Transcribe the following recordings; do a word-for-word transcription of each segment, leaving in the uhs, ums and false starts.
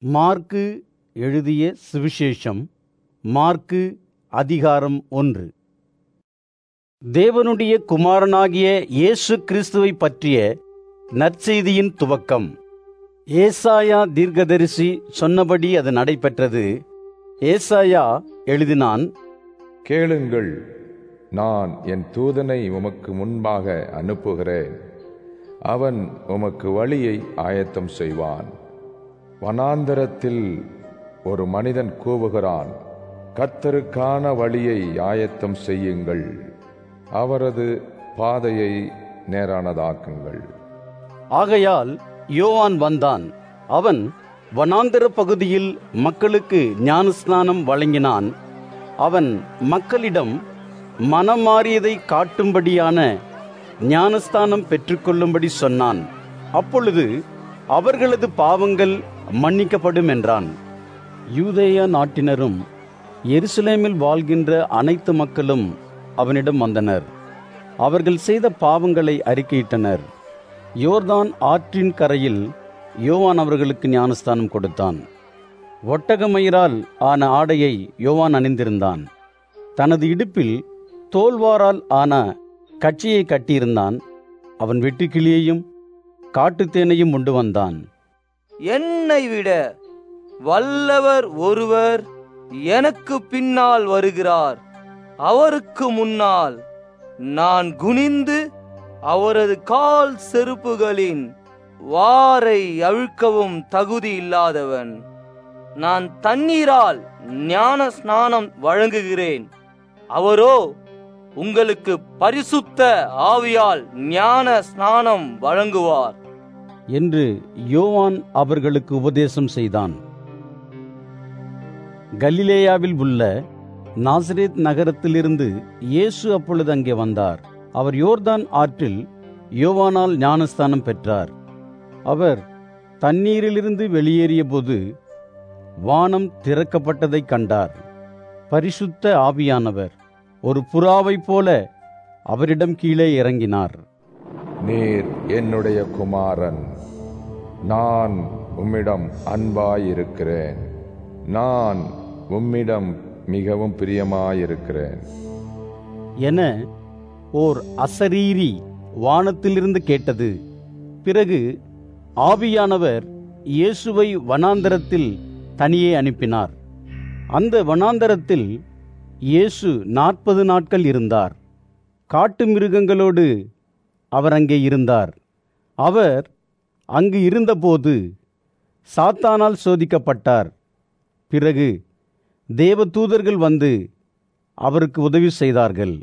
மாற்கு எழுதிய சுவிசேஷம். மாற்கு அதிகாரம் ஒன்று. தேவனுடைய குமாரனாகிய இயேசு கிறிஸ்துவை பற்றிய நற்செய்தியின் துவக்கம். ஏசாயா தீர்க்கதரிசி சொன்னபடி அது நடைபெற்றது. ஏசாயா எழுதினான், கேளுங்கள், நான் என் தூதனை உமக்கு முன்பாக அனுப்புகிறேன். அவன் உமக்கு வழியை ஆயத்தம் செய்வான். வனாந்தரத்தில் ஒரு மனிதன் கூவுகிறான், கர்த்தருக்கான வழியை ஆயத்தம் செய்யுங்கள், அவரது பாதையை நேரானதாக்குங்கள். ஆகையால் யோவான் வந்தான். அவன் வனாந்தர பகுதியில் மக்களுக்கு ஞானஸ்நானம் வழங்கினான். அவன் மக்களிடம் மனம் மாறியதை காட்டும்படியான ஞானஸ்தானம் பெற்றுக்கொள்ளும்படி சொன்னான். அப்பொழுது அவர்களது பாவங்கள் மன்னிக்கப்படும் என்றான். யூதேயா நாட்டினரும் எருசலேமில் வாழ்கின்ற அனைத்து மக்களும் அவனிடம் வந்தனர். அவர்கள் செய்த பாவங்களை அறிக்கையிட்டனர். யோர்தான் ஆற்றின் கரையில் யோவான் அவர்களுக்கு ஞானஸ்தானம் கொடுத்தான். ஒட்டகமயிரால் ஆன ஆடையை யோவான் அணிந்திருந்தான். தனது இடுப்பில் தோல்வாரால் ஆன கட்சியை கட்டியிருந்தான். அவன் வெட்டுக்கிளியையும் காட்டுத்தேனையும் உண்டு வந்தான். என்னை விட வல்லவர் ஒருவர் எனக்கு பின்னால் வருகிறார். அவருக்கு முன்னால் நான் குனிந்து அவரது கால் செருப்புகளின் வாரை அழுக்கவும் தகுதி இல்லாதவன். நான் தண்ணீரால் ஞான ஸ்நானம் வழங்குகிறேன். அவரோ உங்களுக்கு பரிசுத்த ஆவியால் ஞான ஸ்நானம் வழங்குவார் என்று யோவான் அவர்களுக்கு உபதேசம் செய்தான். கலிலேயாவில் உள்ள நாசரேத் நகரத்திலிருந்து இயேசு அப்பொழுது அங்கே வந்தார். அவர் யோர்தான் ஆற்றில் யோவானால் ஞானஸ்தானம் பெற்றார். அவர் தண்ணீரிலிருந்து வெளியேறிய போது வானம் திறக்கப்பட்டதை கண்டார். பரிசுத்த ஆவியானவர் ஒரு புறாவைப் போல அவரிடம் கீழே இறங்கினார். நீர் என்னுடைய குமாரன், நான் உம்மிடம் அன்பாயிருக்கிறேன், நான் உம்மிடம் மிகவும் பிரியமாயிருக்கிறேன் என ஓர் அசரீரி வானத்திலிருந்து கேட்டது. பிறகு ஆவியானவர் இயேசுவை வனாந்தரத்தில் தனியே அனுப்பினார். அந்த வனாந்தரத்தில் இயேசு நாற்பது நாட்கள் இருந்தார். காட்டு மிருகங்களோடு அவர் அங்கே இருந்தார். அவர் அங்கு இருந்தபோது சாத்தானால் சோதிக்கப்பட்டார். பிறகு தேவதூதர்கள் வந்து அவருக்கு உதவி செய்தார்கள்.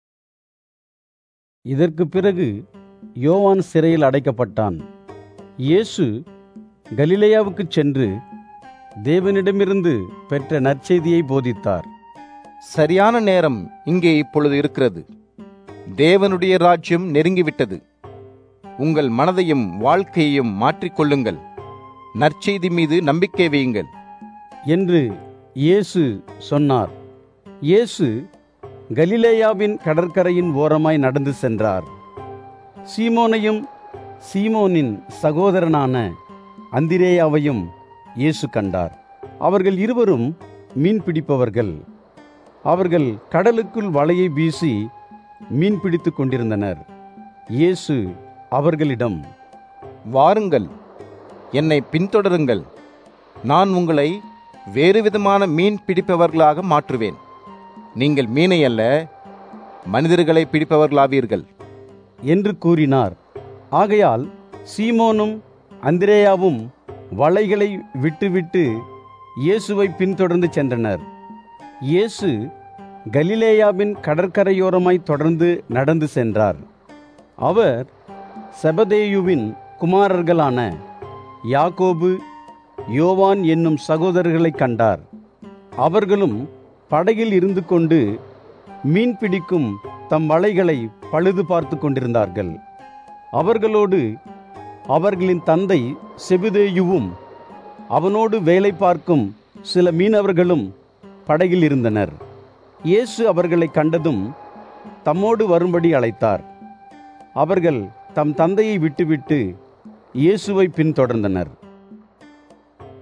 இதற்கு பிறகு யோவான் சிறையில் அடைக்கப்பட்டான். இயேசு கலிலேயாவுக்கு சென்று தேவனிடமிருந்து பெற்ற நற்செய்தியை போதித்தார். சரியான நேரம் இங்கே இப்பொழுது இருக்கிறது. தேவனுடைய ராஜ்யம் நெருங்கிவிட்டது. உங்கள் மனதையும் வாழ்க்கையையும் மாற்றிக்கொள்ளுங்கள். நற்செய்தி மீது நம்பிக்கை வையுங்கள் என்று இயேசு சொன்னார். இயேசு கலிலேயாவின் கடற்கரையின் ஓரமாய் நடந்து சென்றார். சீமோனையும் சீமோனின் சகோதரனான அந்திரேயாவையும் இயேசு கண்டார். அவர்கள் இருவரும் மீன் பிடிப்பவர்கள். அவர்கள் கடலுக்குள் வலையை வீசி மீன் பிடித்துக் கொண்டிருந்தனர். இயேசு அவர்களிடம், வாருங்கள், என்னை பின்தொடருங்கள். நான் உங்களை வேறு விதமான மீன் பிடிப்பவர்களாக மாற்றுவேன். நீங்கள் மீனை அல்ல, மனிதர்களை பிடிப்பவர்களாவீர்கள் என்று கூறினார். ஆகையால் சீமோனும் அந்திரேயாவும் வலைகளை விட்டுவிட்டு இயேசுவை பின்தொடர்ந்து சென்றனர். இயேசு கலிலேயாவின் கடற்கரையோரமாய் தொடர்ந்து நடந்து சென்றார். அவர் செபதேயுவின் குமாரர்களான யாக்கோபு, யோவான் என்னும் சகோதரர்களை கண்டார். அவர்களும் படகில் இருந்து கொண்டு மீன் பிடிக்கும் தம் வலைகளை பழுது பார்த்து கொண்டிருந்தார்கள். அவர்களோடு அவர்களின் தந்தை செபதேயுவும் அவனோடு வேலை பார்க்கும் சில மீனவர்களும் படகில் இருந்தனர். இயேசு அவர்களை கண்டதும் தம்மோடு வரும்படி அழைத்தார். அவர்கள் தம் தந்தையை விட்டுவிட்டு இயேசுவை பின்தொடர்ந்தனர்.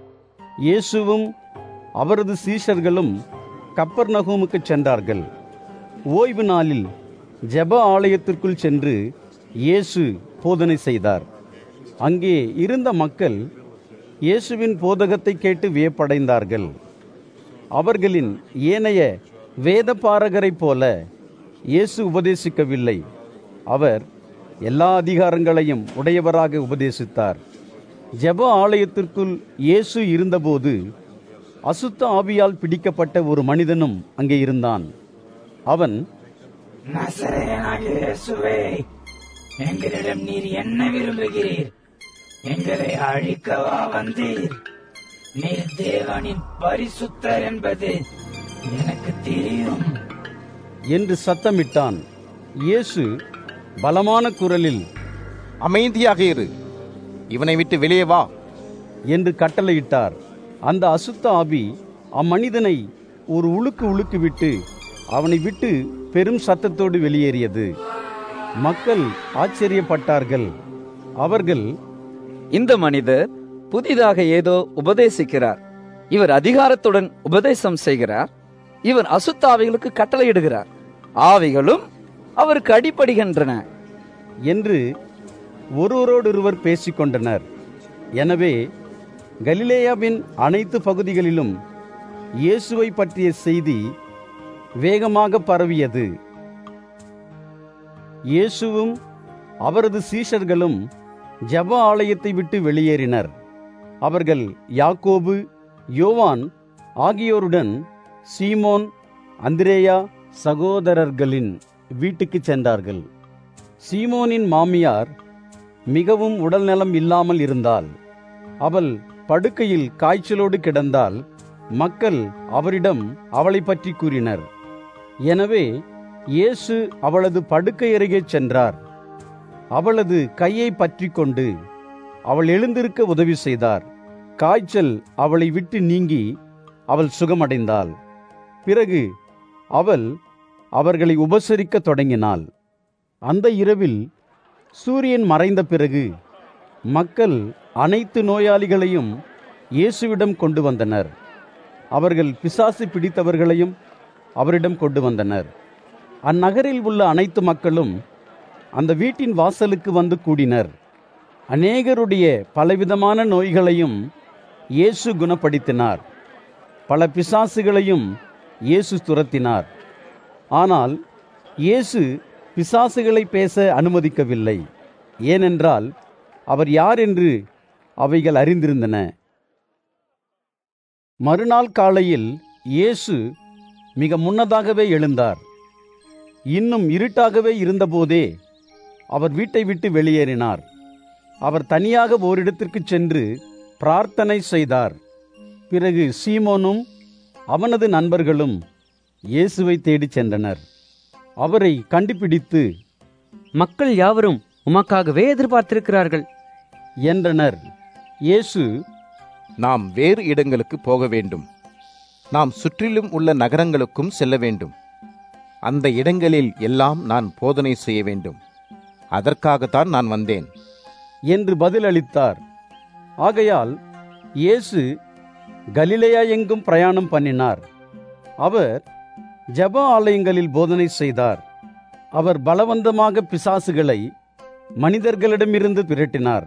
இயேசுவும் அவரது சீஷர்களும் கப்பர்நகூமுக்கு சென்றார்கள். ஓய்வு நாளில் ஜெப ஆலயத்திற்குள் சென்று இயேசு போதனை செய்தார். அங்கே இருந்த மக்கள் இயேசுவின் போதகத்தை கேட்டு வியப்படைந்தார்கள். அவர்களின் ஏனைய வேதபாரகரைப் போல இயேசு உபதேசிக்கவில்லை. அவர் எல்லா அதிகாரங்களையும் உடையவராக உபதேசித்தார். ஜெப ஆலயத்திற்குள் இயேசு இருந்தபோது அசுத்த ஆவியால் பிடிக்கப்பட்ட ஒரு மனிதனும் அங்கே இருந்தான். அவன், நசரேயனாகிய இயேசுவே, எங்களிடம் நீர் என்ன விரும்புகிறீர்? எங்களை அழிக்கவா வந்தீர்? நீர் தேவனின் பரிசுத்தர் என்பது எனக்கு தெரியும் என்று சத்தமிட்டான். இயேசு பலமான குரலில், அமைதியாக இரு, இவனை விட்டு வெளியே வா என்று கட்டளையிட்டார். அந்த அசுத்த ஆவி அம்மனிதனை ஒரு உழுக்கு உழுக்கு விட்டு அவனை விட்டு பெரும் சத்தத்தோடு வெளியேறியது. மக்கள் ஆச்சரியப்பட்டார்கள். அவர்கள், இந்த மனிதர் புதிதாக ஏதோ உபதேசிக்கிறார். இவர் அதிகாரத்துடன் உபதேசம் செய்கிறார். இவர் அசுத்த ஆவிகளுக்கு கட்டளையிடுகிறார். ஆவிகளும் அவருக்கு அடிபடுகின்றன என்று ஒருவரோடொருவர் பேசிக்கொண்டனர். எனவே கலிலேயாவின் அனைத்து பகுதிகளிலும் இயேசுவை பற்றிய செய்தி வேகமாக பரவியது. இயேசுவும் அவரது சீஷர்களும் ஜெப ஆலயத்தை விட்டு வெளியேறினர். அவர்கள் யாக்கோபு, யோவான் ஆகியோருடன் சீமோன், அந்திரேயா சகோதரர்களின் வீட்டுக்கு சென்றார்கள். சீமோனின் மாமியார் மிகவும் உடல்நலம் இல்லாமல் இருந்தாள். அவள் படுக்கையில் காய்ச்சலோடு கிடந்தால் மக்கள் அவரிடம் அவளை பற்றி கூறினர். எனவே இயேசு அவளது படுக்கை அருகே சென்றார். அவளது கையை பற்றி கொண்டு அவள் எழுந்திருக்க உதவி செய்தார். காய்ச்சல் அவளை விட்டு நீங்கி அவள் சுகமடைந்தாள். பிறகு அவள் அவர்களை உபசரிக்க தொடங்கினாள். அந்த இரவில் சூரியன் மறைந்த பிறகு மக்கள் அனைத்து நோயாளிகளையும் இயேசுவிடம் கொண்டு வந்தனர். அவர்கள் பிசாசு பிடித்தவர்களையும் அவரிடம் கொண்டு வந்தனர். அந்நகரில் உள்ள அனைத்து மக்களும் அந்த வீட்டின் வாசலுக்கு வந்து கூடினர். அநேகருடைய பலவிதமான நோய்களையும் இயேசு குணப்படுத்தினார். பல பிசாசுகளையும் இயேசு துரத்தினார். ஆனால் இயேசு பிசாசுகளை பேச அனுமதிக்கவில்லை. ஏனென்றால் அவர் யார் என்று அவைகள் அறிந்திருந்தன. மறுநாள் காலையில் இயேசு மிக முன்னதாகவே எழுந்தார். இன்னும் இருட்டாகவே இருந்தபோதே அவர் வீட்டை விட்டு வெளியேறினார். அவர் தனியாக ஓரிடத்திற்கு சென்று பிரார்த்தனை செய்தார். பிறகு சீமோனும் அவனது நண்பர்களும் இயேசுவை தேடிச் சென்றனர். அவரை கண்டுபிடித்து, மக்கள் யாவரும் உமக்காகவே எதிர்பார்த்திருக்கிறார்கள் என்றனர். இயேசு, நாம் வேறு இடங்களுக்கு போக வேண்டும். நாம் சுற்றிலும் உள்ள நகரங்களுக்கும் செல்ல வேண்டும். அந்த இடங்களில் எல்லாம் நான் போதனை செய்ய வேண்டும். அதற்காகத்தான் நான் வந்தேன் என்று பதிலளித்தார். ஆகையால் இயேசு கலிலேயா எங்கும் பிரயாணம் பண்ணினார். அவர் ஜெப ஆலயங்களில் போதனை செய்தார். அவர் பலவந்தமாக பிசாசுகளை மனிதர்களிடமிருந்து விரட்டினார்.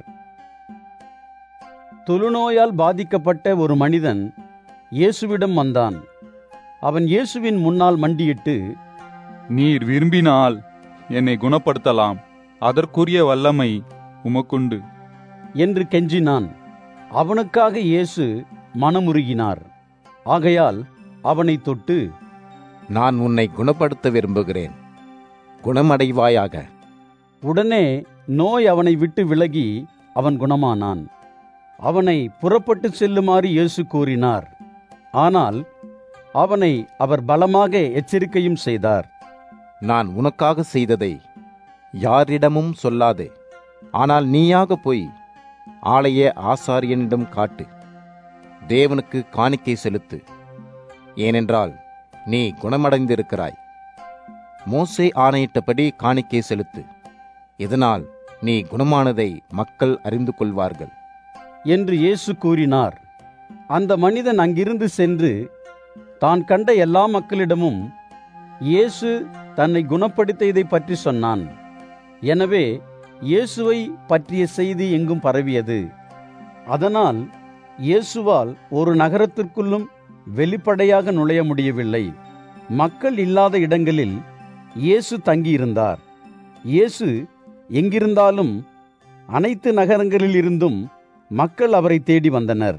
தொழுநோயால் பாதிக்கப்பட்ட ஒரு மனிதன் இயேசுவிடம் வந்தான். அவன் இயேசுவின் முன்னால் மண்டியிட்டு, நீர் விரும்பினால் என்னை குணப்படுத்தலாம், அதற்குரிய வல்லமை உமக்குண்டு என்று கெஞ்சினான். அவனுக்காக இயேசு மனமுருகினார். ஆகையால் அவனை தொட்டு, நான் உன்னை குணப்படுத்த விரும்புகிறேன், குணமடைவாயாக. உடனே நோய் அவனை விட்டு விலகி அவன் குணமானான். அவனை புறப்பட்டு செல்லுமாறு இயேசு கூறினார். ஆனால் அவனை அவர் பலமாக எச்சரிக்கையும் செய்தார். நான் உனக்காக செய்ததை யாரிடமும் சொல்லாதே. ஆனால் நீயாக போய் ஆலய ஆசாரியனிடம் காட்டு. தேவனுக்கு காணிக்கை செலுத்து. ஏனென்றால் நீ குணமடைந்திருக்கிறாய். மோசே ஆணையிட்டபடி காணிக்கை செலுத்து. இதனால் நீ குணமானதை மக்கள் அறிந்து கொள்வார்கள் என்று இயேசு கூறினார். அந்த மனிதன் அங்கிருந்து சென்று தான் கண்ட எல்லா மக்களிடமும் இயேசு தன்னை குணப்படுத்தியதை பற்றி சொன்னான். எனவே இயேசுவை பற்றிய செய்தி எங்கும் பரவியது. அதனால் இயேசுவால் ஒரு நகரத்திற்குள்ளும் வெளிப்படையாக நுழைய முடியவில்லை. மக்கள் இல்லாத இடங்களில் இயேசு தங்கியிருந்தார். இயேசு எங்கிருந்தாலும் அனைத்து நகரங்களில் இருந்தும் மக்கள் அவரை தேடி வந்தனர்.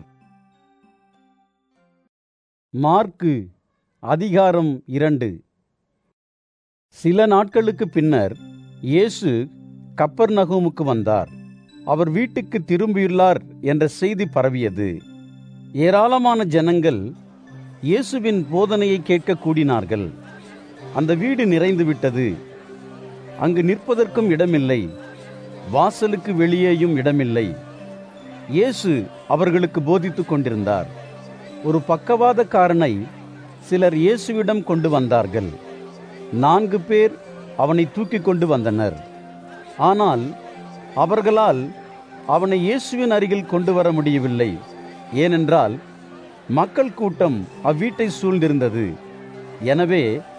மார்க்கு அதிகாரம் இரண்டு. சில நாட்களுக்கு பின்னர் இயேசு கப்பர்நகூமுக்கு வந்தார். அவர் வீட்டுக்கு திரும்பியுள்ளார் என்ற செய்தி பரவியது. ஏராளமான ஜனங்கள் இயேசுவின் போதனையை கேட்க கூடினார்கள். அந்த வீடு நிறைந்து விட்டது. அங்கு நிற்பதற்கும் இடமில்லை, வாசலுக்கு வெளியேயும் இடமில்லை. இயேசு அவர்களுக்கு போதித்துக் கொண்டிருந்தார். ஒரு பக்கவாதக்காரனை சிலர் இயேசுவிடம் கொண்டு வந்தார்கள். நான்கு பேர் அவனை தூக்கி கொண்டு வந்தனர். ஆனால் அவர்களால் அவனை இயேசுவின் அருகில் கொண்டு வர முடியவில்லை. ஏனென்றால் மக்கள் கூட்டம் அவ்வீட்டை சூழ்ந்திருந்தது. எனவே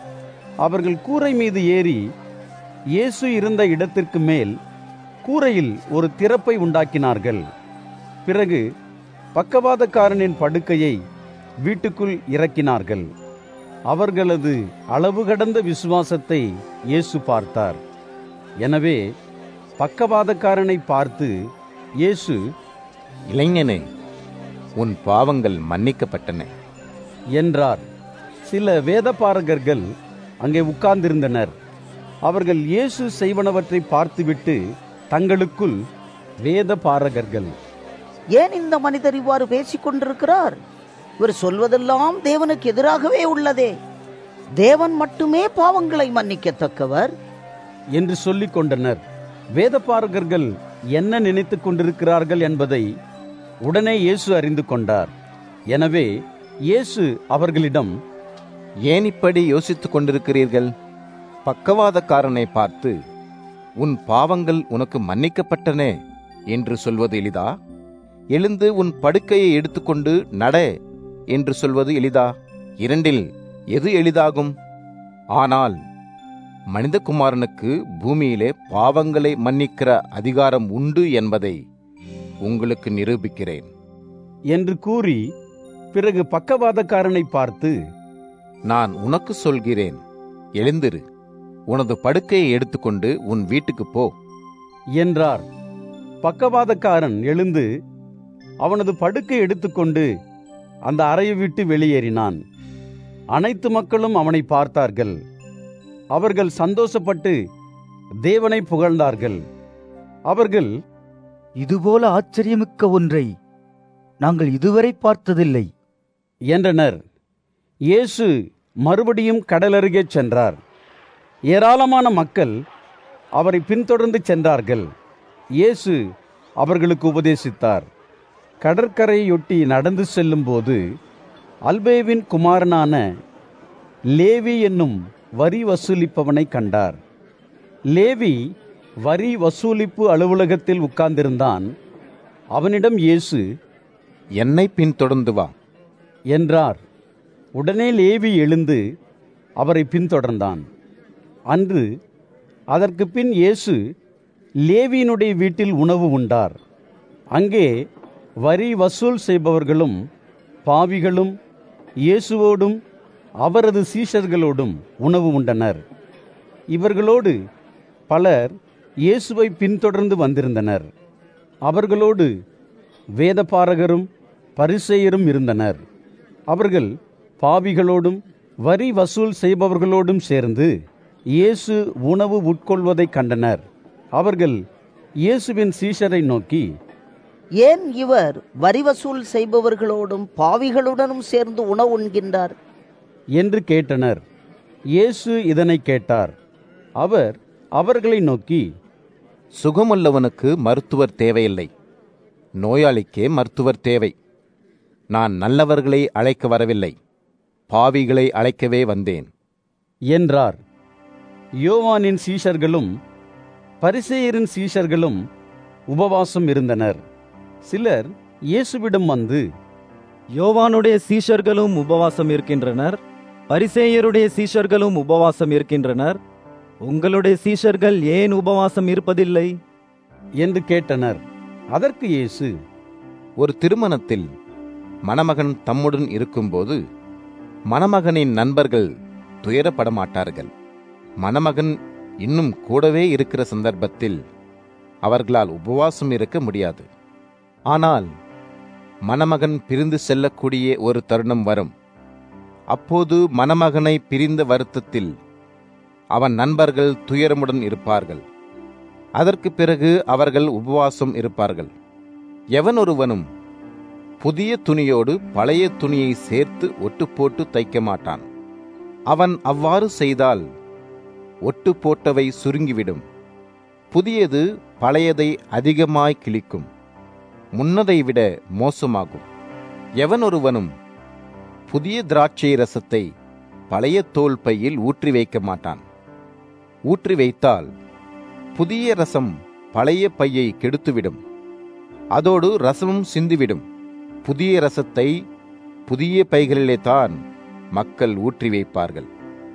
அவர்கள் கூரை மீது ஏறி இயேசு இருந்த இடத்திற்கு மேல் கூரையில் ஒரு திறப்பை உண்டாக்கினார்கள். பிறகு பக்கவாதக்காரனின் படுக்கையை வீட்டுக்குள் இறக்கினார்கள். அவர்களது அளவு கடந்த விசுவாசத்தை இயேசு பார்த்தார். எனவே பக்கவாதக்காரனை பார்த்து இயேசு, இளைஞனே, உன் பாவங்கள் மன்னிக்கப்பட்டன என்றார். சில வேதபாரகர்கள் அங்கே உட்கார்ந்திருந்தனர். அவர்கள் இயேசு செய்வனவற்றை பார்த்துவிட்டு தங்களுக்குள், வேதபாரகர்கள், ஏன் இந்த மனிதர் இவ்வாறு பேசிக் கொண்டிருக்கிறார்? இவர் சொல்வதெல்லாம் தேவனுக்கு எதிராகவே உள்ளதே. தேவன் மட்டுமே பாவங்களை மன்னிக்கத்தக்கவர் என்று சொல்லிக் கொண்டனர். வேதபாரகர்கள் என்ன நினைத்துக் கொண்டிருக்கிறார்கள் என்பதை உடனே இயேசு அறிந்து கொண்டார். எனவே இயேசு அவர்களிடம், ஏன் இப்படி யோசித்துக் கொண்டிருக்கிறீர்கள்? பக்கவாதக்காரனை பார்த்து, உன் பாவங்கள் உனக்கு மன்னிக்கப்பட்டன என்று சொல்வது எளிதா? எழுந்து உன் படுக்கையை எடுத்துக்கொண்டு நட என்று சொல்வது எளிதா? இரண்டில் எது எளிதாகும்? ஆனால் மனிதகுமாரனுக்கு பூமியிலே பாவங்களை மன்னிக்கிற அதிகாரம் உண்டு என்பதை உங்களுக்கு நிரூபிக்கிறேன் என்று கூறி பிறகு பக்கவாதக்காரனை பார்த்து, நான் உனக்கு சொல்கிறேன், எழுந்திரு, உனது படுக்கையை எடுத்துக்கொண்டு உன் வீட்டுக்கு போ என்றார். பக்கவாதக்காரன் எழுந்து அவனது படுக்கை எடுத்துக்கொண்டு அந்த அறையை விட்டு வெளியேறினான். அனைத்து மக்களும் அவனை பார்த்தார்கள். அவர்கள் சந்தோஷப்பட்டு தேவனை புகழ்ந்தார்கள். அவர்கள், இதுபோல ஆச்சரியமிக்க ஒன்றை நாங்கள் இதுவரை பார்த்ததில்லை என்றனர். இயேசு மறுபடியும் கடலருகே சென்றார். ஏராளமான மக்கள் அவரை பின்தொடர்ந்து சென்றார்கள். இயேசு அவர்களுக்கு உபதேசித்தார். கடற்கரையொட்டி நடந்து செல்லும்போது அல்பேவின் குமாரனான லேவி என்னும் வரி வசூலிப்பவனை கண்டார். லேவி வரி வசூலிப்பு அலுவலகத்தில் உட்கார்ந்திருந்தான். அவனிடம் இயேசு, என்னை பின்தொடர்ந்து வா என்றார். உடனே லேவி எழுந்து அவரை பின்தொடர்ந்தான். அன்று அதற்கு பின் இயேசு லேவியினுடைய வீட்டில் உணவு உண்டார். அங்கே வரி வசூல் செய்பவர்களும் பாவிகளும் இயேசுவோடும் அவரது சீஷர்களோடும் உணவு உண்டனர். இவர்களோடு பலர் இயேசுவை பின்தொடர்ந்து வந்திருந்தனர். அவர்களோடு வேதபாரகரும் பரிசேயரும் இருந்தனர். அவர்கள் பாவிகளோடும் வரி வசூல் செய்பவர்களோடும் சேர்ந்து இயேசு உணவு உட்கொள்வதை கண்டனர். அவர்கள் இயேசுவின் சீஷரை நோக்கி, ஏன் இவர் வரி வசூல் செய்பவர்களோடும் பாவிகளுடனும் சேர்ந்து உணவு உண்கின்றார் என்று கேட்டனர். இயேசு இதனை கேட்டார். அவர் அவர்களை நோக்கி, சுகமுள்ளவனுக்கு மருத்துவர் தேவையில்லை, நோயாளிக்கே மருத்துவர் தேவை. நான் நல்லவர்களை அழைக்க வரவில்லை, பாவிகளை அழைக்கவே வந்தேன் என்றார். யோவானின் சீஷர்களும் பரிசேயரின் சீஷர்களும் உபவாசம் இருந்தனர். சிலர் இயேசுவிடம் வந்து, யோவானுடைய சீஷர்களும் உபவாசம் இருக்கின்றனர், பரிசேயருடைய சீஷர்களும் உபவாசம் இருக்கின்றனர், உங்களுடைய சீஷர்கள் ஏன் உபவாசம் இருப்பதில்லை என்று கேட்டனர். அதற்கு இயேசு, ஒரு திருமணத்தில் மணமகன் தம்முடன் இருக்கும்போது மணமகனின் நண்பர்கள் துயரப்பட மாட்டார்கள். மணமகன் இன்னும் கூடவே இருக்கிற சந்தர்ப்பத்தில் அவர்களால் உபவாசம் இருக்க முடியாது. ஆனால் மணமகன் பிரிந்து செல்லக்கூடிய ஒரு தருணம் வரும். அப்போது மணமகனை பிரிந்த வருத்தத்தில் அவன் நண்பர்கள் துயரமுடன் இருப்பார்கள். அதற்கு பிறகு அவர்கள் உபவாசம் இருப்பார்கள். எவன் ஒருவனும் புதிய துணியோடு பழைய துணியை சேர்த்து ஒட்டு போட்டு தைக்க மாட்டான். அவன் அவ்வாறு செய்தால் ஒட்டு போட்டவை சுருங்கிவிடும், புதியது பழையதை அதிகமாய் கிழிக்கும், முன்னதை விட மோசமாகும். எவன் ஒருவனும் புதிய திராட்சை ரசத்தை பழைய தோல் பையில் ஊற்றி வைக்க மாட்டான். ஊற்றி வைத்தால் புதிய ரசம் பழைய பையை கெடுத்துவிடும், அதோடு ரசமும் சிந்திவிடும். புதிய ரசத்தை புதிய பைகளிலே தான் மக்கள் ஊற்றி வைப்பார்கள்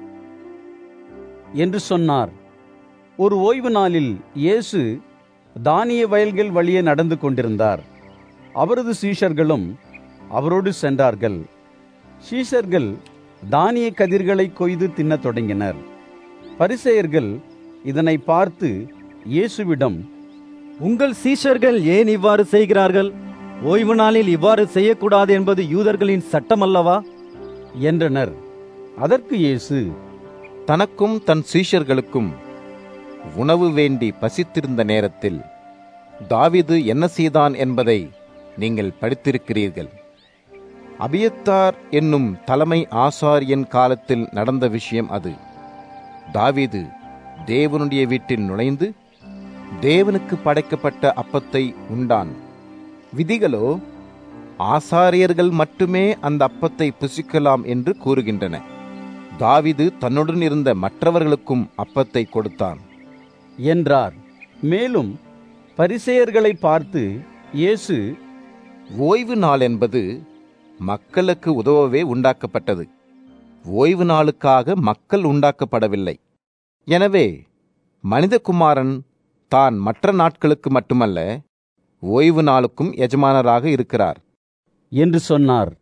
என்று சொன்னார். ஒரு ஓய்வு நாளில் இயேசு தானிய வயல்கள் வழியே நடந்து கொண்டிருந்தார். அவரது சீஷர்களும் அவரோடு சென்றார்கள். சீஷர்கள் தானிய கதிர்களை கொய்து தின்னத் தொடங்கினர். பரிசேயர்கள் இதனை பார்த்து இயேசுவிடம், உங்கள் சீஷர்கள் ஏன் இவ்வாறு செய்கிறார்கள்? ஓய்வு நாளில் இவ்வாறு செய்யக்கூடாது என்பது யூதர்களின் சட்டம் அல்லவா என்றனர். அதற்கு இயேசு, தனக்கும் தன் சீஷர்களுக்கும் உணவு வேண்டி பசித்திருந்த நேரத்தில் தாவீது என்ன செய்தான் என்பதை நீங்கள் படித்திருக்கிறீர்கள். அபியத்தார் என்னும் தலைமை ஆசாரியன் காலத்தில் நடந்த விஷயம் அது. தாவீது தேவனுடைய வீட்டில் நுழைந்து தேவனுக்கு படைக்கப்பட்ட அப்பத்தை உண்டான். விதிகளோ ஆசாரியர்கள் மட்டுமே அந்த அப்பத்தை புசிக்கலாம் என்று கூறுகின்றன. தாவீது தன்னுடன் இருந்த மற்றவர்களுக்கும் அப்பத்தை கொடுத்தான் என்றார். மேலும் பரிசேயர்களை பார்த்து இயேசு, ஓய்வு நாள் என்பது மக்களுக்கு உதவவே உண்டாக்கப்பட்டது, ஓய்வு நாளுக்காக மக்கள் உண்டாக்கப்படவில்லை. எனவே மனிதகுமாரன் தான் மற்ற நாட்களுக்கு மட்டுமல்ல ஓய்வு நாளுக்கும் எஜமானராக இருக்கிறார் என்று சொன்னார்.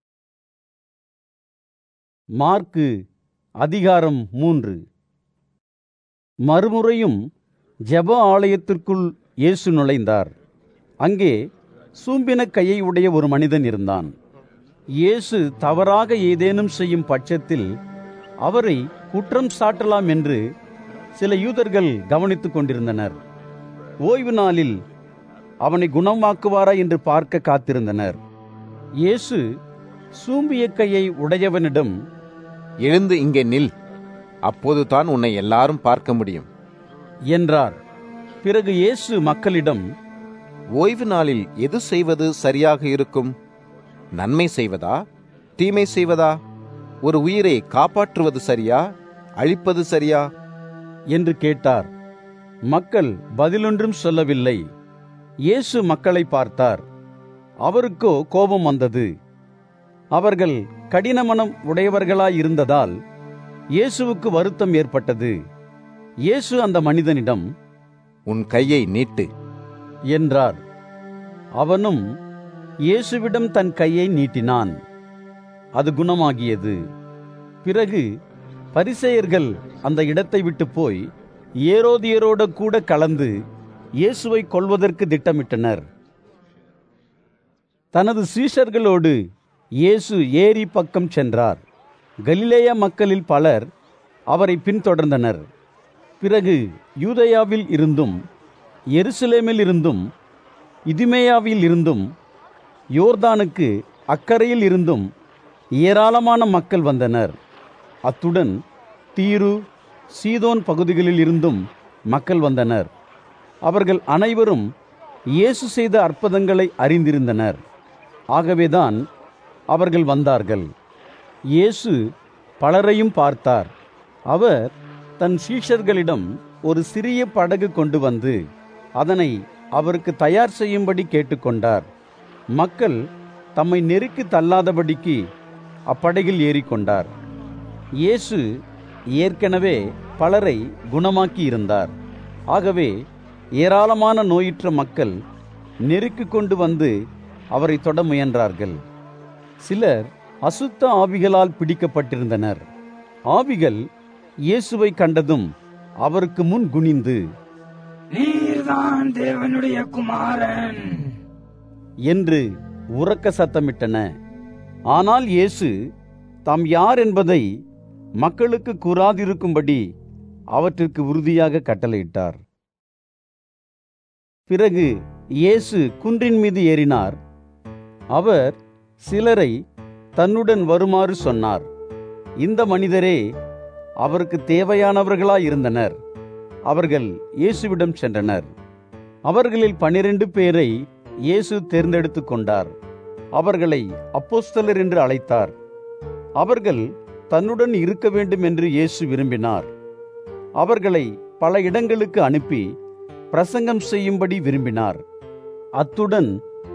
மார்க்கு அதிகாரம் மூன்று. மறுமுறையும் ஜெப ஆலயத்திற்குள் இயேசு நுழைந்தார். அங்கே சூம்பின கையை உடைய ஒரு மனிதன் இருந்தான். இயேசு தவறாக ஏதேனும் செய்யும் பட்சத்தில் அவரை குற்றம் சாட்டலாம் என்று சில யூதர்கள் கவனித்துக் கொண்டிருந்தனர். ஓய்வு நாளில் அவனை குணமாக்குவாரா என்று பார்க்க காத்திருந்தனர். இயேசு சூம்பிய கையை உடையவனிடம், எழுந்து இங்கே நில், அப்போதுதான் உன்னை எல்லாரும் பார்க்க முடியும் என்றார். பிறகு இயேசு மக்களிடம், ஓய்வு நாளில் எது செய்வது சரியாக இருக்கும்? நன்மை செய்வதா, தீமை செய்வதா? ஒரு உயிரை காப்பாற்றுவது சரியா, அழிப்பது சரியா என்று கேட்டார். மக்கள் பதிலொன்றும் சொல்லவில்லை. இயேசு மக்களை பார்த்தார். அவருக்கோ கோபம் வந்தது. அவர்கள் கடினமனம் உடையவர்களாயிருந்ததால் இயேசுவுக்கு வருத்தம் ஏற்பட்டது. இயேசு அந்த மனிதனிடம், உன் கையை நீட்டு என்றார். அவனும் இயேசுவிடம் தன் கையை நீட்டினான். அது குணமாகியது. பிறகு பரிசேயர்கள் அந்த இடத்தை விட்டு போய் ஏரோதியரோடு கூட கலந்து இயேசுவை கொல்வதற்கு திட்டமிட்டனர். தனது சீஷர்களோடு இயேசு ஏரி பக்கம் சென்றார். கலிலேயா மக்களில் பலர் அவரை பின்தொடர்ந்தனர். பிறகு யூதேயாவில் இருந்தும் எருசலேமில் இருந்தும் இதுமேயாவில் இருந்தும் யோர்தானுக்கு அக்கரையில் இருந்தும் ஏராளமான மக்கள் வந்தனர். அத்துடன் தீரு சீதோன் பகுதிகளில் இருந்தும் மக்கள் வந்தனர். அவர்கள் அனைவரும் இயேசு செய்த அற்புதங்களை அறிந்திருந்தனர். ஆகவேதான் அவர்கள் வந்தார்கள். இயேசு பலரையும் பார்த்தார். அவர் தன் சீஷர்களிடம் ஒரு சிறிய படகு கொண்டு வந்து அதனை அவருக்கு தயார் செய்யும்படி கேட்டுக்கொண்டார். மக்கள் தம்மை நெருக்கி தள்ளாதபடிக்கு அப்படகில் ஏறிக்கொண்டார். இயேசு ஏற்கனவே பலரை குணமாக்கி இருந்தார். ஆகவே ஏராளமான நோயுற்ற மக்கள் நெருக்கி கொண்டு வந்து அவரை தொட முயன்றார்கள். சிலர் அசுத்த ஆவிகளால் பிடிக்கப்பட்டிருந்தனர். ஆவிகள் இயேசுவை கண்டதும் அவருக்கு முன் குனிந்து, நீர்தான் தேவனுடைய குமாரன் என்று உரக்க சத்தமிட்டன. ஆனால் இயேசு தாம் யார் என்பதை மக்களுக்கு கூறாதிருக்கும்படி அவற்றிற்கு உறுதியாக கட்டளையிட்டார். பிறகு இயேசு குன்றின் மீது ஏறினார். அவர் சிலரை தன்னுடன் வருமாறு சொன்னார். இந்த மனிதரே அவருக்கு தேவையானவர்களாயிருந்தனர். அவர்கள் இயேசுவிடம் சென்றனர். அவர்களில் பனிரெண்டு பேரை இயேசு தேர்ந்தெடுத்து கொண்டார். அவர்களை அப்போஸ்தலர் என்று அழைத்தார். அவர்கள் தன்னுடன் இருக்க வேண்டும் என்று இயேசு விரும்பினார். அவர்களை பல இடங்களுக்கு அனுப்பி பிரசங்கம் செய்யும்படி விரும்பினார். அத்துடன்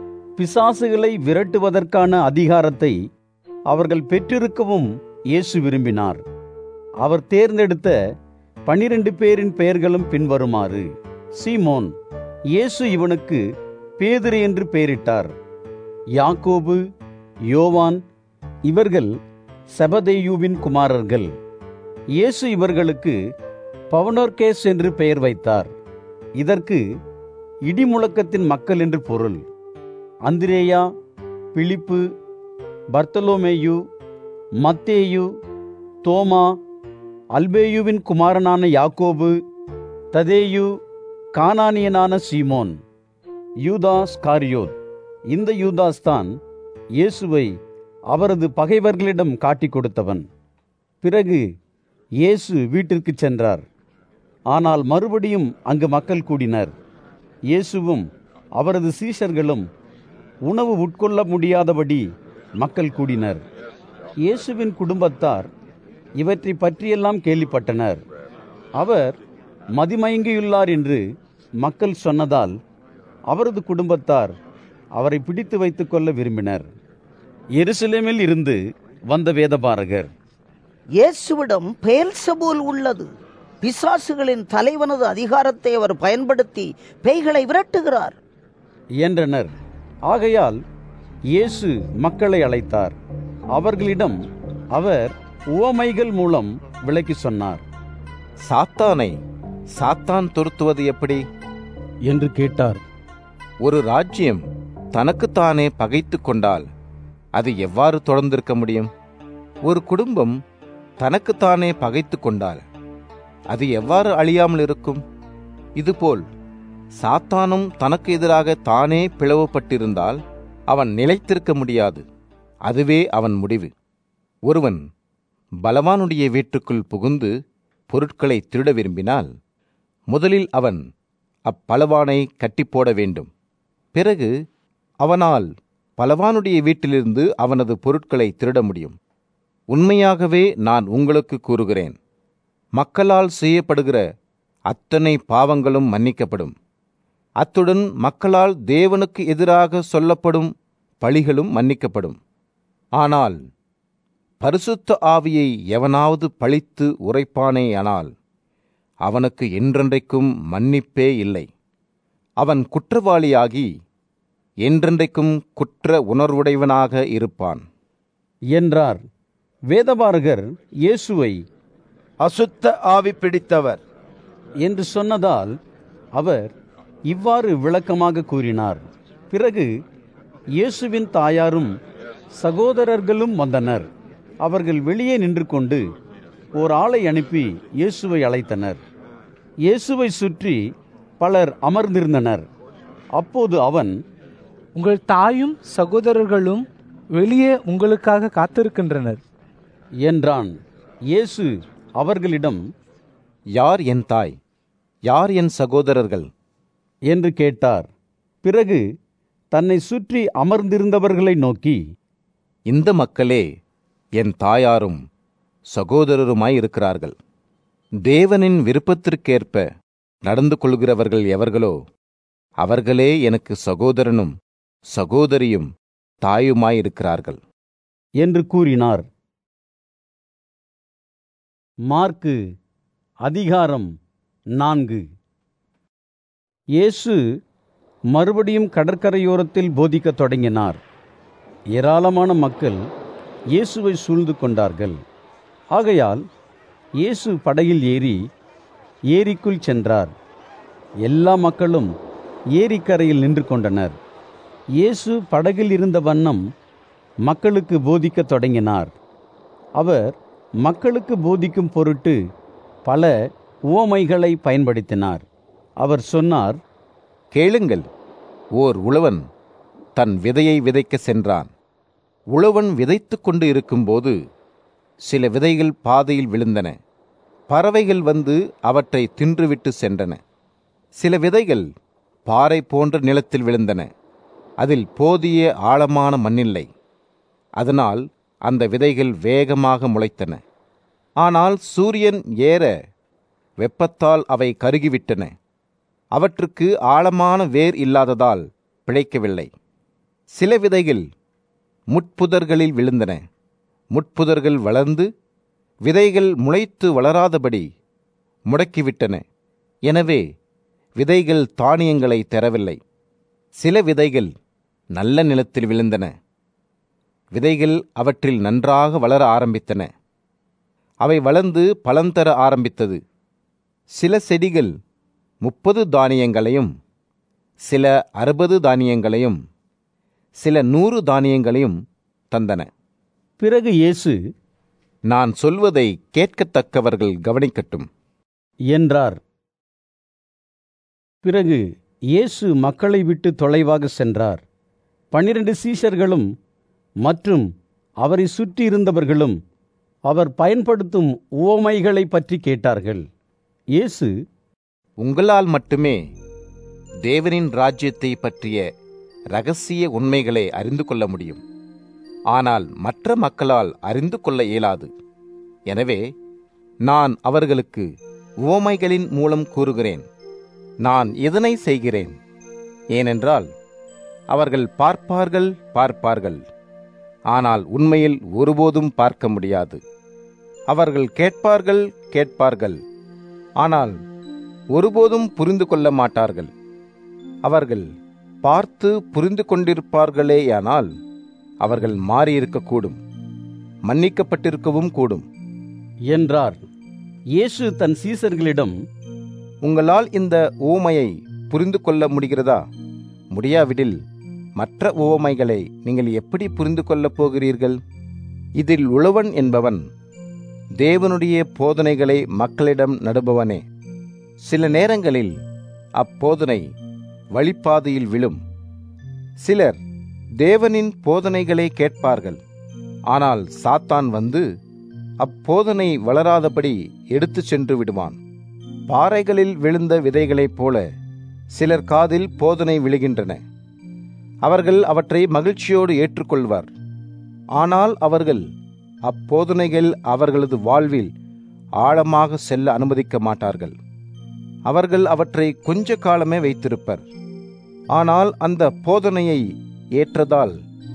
பிசாசுகளை விரட்டுவதற்கான அதிகாரத்தை அவர்கள் பெற்றிருக்கவும் இயேசு விரும்பினார். அவர் தேர்ந்தெடுத்த பனிரெண்டு பேரின் பெயர்களும் பின்வருமாறு: சீமோன், இயேசு இவனுக்கு பேதுரு என்று பெயரிட்டார். யாக்கோபு, யோவான், இவர்கள் செபதேயுவின் குமாரர்கள். இயேசு இவர்களுக்கு பவுனர்கேஸ் என்று பெயர் வைத்தார். இதற்கு இடிமுழக்கத்தின் மக்கள் என்று பொருள். அந்திரேயா, பிலிப்பு, பர்த்தலோமேயு, மத்தேயு, தோமா, அல்பேயுவின் குமாரனான யாக்கோபு, ததேயு, கானானியனான சீமோன், யூதாஸ் காரியோத். இந்த யூதாஸ் தான் இயேசுவை அவரது பகைவர்களிடம் காட்டிக் கொடுத்தவன். பிறகு இயேசு வீட்டிற்கு சென்றார். ஆனால் மறுபடியும் அங்கு மக்கள் கூடினர். இயேசுவும் அவரது சீஷர்களும் உணவு உட்கொள்ள முடியாதபடி மக்கள் கூடினர். இயேசுவின் குடும்பத்தார் இவற்றை பற்றியெல்லாம் கேள்விப்பட்டனர். அவர் மதிமயங்கியுள்ளார் என்று மக்கள் சொன்னதால் அவரது குடும்பத்தார் அவரை பிடித்து வைத்துக் கொள்ள விரும்பினர். எருசலேமில் இருந்து வந்த வேதபாரகர், இயேசுவிடம் பெயல்செபூல் உள்ளது. பிசாசுகளின் தலைவனது அதிகாரத்தை அவர் பயன்படுத்தி பேய்களை விரட்டுகிறார் என்றனர். ஆகையால் இயேசு மக்களை அழைத்தார். அவர்களிடம் அவர் உவமைகள் மூலம் விளக்கி சொன்னார். சாத்தானை சாத்தான் துரத்துவது எப்படி என்று கேட்டார். ஒரு ராஜ்யம் தனக்குத்தானே பகைத்து கொண்டால் அது எவ்வாறு தொடர்ந்திருக்க முடியும்? ஒரு குடும்பம் தனக்குத்தானே பகைத்து கொண்டால் அது எவ்வாறு அழியாமல் இருக்கும்? இதுபோல் சாத்தானும் தனக்கு எதிராக தானே பிளவுபட்டிருந்தால் அவன் நிலைத்திருக்க முடியாது. அதுவே அவன் முடிவு. ஒருவன் பலவானுடைய வீட்டுக்குள் புகுந்து பொருட்களை திருட விரும்பினால் முதலில் அவன் அப்பலவானை கட்டிப்போட வேண்டும். பிறகு அவனால் பலவானுடைய வீட்டிலிருந்து அவனது பொருட்களை திருட முடியும். உண்மையாகவே நான் உங்களுக்கு கூறுகிறேன், மக்களால் செய்யப்படுகிற அத்தனை பாவங்களும் மன்னிக்கப்படும். அத்துடன் மக்களால் தேவனுக்கு எதிராக சொல்லப்படும் பழிகளும் மன்னிக்கப்படும். ஆனால் பரிசுத்த ஆவியை எவனாவது பழித்து உரைப்பானேயானால் அவனுக்கு என்றென்றைக்கும் மன்னிப்பே இல்லை. அவன் குற்றவாளியாகி என்றென்றைக்கும் குற்ற உணர்வுடையவனாக இருப்பான் என்றார். வேதபாரகர் இயேசுவை அசுத்த ஆவி பிடித்தவர் என்று சொன்னதால் அவர் இவ்வாறு விளக்கமாக கூறினார். பிறகு இயேசுவின் தாயாரும் சகோதரர்களும் வந்தனர். அவர்கள் வெளியே நின்று கொண்டு ஓர் ஆளை அனுப்பி இயேசுவை அழைத்தனர். இயேசுவை சுற்றி பலர் அமர்ந்திருந்தனர். அப்போது அவன், உங்கள் தாயும் சகோதரர்களும் வெளியே உங்களுக்காக காத்திருக்கின்றனர் என்றான். இயேசு அவர்களிடம், யார் என் தாய், யார் என் சகோதரர்கள் என்று கேட்டார். பிறகு தன்னை சுற்றி அமர்ந்திருந்தவர்களை நோக்கி, இந்த மக்களே என் தாயாரும் சகோதரருமாயிருக்கிறார்கள். தேவனின் விருப்பத்திற்கேற்ப நடந்து கொள்கிறவர்கள் எவர்களோ அவர்களே எனக்கு சகோதரனும் சகோதரியும் தாயுமாயிருக்கிறார்கள் என்று கூறினார். மார்க்கு அதிகாரம் நான்கு. இயேசு மறுபடியும் கடற்கரையோரத்தில் போதிக்கத் தொடங்கினார். ஏராளமான மக்கள் இயேசுவை சூழ்ந்து கொண்டார்கள். ஆகையால் இயேசு படகில் ஏறி ஏரிக்குள் சென்றார். எல்லா மக்களும் ஏரிக்கரையில் நின்று கொண்டனர். இயேசு படகில் இருந்த வண்ணம் மக்களுக்கு போதிக்கத் தொடங்கினார். அவர் மக்களுக்கு போதிக்கும் பொருட்டு பல உவமைகளை பயன்படுத்தினார். அவர் சொன்னார், கேளுங்கள். ஓர் உழவன் தன் விதையை விதைக்க சென்றான். உழவன் விதைத்து கொண்டு இருக்கும்போது சில விதைகள் பாதையில் விழுந்தன. பறவைகள் வந்து அவற்றை தின்றுவிட்டு சென்றன. சில விதைகள் பாறை போன்ற நிலத்தில் விழுந்தன. அதில் போதிய ஆழமான மண்ணில்லை. அதனால் அந்த விதைகள் வேகமாக முளைத்தன. ஆனால் சூரியன் ஏற வெப்பத்தால் அவை கருகிவிட்டன. அவற்றுக்கு ஆழமான வேர் இல்லாததால் பிழைக்கவில்லை. சில விதைகள் முட்புதர்களில் விழுந்தன. முட்புதர்கள் வளர்ந்து விதைகள் முளைத்து வளராதபடி முடக்கிவிட்டன. எனவே விதைகள் தானியங்களை தரவில்லை. சில விதைகள் நல்ல நிலத்தில் விழுந்தன. விதைகள் அவற்றில் நன்றாக வளர ஆரம்பித்தன. அவை வளர்ந்து பலன் தர ஆரம்பித்தது. சில செடிகள் முப்பது தானியங்களையும், சில அறுபது தானியங்களையும், சில நூறு தானியங்களையும் தந்தன. பிறகு இயேசு, நான் சொல்வதை கேட்கத்தக்கவர்கள் கவனிக்கட்டும் என்றார். பிறகு இயேசு மக்களை விட்டு தொலைவாக சென்றார். பன்னிரண்டு சீஷர்களும் மற்றும் அவரை சுற்றி இருந்தவர்களும் அவர் பயன்படுத்தும் உவமைகளை பற்றி கேட்டார்கள். இயேசு, உங்களால் மட்டுமே தேவனின் ராஜ்யத்தை பற்றிய இரகசிய உண்மைகளை அறிந்து கொள்ள முடியும். ஆனால் மற்ற மக்களால் அறிந்து கொள்ள இயலாது. எனவே நான் அவர்களுக்கு உவமைகளின் மூலம் கூறுகிறேன். நான் இதனை செய்கிறேன். ஏனென்றால் அவர்கள் பார்ப்பார்கள் பார்ப்பார்கள் ஆனால் உண்மையில் ஒருபோதும் பார்க்க முடியாது. அவர்கள் கேட்பார்கள் கேட்பார்கள் ஆனால் ஒருபோதும் புரிந்து கொள்ள மாட்டார்கள். அவர்கள் பார்த்து புரிந்து கொண்டிருப்பார்களேயானால் அவர்கள் மாறியிருக்கக்கூடும், மன்னிக்கப்பட்டிருக்கவும் கூடும் என்றார். இயேசு தன் சீசர்களிடம், உங்களால் இந்த உவமையை புரிந்து கொள்ள முடிகிறதா? முடியாவிடில் மற்ற உவமைகளை நீங்கள் எப்படி புரிந்து கொள்ளப் போகிறீர்கள்? இதில் உழவன் என்பவன் தேவனுடைய போதனைகளை மக்களிடம் நடுபவனே. சில நேரங்களில் அப்போதனை வழிப்பாதையில் விழும். சிலர் தேவனின் போதனைகளை கேட்பார்கள். ஆனால் சாத்தான் வந்து அப்போதனை வளராதபடி எடுத்துச் சென்று விடுவான். பாறைகளில் விழுந்த விதைகளைப் போல சிலர் காதில் போதனை விழுகின்றன. அவர்கள் அவற்றை மகிழ்ச்சியோடு ஏற்றுக்கொள்வார். ஆனால் அவர்கள் அப்போதனைகள் அவர்களது வாழ்வில் ஆழமாக செல்ல அனுமதிக்க மாட்டார்கள். அவர்கள் அவற்றை கொஞ்ச காலமே வைத்திருப்பர். ஆனால் அந்த போதனையை ஏற்றதால்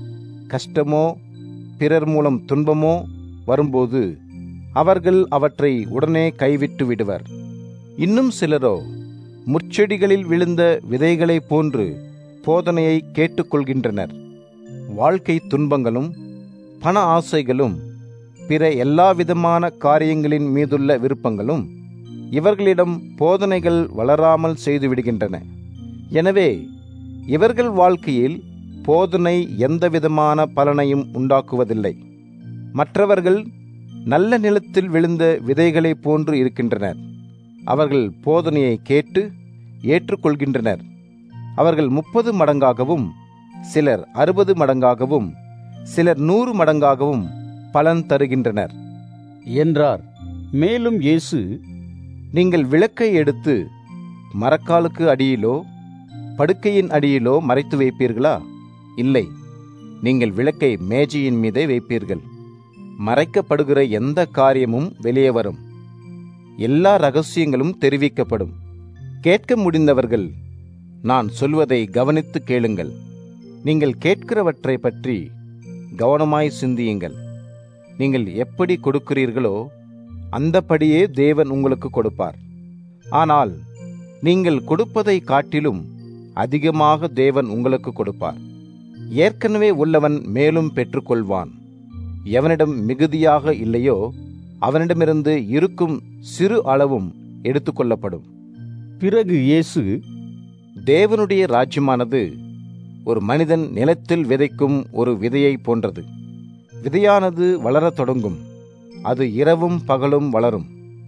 கஷ்டமோ பிறர் மூலம் துன்பமோ வரும்போது அவர்கள் அவற்றை உடனே கைவிட்டு விடுவர். இன்னும் சிலரோ முட்செடிகளில் விழுந்த விதைகளைப் போன்று போதனையை கேட்டுக்கொள்கின்றனர். வாழ்க்கை துன்பங்களும் பண ஆசைகளும் பிற எல்லாவிதமான காரியங்களின் மீதுள்ள விருப்பங்களும் இவர்களிடம் போதனைகள் வளராமல் செய்துவிடுகின்றன. எனவே இவர்கள் வாழ்க்கையில் போதனை எந்தவிதமான பலனையும் உண்டாக்குவதில்லை. மற்றவர்கள் நல்ல நிலத்தில் விழுந்த விதைகளைப் போன்று இருக்கின்றனர். அவர்கள் போதனையை கேட்டு ஏற்றுக்கொள்கின்றனர். அவர்கள் முப்பது மடங்காகவும், சிலர் அறுபது மடங்காகவும், சிலர் நூறு மடங்காகவும் பலன் தருகின்றனர் என்றார். மேலும் இயேசு, நீங்கள் விளக்கை எடுத்து மரக்காலுக்கு அடியிலோ படுக்கையின் அடியிலோ மறைத்து வைப்பீர்களா? இல்லை, நீங்கள் விளக்கை மேஜையின் மீதே வைப்பீர்கள். மறைக்கப்படுகிற எந்த காரியமும் வெளியே வரும். எல்லா ரகசியங்களும் தெரிவிக்கப்படும். கேட்க முடிந்தவர்கள் நான் சொல்வதை கவனித்து கேளுங்கள். நீங்கள் கேட்கிறவற்றை பற்றி கவனமாய் சிந்தியுங்கள். நீங்கள் எப்படி கொடுக்கிறீர்களோ அந்தபடியே தேவன் உங்களுக்கு கொடுப்பார். ஆனால் நீங்கள் கொடுப்பதை காட்டிலும் அதிகமாக தேவன் உங்களுக்கு கொடுப்பார். ஏற்கனவே உள்ளவன் மேலும் பெற்றுக்கொள்வான். எவனிடம் மிகுதியாக இல்லையோ அவனிடமிருந்து இருக்கும் சிறு அளவும் எடுத்துக்கொள்ளப்படும். பிறகு இயேசு, தேவனுடைய ராஜ்யமானது ஒரு மனிதன் நிலத்தில் விதைக்கும் ஒரு விதையை போன்றது. விதையானது வளரத் தொடங்கும். அது இரவும் பகலும் வளரும்.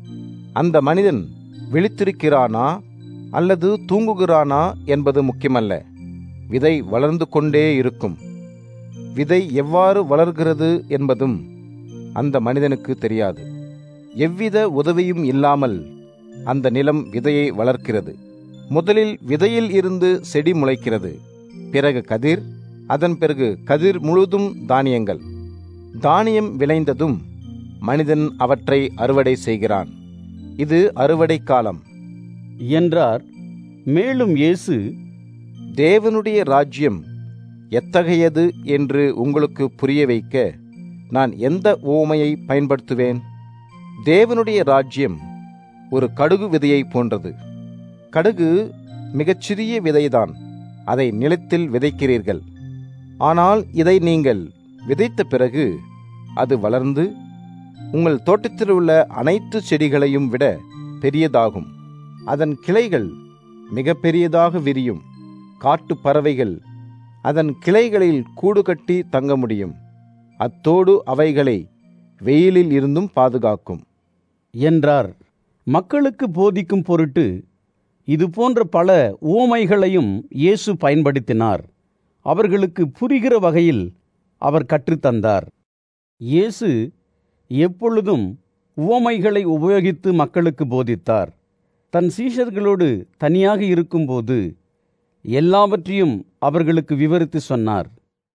அந்த மனிதன் விழித்திருக்கிறானா அல்லது தூங்குகிறானா என்பது முக்கியமல்ல. விதை வளர்ந்து கொண்டே இருக்கும். விதை எவ்வாறு வளர்கிறது என்பதும் அந்த மனிதனுக்கு தெரியாது. எவ்வித உதவியும் இல்லாமல் அந்த நிலம் விதையை வளர்க்கிறது. முதலில் விதையில் இருந்து செடி முளைக்கிறது, பிறகு கதிர், அதன் பிறகு கதிர் முழுதும் தானியங்கள். தானியம் விளைந்ததும் மனிதன் அவற்றை அறுவடை செய்கிறான். இது அறுவடை காலம் என்றார். மேலும் இயேசு, தேவனுடைய ராஜ்யம் எத்தகையது என்று உங்களுக்கு புரிய வைக்க நான் எந்த உவமையை பயன்படுத்துவேன்? தேவனுடைய ராஜ்யம் ஒரு கடுகு விதையை போன்றது. கடுகு மிகச்சிறிய விதைதான். அதை நிலத்தில் விதைக்கிறீர்கள். ஆனால் இதை நீங்கள் விதைத்த பிறகு அது வளர்ந்து உங்கள் தோட்டத்தில் உள்ள அனைத்து செடிகளையும் விட பெரியதாகும். அதன் கிளைகள் மிக பெரியதாக விரியும். காட்டு பறவைகள் அதன் கிளைகளில் கூடு கட்டி தங்க முடியும். அத்தோடு அவைகளை வெயிலில் இருந்தும் பாதுகாக்கும் என்றார். மக்களுக்கு போதிக்கும் பொருட்டு இது போன்ற பல உவமைகளையும் இயேசு பயன்படுத்தினார். அவர்களுக்கு புரிகிற வகையில் அவர் கற்றுத்தந்தார். இயேசு எப்பொழுதும் உவமைகளை உபயோகித்து மக்களுக்கு போதித்தார். தன் சீஷர்களோடு தனியாக இருக்கும்போது எல்லாவற்றையும் அவர்களுக்கு விவரித்து சொன்னார்.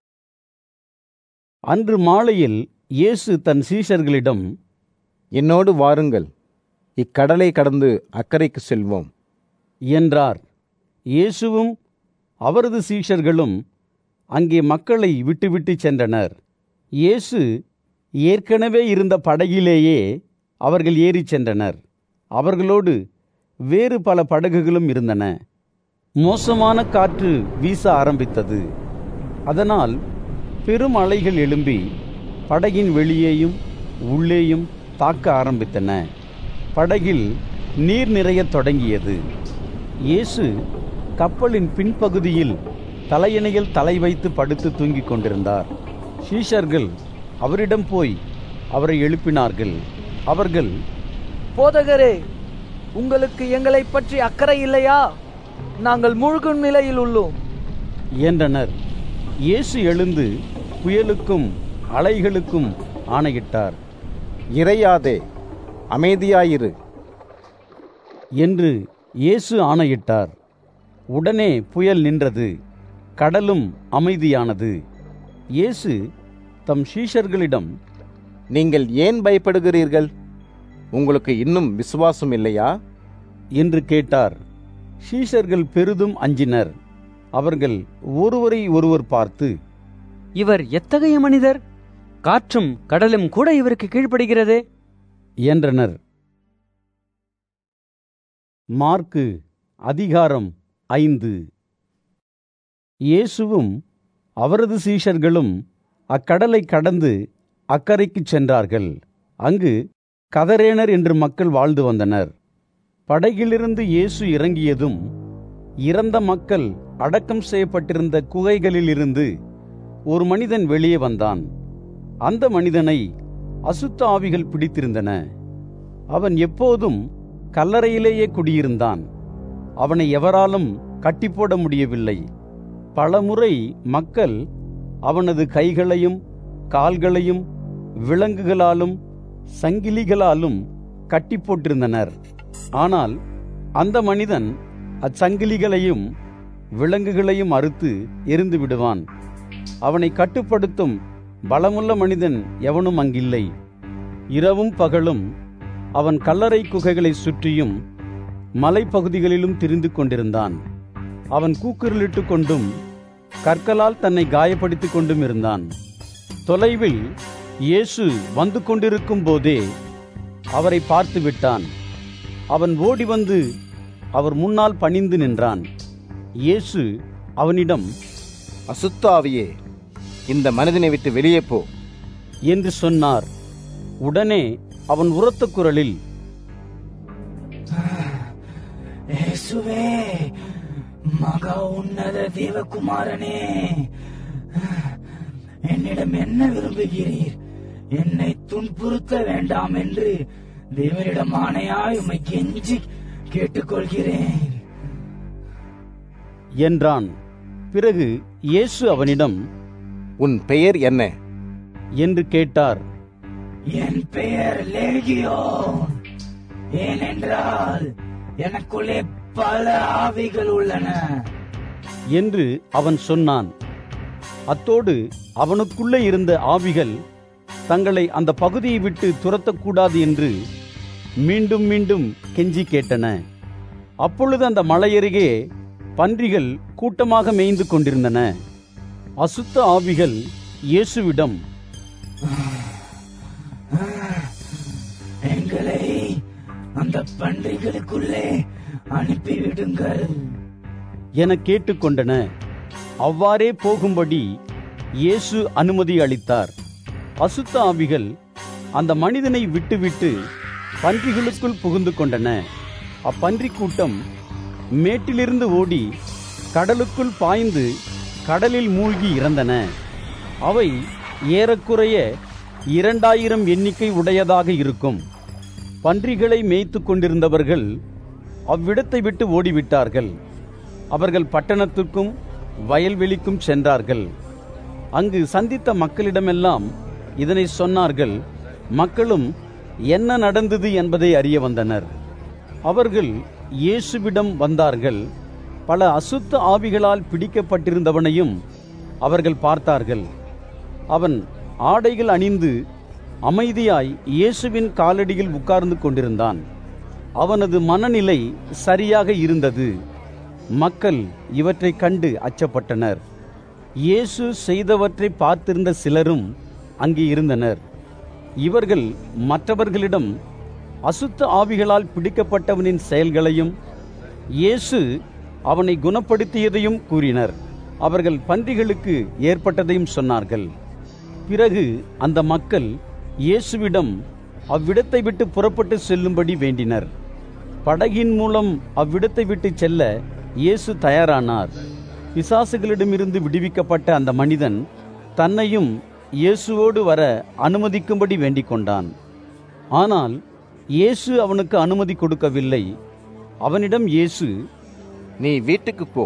அன்று மாலையில் இயேசு தன் சீஷர்களிடம், என்னோடு வாருங்கள், இக்கடலை கடந்து அக்கறைக்கு செல்வோம் என்றார். இயேசுவும் அவரது சீஷர்களும் அங்கே மக்களை விட்டுவிட்டு சென்றனர். இயேசு ஏற்கனவே இருந்த படகிலேயே அவர்கள் ஏறிச் சென்றனர். அவர்களோடு வேறு பல படகுகளும் இருந்தன. மோசமான காற்று வீச ஆரம்பித்தது. அதனால் பெரும் அலைகள் எழும்பி படகின் வெளியேயும் உள்ளேயும் தாக்க ஆரம்பித்தன. படகில் நீர் நிறையத் தொடங்கியது. இயேசு கப்பலின் பின்பகுதியில் தலையணையில் தலை வைத்து படுத்து தூங்கிக் கொண்டிருந்தார். சீஷர்கள் அவரிடம் போய் அவரை எழுப்பினார்கள். அவர்கள், போதகரே, உங்களுக்கு எங்களை பற்றி அக்கறை இல்லையா? நாங்கள் மூழ்கும் நிலையில் உள்ளோம் என்றனர். இயேசு எழுந்து புயலுக்கும் அலைகளுக்கும் ஆணையிட்டார். இறையாதே, அமைதியாயிரு என்று இயேசு ஆணையிட்டார். உடனே புயல் நின்றது, கடலும் அமைதியானது. இயேசு தம் சீஷர்களிடம், நீங்கள் ஏன் பயப்படுகிறீர்கள்? உங்களுக்கு இன்னும் விசுவாசம் இல்லையா என்று கேட்டார். சீஷர்கள் பெரிதும் அஞ்சினர். அவர்கள் ஒருவரை ஒருவர் பார்த்து, இவர் எத்தகைய மனிதர்? காற்றும் கடலும் கூட இவருக்கு கீழ்ப்படுகிறதே என்றனர். மார்க்கு அதிகாரம் ஐந்து. இயேசுவும் அவரது சீஷர்களும் அக்கடலை கடந்து அக்கறைக்குச் சென்றார்கள். அங்கு கதரேனர் என்று மக்கள் வாழ்ந்து வந்தனர். படகிலிருந்து இயேசு இறங்கியதும் இறந்த மக்கள் அடக்கம் செய்யப்பட்டிருந்த குகைகளிலிருந்து ஒரு மனிதன் வெளியே வந்தான். அந்த மனிதனை அசுத்த ஆவிகள் பிடித்திருந்தன. அவன் எப்போதும் கல்லறையிலேயே குடியிருந்தான். அவனை எவராலும் கட்டிப்போட முடியவில்லை. பலமுறை மக்கள் அவனது கைகளையும் கால்களையும் விலங்குகளாலும் சங்கிலிகளாலும் கட்டி போட்டிருந்தனர். ஆனால் அந்த மனிதன் அச்சங்கிலிகளையும் விலங்குகளையும் அறுத்து எரிந்து விடுவான். அவனை கட்டுப்படுத்தும் பலமுள்ள மனிதன் எவனும் அங்கில்லை. இரவும் பகலும் அவன் கல்லறை குகைகளை சுற்றியும் மலைப்பகுதிகளிலும் திரிந்து கொண்டிருந்தான். அவன் கூக்குரலிட்டு கொண்டும் கற்களால் தன்னை காயப்படுத்திக் கொண்டும் இருந்தான். தொலைவில் இயேசு வந்து கொண்டிருக்கும் போதே அவரை பார்த்து விட்டான். அவன் ஓடி வந்து அவர் முன்னால் பணிந்து நின்றான். இயேசு அவனிடம், அசுத்த ஆவியே, இந்த மனிதனை விட்டு வெளியே போ என்று சொன்னார். உடனே அவன் உரத்த குரலில், இயேசுவே, மகா உன்னத தேவகுமாரனே, என்னிடம் என்ன விரும்புகிறீர்? என்னை துன்புறுத்த வேண்டாம் என்று தேவனிடம் ஆணையாய் உம்மை கெஞ்சி கேட்டுக்கொள்கிறேன் என்றான். பிறகு இயேசு அவனிடம், உன் பெயர் என்ன என்று கேட்டார். என் பெயர் லேகியோன், ஏனென்றால் எனக்குள்ளே பல ஆவிகள் உள்ளன என்று அவன் சொன்னான். அத்தோடு அவனுக்குள்ளே இருந்த ஆவிகள் தங்களை அந்த பகுதியை விட்டு துரத்தக்கூடாது என்று மீண்டும் மீண்டும் கெஞ்சி கேட்டன. அப்பொழுது அந்த மலையருகே பன்றிகள் கூட்டமாக மேய்ந்து கொண்டிருந்தன. அசுத்த ஆவிகள் இயேசுவிடம், எங்களை அந்த பன்றிகளுக்குள்ளே அனுப்பிவிடுங்கள் என கேட்டுக்கொண்டன. அவ்வாறே போகும்படி இயேசு அனுமதி அளித்தார். அசுத்த ஆவிகள் அந்த மனிதனை விட்டுவிட்டு பன்றிகளுக்குள் புகுந்து கொண்டன. அப்பன்றி கூட்டம் மேட்டிலிருந்து ஓடி கடலுக்குள் பாய்ந்து கடலில் மூழ்கி இறந்தன. அவை ஏறக்குறைய இரண்டாயிரம் எண்ணிக்கை உடையதாக இருக்கும். பன்றிகளை மேய்த்து கொண்டிருந்தவர்கள் அவ்விடத்தை விட்டு ஓடிவிட்டார்கள். அவர்கள் பட்டணத்துக்கும் வயல்வெளிக்கும் சென்றார்கள். அங்கு சந்தித்த மக்களிடமெல்லாம் இதனை சொன்னார்கள். மக்களும் என்ன நடந்தது என்பதை அறிய வந்தனர். அவர்கள் இயேசுவிடம் வந்தார்கள். பல அசுத்த ஆவிகளால் பிடிக்கப்பட்டிருந்தவனையும் அவர்கள் பார்த்தார்கள். அவன் ஆடைகள் அணிந்து அமைதியாய் இயேசுவின் காலடியில் உட்கார்ந்து கொண்டிருந்தான். அவனது மனநிலை சரியாக இருந்தது. மக்கள் இவற்றை கண்டு அச்சப்பட்டனர். இயேசு செய்தவற்றை பார்த்திருந்த சிலரும் அங்கே இருந்தனர். இவர்கள் மற்றவர்களிடம் அசுத்த ஆவிகளால் பிடிக்கப்பட்டவனின் செயல்களையும் இயேசு அவனை குணப்படுத்தியதையும் கூறினர். அவர்கள் பன்றிகளுக்கு ஏற்பட்டதையும் சொன்னார்கள். பிறகு அந்த மக்கள் இயேசுவிடம் அவ்விடத்தை விட்டு புறப்பட்டு செல்லும்படி வேண்டினர். படகின் மூலம் அவ்விடத்தை விட்டு செல்ல இயேசு தயாரானார். பிசாசுகளிடமிருந்து விடுவிக்கப்பட்ட அந்த மனிதன் தன்னையும் இயேசுவோடு வர அனுமதிக்கும்படி வேண்டிக் கொண்டான். ஆனால் இயேசு அவனுக்கு அனுமதி கொடுக்கவில்லை. அவனிடம் இயேசு, நீ வீட்டுக்கு போ,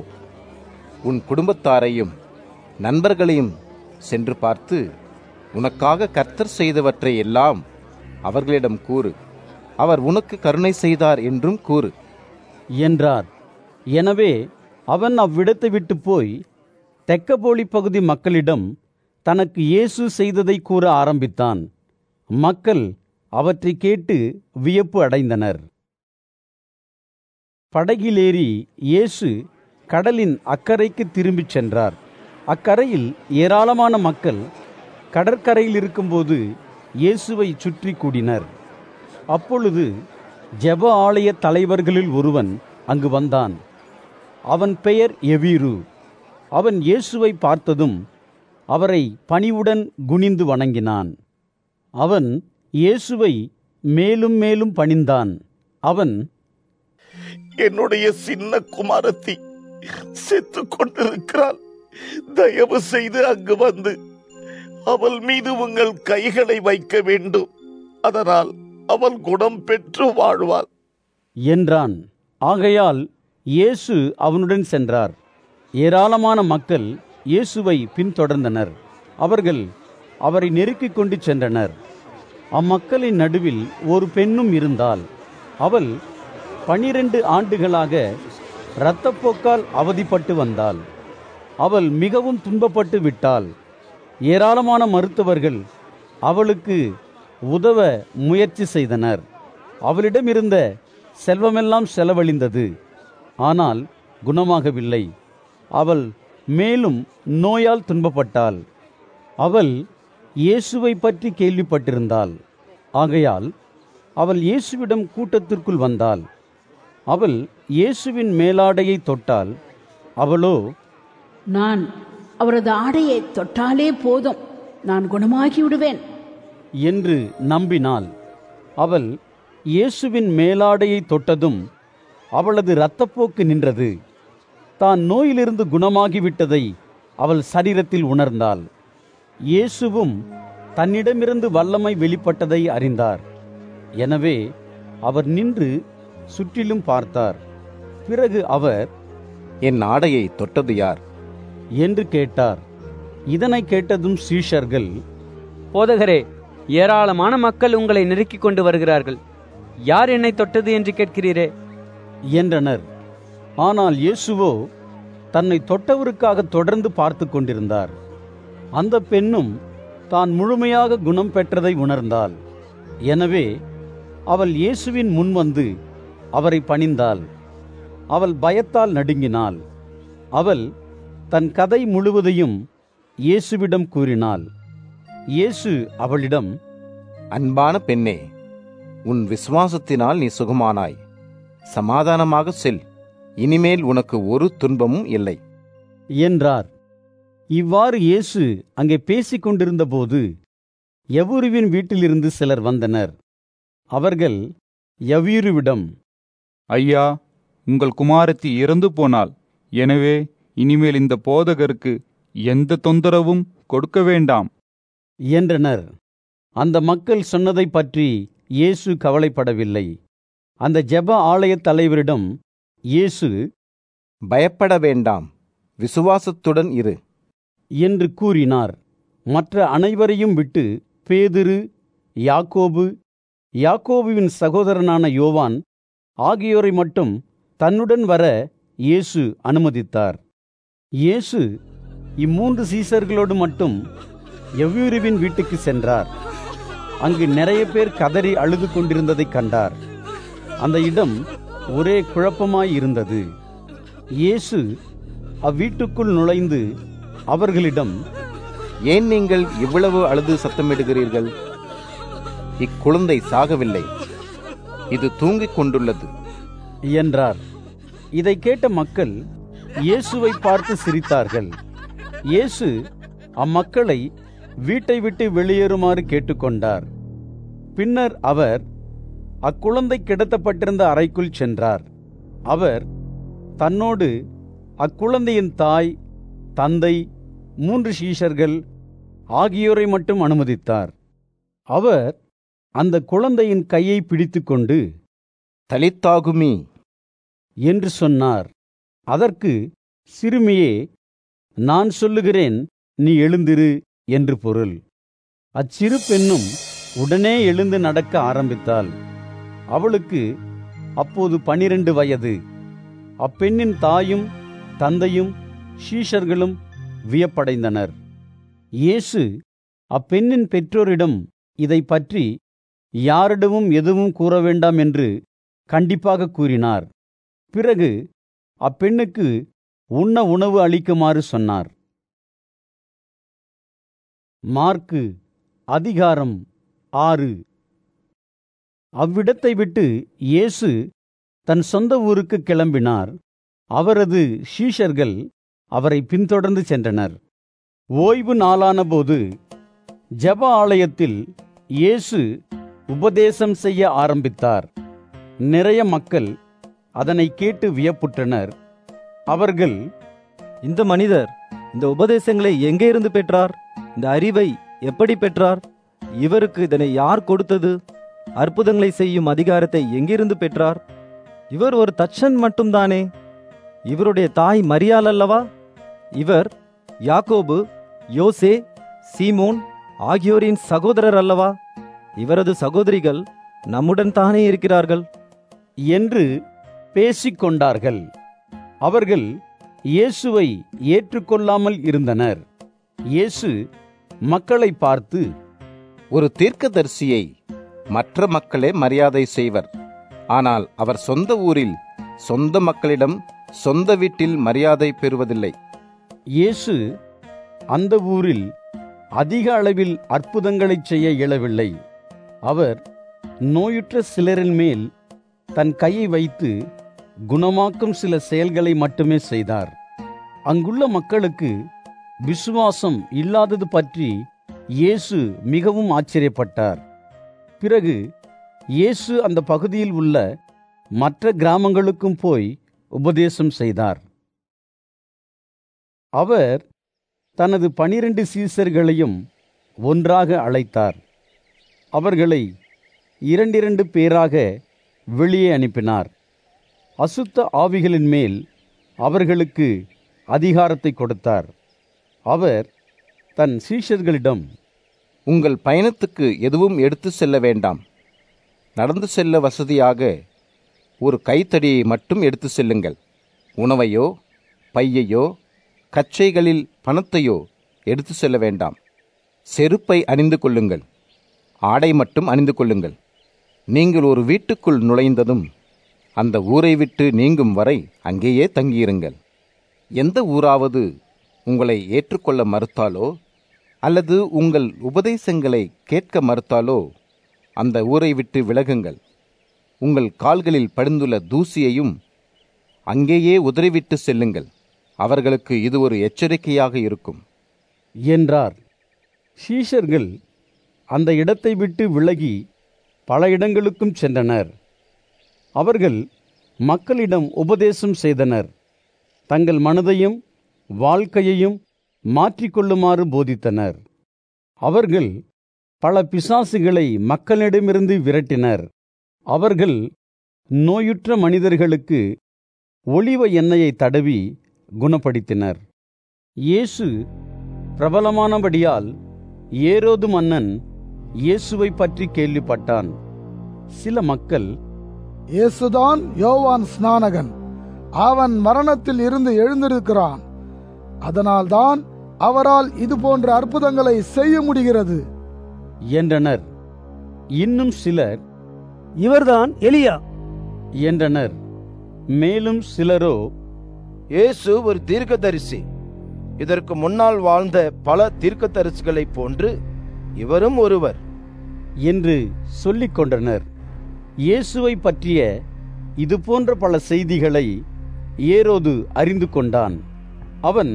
உன் குடும்பத்தாரையும் நண்பர்களையும் சென்று பார்த்து உனக்காக கர்த்தர் செய்தவற்றை எல்லாம் அவர்களிடம் கூறு. அவர் உனக்கு கருணை செய்தார் என்றும் கூறு என்றார். எனவே அவன் அவ்விடத்தை விட்டு போய் தெக்கப்போலி பகுதி மக்களிடம் தனக்கு இயேசு செய்ததை கூற ஆரம்பித்தான். மக்கள் அவற்றை கேட்டு வியப்பு அடைந்தனர். படகிலேறி இயேசு கடலின் அக்கறைக்கு திரும்பிச் சென்றார். அக்கரையில் ஏராளமான மக்கள் கடற்கரையில் இருக்கும்போது இயேசுவை சுற்றி கூடினர். அப்பொழுது ஜெப ஆலய தலைவர்களில் ஒருவன் அங்கு வந்தான். அவன் பெயர் எவீரு. அவன் இயேசுவை பார்த்ததும் அவரை பணிவுடன் குனிந்து வணங்கினான். அவன் இயேசுவை மேலும் மேலும் பணிந்தான். அவன், என்னுடைய சின்ன குமாரத்தி செத்து கொண்டிருக்கிறாள். தயவு செய்து அங்கு வந்து அவள் மீது உங்கள் கைகளை வைக்க வேண்டும். அதனால் அவள் குணம் பெற்று வாழ்வாள் என்றான். ஆகையால் இயேசு அவனுடன் சென்றார். ஏராளமான மக்கள் இயேசுவை பின்தொடர்ந்தனர். அவர்கள் அவரை நெருக்கிக் கொண்டு சென்றனர். அம்மக்களின் நடுவில் ஒரு பெண்ணும் இருந்தாள். அவள் பனிரெண்டு ஆண்டுகளாக இரத்தப்போக்கால் அவதிப்பட்டு வந்தாள். அவள் மிகவும் துன்பப்பட்டு விட்டாள். ஏராளமான மருத்துவர்கள் அவளுக்கு உதவ முயற்சி செய்தனர். அவளிடம் இருந்த செல்வமெல்லாம் செலவழிந்தது. ஆனால் குணமாகவில்லை. அவள் மேலும் நோயால் துன்பப்பட்டாள். அவள் இயேசுவை பற்றி கேள்விப்பட்டிருந்தாள். ஆகையால் அவள் இயேசுவிடம் கூட்டத்திற்குள் வந்தாள். அவள் இயேசுவின் மேலாடையை தொட்டாள். அவளோ, நான் அவரது ஆடையை தொட்டாலே போதும், நான் குணமாகி விடுவேன் என்று நம்பினாள். அவள் இயேசுவின் மேலாடையை தொட்டதும் அவளது இரத்தப்போக்கு நின்றது. தான் நோயிலிருந்து குணமாகிவிட்டதை அவள் சரீரத்தில் உணர்ந்தாள். இயேசுவும் தன்னிடமிருந்து வல்லமை வெளிப்பட்டதை அறிந்தார். எனவே அவர் நின்று சுற்றிலும் பார்த்தார். பிறகு அவர், என் ஆடையை தொட்டது யார் என்று கேட்டார். இதனை கேட்டதும் சீஷர்கள், போதகரே, ஏராளமான மக்கள் உங்களை நெருக்கிக் கொண்டு வருகிறார்கள், யார் என்னை தொட்டது என்று கேட்கிறீரே என்றனர். ஆனால் இயேசுவோ தன்னை தொட்டவருக்காக தொடர்ந்து பார்த்து கொண்டிருந்தார். அந்த பெண்ணும் தான் முழுமையாக குணம் பெற்றதை உணர்ந்தாள். எனவே அவள் இயேசுவின் முன் வந்து அவரை பணிந்தாள். அவள் பயத்தால் நடுங்கினாள். அவள் தன் கதை முழுவதையும் இயேசுவிடம் கூறினாள். இயேசு அவளிடம், அன்பான பெண்ணே, உன் விசுவாசத்தினால் நீ சுகமானாய். சமாதானமாக செல், இனிமேல் உனக்கு ஒரு துன்பமும் இல்லை என்றார். இவ்வாறு இயேசு அங்கே பேசிக் கொண்டிருந்த போது யவீருவின் வீட்டிலிருந்து சிலர் வந்தனர். அவர்கள் யவீருவிடம், ஐயா, உங்கள் குமாரத்தி இறந்து போனாள். எனவே இனிமேல் இந்த போதகருக்கு எந்த தொந்தரவும் கொடுக்க வேண்டாம் என்றனர். அந்த மக்கள் சொன்னதை பற்றி இயேசு கவலைப்படவில்லை. அந்த ஜெப ஆலய தலைவரிடம் இயேசு, பயப்பட வேண்டாம், விசுவாசத்துடன் இரு என்று கூறினார். மற்ற அனைவரையும் விட்டு பேதுரு, யாக்கோபு, யாக்கோபுவின் சகோதரனான யோவான் ஆகியோரை மட்டும் தன்னுடன் வர இயேசு அனுமதித்தார். இயேசு இம்மூன்று சீசர்களோடு மட்டும் யவீருவின் வீட்டுக்கு சென்றார். அங்கு நிறைய பேர் கதறி அழுது கொண்டிருந்ததைக் கண்டார். அந்த இடம் ஒரே குழப்பமாய் இருந்தது. இயேசு அவ்வீட்டுக்குள் நுழைந்து அவர்களிடம், ஏன் நீங்கள் இவ்வளவு அழுது சத்தமிடுகிறீர்கள்? இக்குழந்தை சாகவில்லை, இது தூங்கிக் கொண்டுள்ளது என்றார். இதை கேட்ட மக்கள் இயேசுவை பார்த்து சிரித்தார்கள். இயேசு அம்மக்களை வீட்டை விட்டு வெளியேறுமாறு கேட்டுக்கொண்டார். பின்னர் அவர் அக்குழந்தை கிடத்தப்பட்டிருந்த அறைக்குள் சென்றார். அவர் தன்னோடு அக்குழந்தையின் தாய், தந்தை, மூன்று சீஷர்கள் ஆகியோரை மட்டும் அனுமதித்தார். அவர் அந்த குழந்தையின் கையை பிடித்துக்கொண்டு, தலித்தாகுமி என்று சொன்னார். அதற்கு, சிறுமியே, நான் சொல்லுகிறேன், நீ எழுந்திரு என்று பொருள். அச்சிறு பெண்ணும் உடனே எழுந்து நடக்க ஆரம்பித்தாள். அவளுக்கு அப்போது பனிரெண்டு வயது. அப்பெண்ணின் தாயும் தந்தையும் சீஷர்களும் வியப்படைந்தனர். இயேசு அப்பெண்ணின் பெற்றோரிடம் இதை பற்றி யாரிடமும் எதுவும் கூற வேண்டாம் என்று கண்டிப்பாக கூறினார். பிறகு அப்பெண்ணுக்கு உண்ண உணவு அளிக்குமாறு சொன்னார். மார்க்கு அதிகாரம் ஆறு. அவ்விடத்தை விட்டு இயேசு தன் சொந்த ஊருக்கு கிளம்பினார். அவரது சீஷர்கள் அவரை பின்தொடர்ந்து சென்றனர். ஓய்வு நாளான போது ஜெப ஆலயத்தில் இயேசு உபதேசம் செய்ய ஆரம்பித்தார். நிறைய மக்கள் அதனை கேட்டு வியப்புற்றனர். அவர்கள், இந்த மனிதர் இந்த உபதேசங்களை எங்கே இருந்து பெற்றார்? இந்த அறிவை எப்படி பெற்றார்? இவருக்கு இதனை யார் கொடுத்தது? அற்புதங்களை செய்யும் அதிகாரத்தை எங்கிருந்து பெற்றார்? இவர் ஒரு தச்சன் மட்டும்தானே. இவருடைய தாய் மரியாள் அல்லவா? இவர் யாக்கோபு, யோசே, சீமோன் ஆகியோரின் சகோதரர் அல்லவா? இவரது சகோதரிகள் நம்முடன் தானே இருக்கிறார்கள் என்று பேசிக்கொண்டார்கள். அவர்கள் இயேசுவை ஏற்றுக்கொள்ளாமல் இருந்தனர். இயேசு மக்களை பார்த்து, ஒரு தீர்க்கதரிசியை மற்ற மக்களே மரியாதை செய்வர். ஆனால் அவர் சொந்த ஊரில் சொந்த மக்களிடம் சொந்த வீட்டில் மரியாதை பெறுவதில்லை. இயேசு அந்த ஊரில் அதிக அளவில் அற்புதங்களை செய்ய இயலவில்லை. அவர் நோயுற்ற சிலரின் மேல் தன் கையை வைத்து குணமாக்கும் சில செயல்களை மட்டுமே செய்தார். அங்குள்ள மக்களுக்கு விசுவாசம் இல்லாதது பற்றி இயேசு மிகவும் ஆச்சரியப்பட்டார். பிறகு இயேசு அந்த பகுதியில் உள்ள மற்ற கிராமங்களுக்கும் போய் உபதேசம் செய்தார். அவர் தனது பனிரெண்டு சீசர்களையும் ஒன்றாக அழைத்தார். அவர்களை இரண்டிரண்டு பேராக வெளியே அனுப்பினார். அசுத்த ஆவிகளின் மேல் அவர்களுக்கு அதிகாரத்தை கொடுத்தார். அவர் தன் சீஷர்களிடம், உங்கள் பயணத்துக்கு எதுவும் எடுத்து செல்ல வேண்டாம். நடந்து செல்ல வசதியாக ஒரு கைத்தடியை மட்டும் எடுத்து செல்லுங்கள். உணவையோ பையையோ கச்சைகளில் பணத்தையோ எடுத்து செல்ல வேண்டாம். செருப்பை அணிந்து கொள்ளுங்கள். ஆடை மட்டும் அணிந்து கொள்ளுங்கள். நீங்கள் ஒரு வீட்டுக்குள் நுழைந்ததும் அந்த ஊரை விட்டு நீங்கும் வரை அங்கேயே தங்கியிருங்கள். எந்த ஊராவது உங்களை ஏற்றுக்கொள்ள மறுத்தாலோ அல்லது உங்கள் உபதேசங்களை கேட்க மறுத்தாலோ அந்த ஊரை விட்டு விலகுங்கள். உங்கள் கால்களில் படிந்துள்ள தூசியையும் அங்கேயே உதறிவிட்டு செல்லுங்கள். அவர்களுக்கு இது ஒரு எச்சரிக்கையாக இருக்கும் என்றார். சீஷர்கள் அந்த இடத்தை விட்டு விலகி பல இடங்களுக்கும் சென்றனர். அவர்கள் மக்களிடம் உபதேசம் செய்தனர். தங்கள் மனதையும் வாழ்க்கையையும் மாற்றிக்கொள்ளுமாறு போதித்தனர். அவர்கள் பல பிசாசுகளை மக்களிடமிருந்து விரட்டினர். அவர்கள் நோயுற்ற மனிதர்களுக்கு ஒலிவ எண்ணெயை தடவி குணப்படுத்தினர். இயேசு பிரபலமானபடியால் ஏரோது மன்னன் இயேசுவை பற்றி கேள்விப்பட்டான். சில மக்கள், இயேசுதான் யோவான் ஸ்நானகன், அவன் மரணத்தில் இருந்து எழுந்திருக்கிறான், அதனால்தான் அவரால் இது போன்ற அற்புதங்களை செய்ய முடிகிறது என்றனர். இன்னும் சிலர், இவர்தான் எலியா என்றனர். மேலும் சிலரோ, இயேசு ஒரு தீர்க்கதரிசி, இதற்கு முன்னால் வாழ்ந்த பல தீர்க்கதரிசிகளைப் போன்று இவரும் ஒருவர் என்று சொல்லிக் கொண்டனர். இயேசுவை பற்றிய இது போன்ற பல செய்திகளை ஏரோது அறிந்து கொண்டான். அவன்,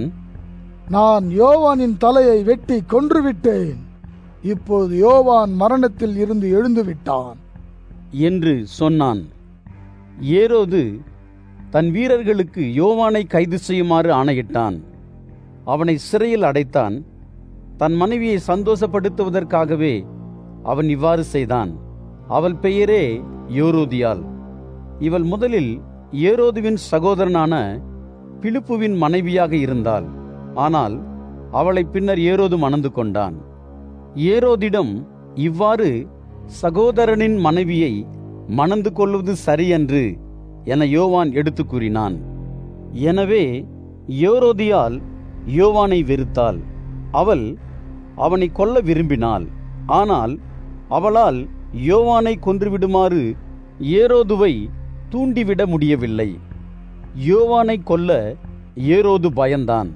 நான் யோவானின் தலையை வெட்டி கொன்றுவிட்டேன், இப்போது யோவான் மரணத்தில் இருந்து எழுந்து விட்டான் என்று சொன்னான். ஏரோது தன் வீரர்களுக்கு யோவானை கைது செய்யுமாறு ஆணையிட்டான். அவனை சிறையில் அடைத்தான். தன் மனைவியை சந்தோஷப்படுத்துவதற்காகவே அவன் இவ்வாறு செய்தான். அவள் பெயரே யோரோதியாள். இவள் முதலில் ஏரோதுவின் சகோதரனான பிலிப்புவின் மனைவியாக இருந்தாள். ஆனால் அவளை பின்னர் ஏரோது மணந்து கொண்டான். ஏரோதிடம் இவ்வாறு சகோதரனின் மனைவியை மணந்து கொள்வது சரியன்று என யோவான் எடுத்து கூறினான். எனவே ஏரோதியாள் யோவானை வெறுத்தாள். அவள் அவனை கொல்ல விரும்பினாள். ஆனால் அவளால் யோவானை கொன்றுவிடுமாறு ஏரோதுவை தூண்டிவிட முடியவில்லை. யோவானை கொல்ல ஏரோது பயந்தான்.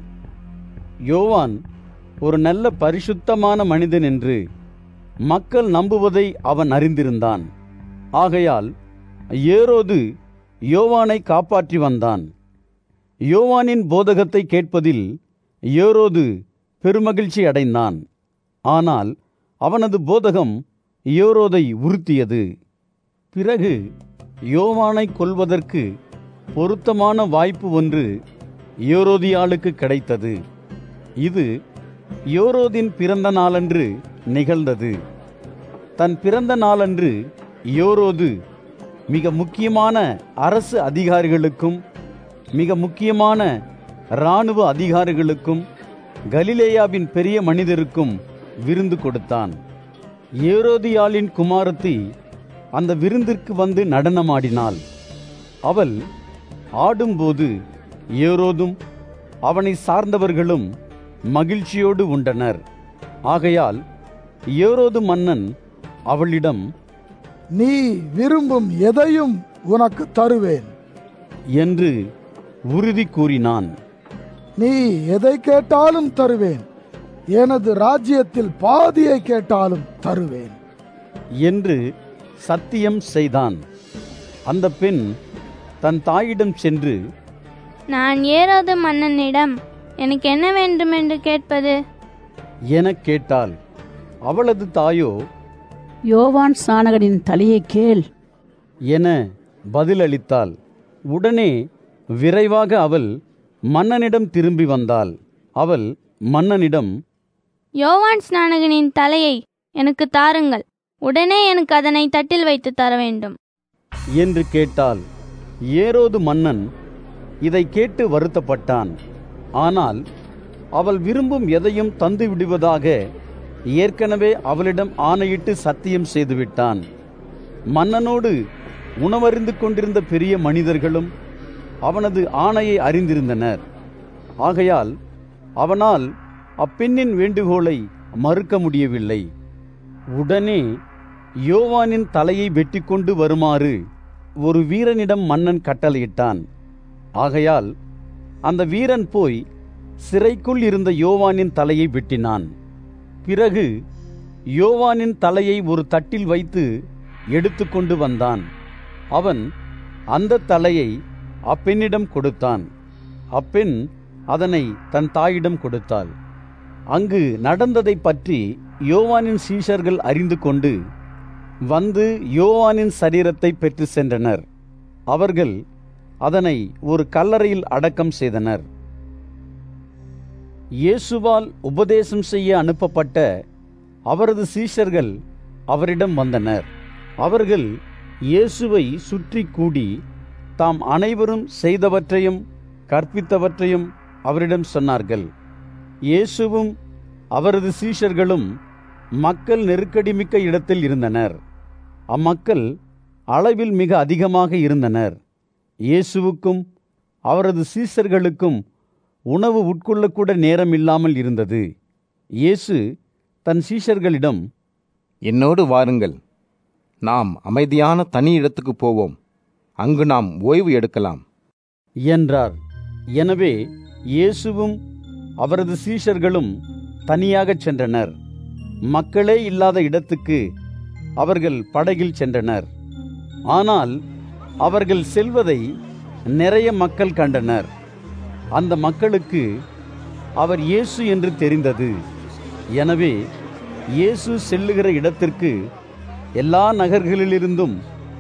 யோவான் ஒரு நல்ல பரிசுத்தமான மனிதன் என்று மக்கள் நம்புவதை அவன் அறிந்திருந்தான். ஆகையால் ஏரோது யோவானை காப்பாற்றி வந்தான். யோவானின் போதகத்தை கேட்பதில் ஏரோது பெருமகிழ்ச்சி அடைந்தான். ஆனால் அவனது போதகம் ஏரோதை உறுத்தியது. பிறகு யோவானை கொல்வதற்கு பொருத்தமான வாய்ப்பு ஒன்று ஏரோதியாளுக்கு கிடைத்தது. இது ஏரோதின் பிறந்த நாளன்று நிகழ்ந்தது. தன் பிறந்த நாளன்று ஏரோது மிக முக்கியமான அரசு அதிகாரிகளுக்கும் மிக முக்கியமான இராணுவ அதிகாரிகளுக்கும் கலிலேயாவின் பெரிய மனிதருக்கும் விருந்து கொடுத்தான். ஏரோதியாளின் குமாரத்தி அந்த விருந்திற்கு வந்து நடனமாடினாள். அவள் ஆடும்போது ஏரோதும் அவனை சார்ந்தவர்களும் மகிழ்ச்சியோடு உண்டனர். ஆகையால் ஏரோது மன்னன் அவளிடம், நீ விரும்பும் எதையும் உனக்கு தருவேன் என்று உறுதி கூறினான். நீ எதை கேட்டாலும் தருவேன், எனது ராஜ்யத்தில் பாதியை கேட்டாலும் தருவேன் என்று சத்தியம் செய்தான். அந்த பெண் தன் தாயிடம் சென்று, நான் ஏரோது மன்னனிடம் எனக்கு என்ன வேண்டும் என்று கேட்பது எனக் கேட்டாள். அவளது தாயோ, யோவான் ஸ்நானகனின் தலையை கேள் என பதிலளித்தாள். உடனே விரைவாக அவள் மன்னனிடம் திரும்பி வந்தாள். அவள் மன்னனிடம், யோவான் ஸ்நானகனின் தலையை எனக்கு தாருங்கள், உடனே எனக்கு அதனை தட்டில் வைத்து தர வேண்டும் என்று கேட்டாள். ஏரோது மன்னன் இதை கேட்டு வருத்தப்பட்டான். ஆனால் அவள் விரும்பும் எதையும் தந்து விடுவதாக ஏற்கனவே அவளிடம் ஆணையிட்டு சத்தியம் செய்துவிட்டான். மன்னனோடு உணவறிந்து கொண்டிருந்த பெரிய மனிதர்களும் அவனது ஆணையை அறிந்திருந்தனர். ஆகையால் அவனால் அப்பெண்ணின் வேண்டுகோளை மறுக்க முடியவில்லை. உடனே யோவானின் தலையை வெட்டி கொண்டு வருமாறு ஒரு வீரனிடம் மன்னன் கட்டளையிட்டான். ஆகையால் அந்த வீரன் போய் சிறைக்குள் இருந்த யோவானின் தலையை வெட்டினான். பிறகு யோவானின் தலையை ஒரு தட்டில் வைத்து எடுத்துக்கொண்டு வந்தான். அவன் அந்த தலையை அப்பெண்ணிடம் கொடுத்தான். அப்பெண் அதனை தன் தாயிடம் கொடுத்தாள். அங்கு நடந்ததை பற்றி யோவானின் சீஷர்கள் அறிந்து கொண்டு வந்து யோவானின் சரீரத்தை பெற்று சென்றனர். அவர்கள் அதனை ஒரு கல்லறையில் அடக்கம் செய்தனர். இயேசுவால் உபதேசம் செய்ய அனுப்பப்பட்ட அவரது சீஷர்கள் அவரிடம் வந்தனர். அவர்கள் இயேசுவை சுற்றி கூடி தாம் அனைவரும் செய்தவற்றையும் கற்பித்தவற்றையும் அவரிடம் சொன்னார்கள். இயேசுவும் அவரது சீஷர்களும் மக்கள் நெருக்கடி மிக்க இடத்தில் இருந்தனர். அம்மக்கள் அளவில் மிக அதிகமாக இருந்தனர். இயேசுவுக்கும் அவரது சீஷர்களுக்கும் உணவு உட்கொள்ளக்கூட நேரம் இல்லாமல் இருந்தது. இயேசு தன் சீஷர்களிடம், என்னோடு வாருங்கள், நாம் அமைதியான தனி இடத்துக்கு போவோம், அங்கு நாம் ஓய்வு எடுக்கலாம் என்றார். எனவே இயேசுவும் அவரது சீஷர்களும் தனியாகச் சென்றனர். மக்களே இல்லாத இடத்துக்கு அவர்கள் படகில் சென்றனர். ஆனால் அவர்கள் செல்வதை நிறைய மக்கள் கண்டனர். அந்த மக்களுக்கு அவர் இயேசு என்று தெரிந்தது. எனவே இயேசு செல்லுகிற இடத்திற்கு எல்லா நகர்களிலிருந்தும்